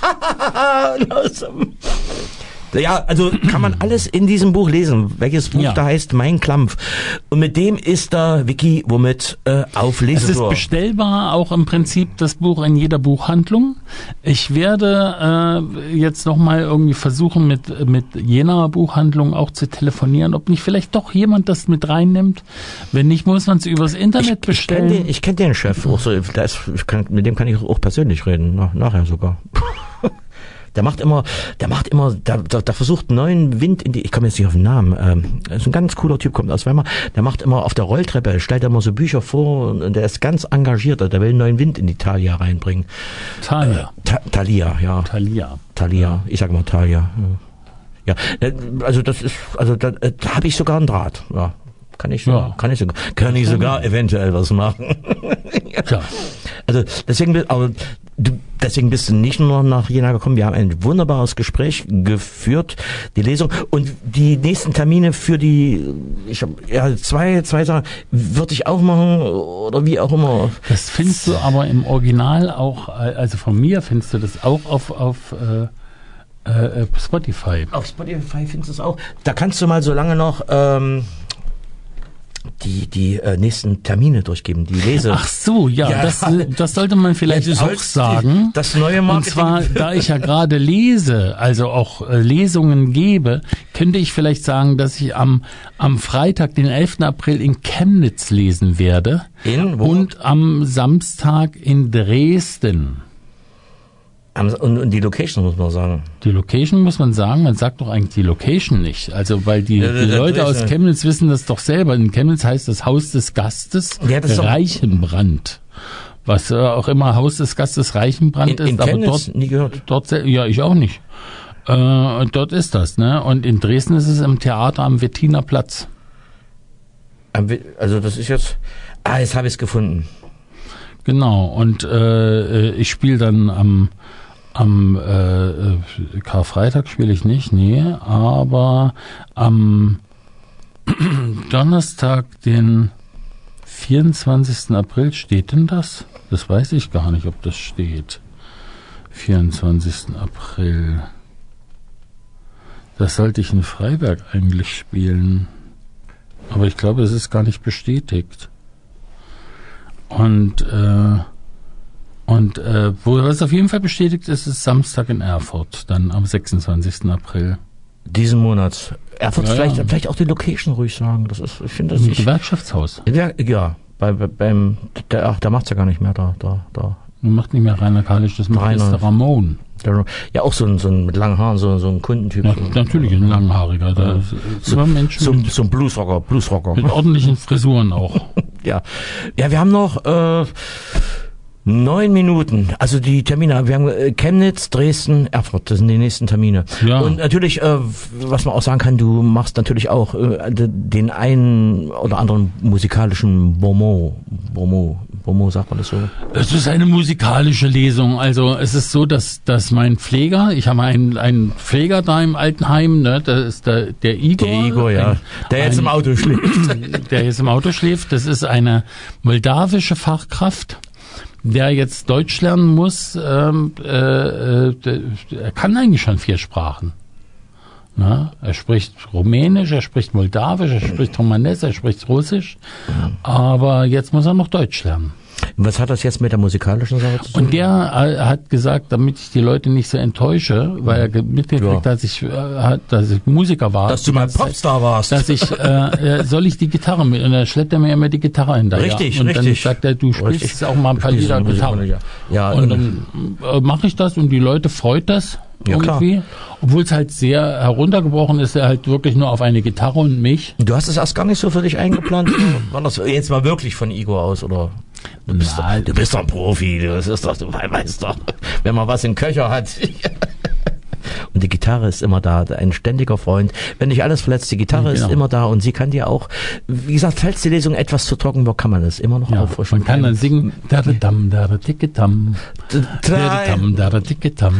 Ja, also kann man alles in diesem Buch lesen. Welches Buch ja. da heißt Mein Klampf. Und mit dem ist da Vicky womit äh, auf Lesetour. Es ist bestellbar, auch im Prinzip das Buch in jeder Buchhandlung. Ich werde äh, jetzt nochmal irgendwie versuchen, mit mit jener Buchhandlung auch zu telefonieren, ob nicht vielleicht doch jemand das mit reinnimmt. Wenn nicht, muss man es übers Internet ich, bestellen. Ich kenne den, ich kenn den Chef. Auch so, da ist, ich kann, mit dem kann ich auch persönlich reden. Na, nachher sogar. Der macht immer, der macht immer, der, der, der versucht neuen Wind in die, ich komme jetzt nicht auf den Namen, ähm, ist ein ganz cooler Typ, kommt aus Weimar, der macht immer auf der Rolltreppe, stellt immer so Bücher vor und der ist ganz engagiert, der will neuen Wind in die Thalia reinbringen. Thalia. Äh, Ta- Thalia, ja. Thalia. Thalia, ja. Ich sag mal Thalia. Ja, ja also das ist, also da, da habe ich sogar einen Draht, ja. Kann ich, ja. kann ich sogar, kann ich sogar eventuell was machen. Ja. Also deswegen, aber du, deswegen bist du nicht nur nach Jena gekommen. Wir haben ein wunderbares Gespräch geführt, die Lesung und die nächsten Termine für die, ich habe ja zwei, zwei Sachen würde ich auch machen oder wie auch immer. Das findest du aber im Original auch, also von mir findest du das auch auf auf äh, äh, Spotify. Auf Spotify findest du es auch. Da kannst du mal so lange noch ähm, die die äh, nächsten Termine durchgeben, die Lese. Ach so, ja, ja. Das, das sollte man vielleicht ja, auch sagen. Die, das neue Marketing. Und zwar, da ich ja gerade lese, also auch äh, Lesungen gebe, könnte ich vielleicht sagen, dass ich am am Freitag, den elften April in Chemnitz lesen werde. In wo? Und am Samstag in Dresden. Und, und die Location muss man sagen. Die Location muss man sagen, man sagt doch eigentlich die Location nicht. Also weil die, ja, die Leute aus Chemnitz wissen das doch selber. In Chemnitz heißt das Haus des Gastes ja, das Reichenbrand. Was äh, auch immer Haus des Gastes Reichenbrand in, ist. in aber Chemnitz dort, nie gehört. Dort, ja, ich auch nicht. Äh, dort ist das, ne? Und in Dresden ist es im Theater am Wettiner Platz. Also das ist jetzt... Ah, jetzt habe ich es gefunden. Genau. Und äh, ich spiele dann am... Am äh, Karfreitag spiele ich nicht, nee, aber am Donnerstag, den vierundzwanzigsten April, steht denn das? Das weiß ich gar nicht, ob das steht. vierundzwanzigsten April. Das sollte ich in Freiberg eigentlich spielen. Aber ich glaube, es ist gar nicht bestätigt. Und äh, Und äh, wo was auf jeden Fall bestätigt ist, ist Samstag in Erfurt, dann am sechsundzwanzigsten April. Diesen Monat. Erfurt, ja, vielleicht, ja. vielleicht auch die Location ruhig sagen. Das ist, ich finde das Im nicht. Gewerkschaftshaus. Ja, ja. Bei, bei, beim, der, ach, der macht's ja gar nicht mehr da, da, da. Macht nicht mehr Rainer Kalisch, das macht Rainer. jetzt der Ramon. Der, ja, auch so ein, so ein mit langen Haaren, so, so ein Kundentyp. Ja, so, natürlich ein langhaariger. Da ist, so, so, Menschen so, mit, so ein Bluesrocker, Bluesrocker. mit ordentlichen Frisuren auch. Ja. Ja, wir haben noch, äh, Neun Minuten, also die Termine, wir haben äh, Chemnitz, Dresden, Erfurt, das sind die nächsten Termine. Ja. Und natürlich, äh, was man auch sagen kann, du machst natürlich auch äh, den einen oder anderen musikalischen Bonmot, Bonmot, Bonmot, sagt man das so? Es ist eine musikalische Lesung. Also es ist so, dass dass mein Pfleger, ich habe einen einen Pfleger da im Altenheim, ne, das ist der der Igor. Der Igor, ja, ein, der jetzt ein, im Auto schläft. Der jetzt im Auto schläft. Das ist eine moldawische Fachkraft, der jetzt Deutsch lernen muss. Ähm, äh, äh, er kann eigentlich schon vier Sprachen. Na, er spricht Rumänisch, er spricht Moldawisch, er spricht Romanes, er spricht Russisch. Aber jetzt muss er noch Deutsch lernen. Was hat das jetzt mit der musikalischen Sache zu tun? Und der äh, hat gesagt, damit ich die Leute nicht so enttäusche, weil er ge- mitgekriegt, Ja. dass ich, äh, hat, dass ich Musiker war. Dass du mal Popstar warst. Dass ich, äh, äh, soll ich die Gitarre mit? Und dann schleppt er mir immer die Gitarre hinterher. Richtig, und richtig. dann sagt er, du spielst Richtig. auch mal ein paar Spielst Lieder du Gitarre. Musik, ja. Und dann äh, mache ich das und die Leute freut das Ja, irgendwie. Obwohl es halt sehr heruntergebrochen ist, er halt wirklich nur auf eine Gitarre und mich. Du hast es erst gar nicht so für dich eingeplant. War das jetzt mal wirklich von Igor aus, oder? Du bist, Na, doch, du bist doch ein Profi, du, das ist doch, du weißt doch, wenn man was im Köcher hat. Und die Gitarre ist immer da, ein ständiger Freund. Wenn dich alles verletzt, die Gitarre Genau. ist immer da und sie kann dir auch, wie gesagt, falls die Lesung etwas zu trocken wird, kann man es immer noch Ja, auffrischen. man kann dann singen, dam dam dam dam dam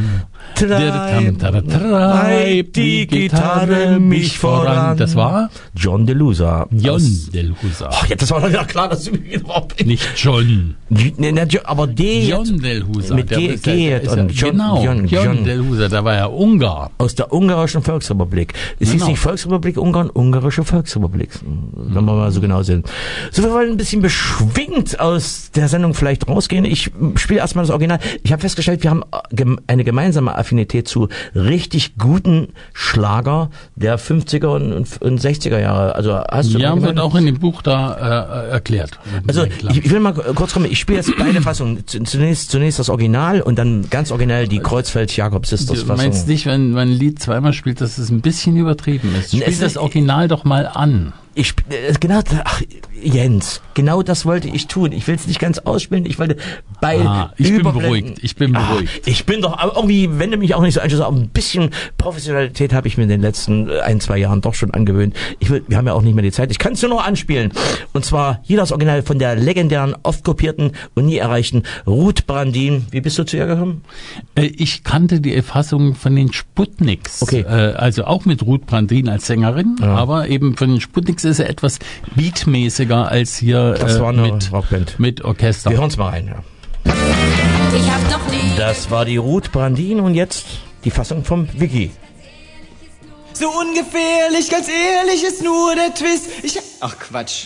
treibt die Gitarre mich voran. Das war John DeLusa. John DeLusa. Oh, ja, das war doch wieder klar, dass du überhaupt Nicht John. Nee, nee, aber D John DeLusa. mit Der G- ist ja- G ist ja- und John- Genau, John- John John. DeLusa, da war ja Ungar. aus der ungarischen Volksrepublik. Es hieß Genau. nicht Volksrepublik Ungarn, ungarische Volksrepublik, wenn wir mal so genau sind. So, wir wollen ein bisschen beschwingt aus der Sendung vielleicht rausgehen. Ich spiele erstmal das Original. Ich habe festgestellt, wir haben gem- eine gemeinsame Affinität zu richtig guten Schlager der fünfziger und, und sechziger Jahre. Also hast du Ja, eine wird gemeine- auch in dem Buch da äh, erklärt. Also ich, ich will mal kurz kommen, ich spiele jetzt beide Fassungen. Z- Zunächst, zunächst das Original und dann ganz original die Kreuzfeld-Jakob-Sisters Du Fassung. meinst nicht, wenn man ein Lied zweimal spielt, dass es ein bisschen übertrieben ist? Ne, Spiel es das ist- Original doch mal an. Ich, sp- äh, genau, ach, Jens, genau das wollte ich tun. Ich will es nicht ganz ausspielen, ich wollte beide Ah, ich bin überblenden. beruhigt, ich bin Ah, beruhigt. ich bin doch, aber irgendwie, wenn du mich auch nicht so anschaust, aber ein bisschen Professionalität habe ich mir in den letzten äh, ein, zwei Jahren doch schon angewöhnt. Ich will, wir haben ja auch nicht mehr die Zeit. Ich kann es nur noch anspielen. Und zwar hier das Original von der legendären, oft kopierten und nie erreichten Ruth Brandin. Wie bist du zu ihr gekommen? Äh, Ich kannte die Fassung von den Sputniks. Okay. Äh, Also auch mit Ruth Brandin als Sängerin, aber eben von den Sputniks ist er etwas beatmäßiger als hier Das äh, war eine mit, Rockband. mit Orchester. Wir hören es mal rein. Ja. Ich hab noch nie Das war die Ruth Brandin und jetzt die Fassung vom Vicky. So ungefährlich, ganz ehrlich, ist nur der Twist. Ich. Ach Quatsch.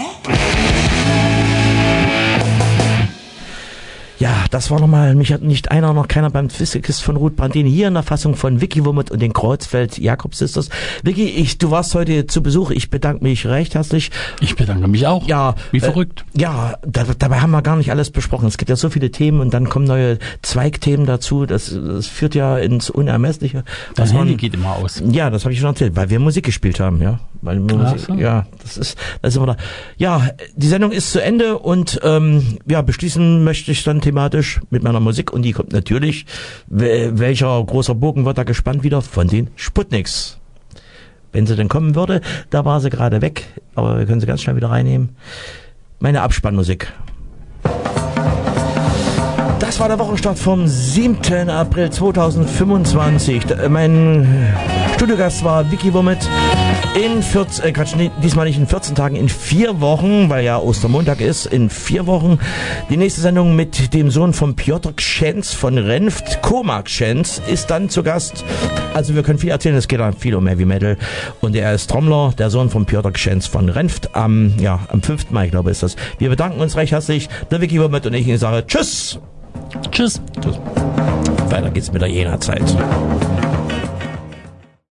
Ja, das war nochmal, mich hat nicht einer, noch keiner beim Twistekist von Ruth Brandin hier in der Fassung von Vicky Wummert und den Kreuzfeld-Jakob-Sisters. Vicky, ich, du warst heute zu Besuch, ich bedanke mich recht herzlich. Ich bedanke mich auch. Ja. Wie äh, verrückt. Ja, da, dabei haben wir gar nicht alles besprochen. Es gibt ja so viele Themen und dann kommen neue Zweigthemen dazu. Das, das führt ja ins Unermessliche. Das man- Handy geht immer aus. Ja, das habe ich schon erzählt, weil wir Musik gespielt haben, ja. Weil wir Ach Musik, so. ja, das ist, das ist immer da. Ja, die Sendung ist zu Ende und ähm, ja, beschließen möchte ich dann thematisch mit meiner Musik und die kommt natürlich. Wel- Welcher großer Bogen wird da gespannt wieder von den Sputniks? Wenn sie denn kommen würde, da war sie gerade weg, aber wir können sie ganz schnell wieder reinnehmen. Meine Abspannmusik. Das war der Wochenstart vom siebten April zweitausendfünfundzwanzig. D- Mein Studiogast war Vicky Wummert in vierzehn, äh Quatsch, nee, diesmal nicht in vierzehn Tagen, in vier Wochen, weil ja Ostermontag ist, in vier Wochen. Die nächste Sendung mit dem Sohn von Piotr Kschenz von Renft, Koma Kschenz, ist dann zu Gast. Also wir können viel erzählen, es geht dann viel um Heavy Metal. Und er ist Trommler, der Sohn von Piotr Kschenz von Renft, am, ja, am fünften Mai, glaube ich, ist das. Wir bedanken uns recht herzlich, der Vicky Wummert und ich, ich sage Tschüss! Tschüss. Weiter geht's mit der Jena-Zeit.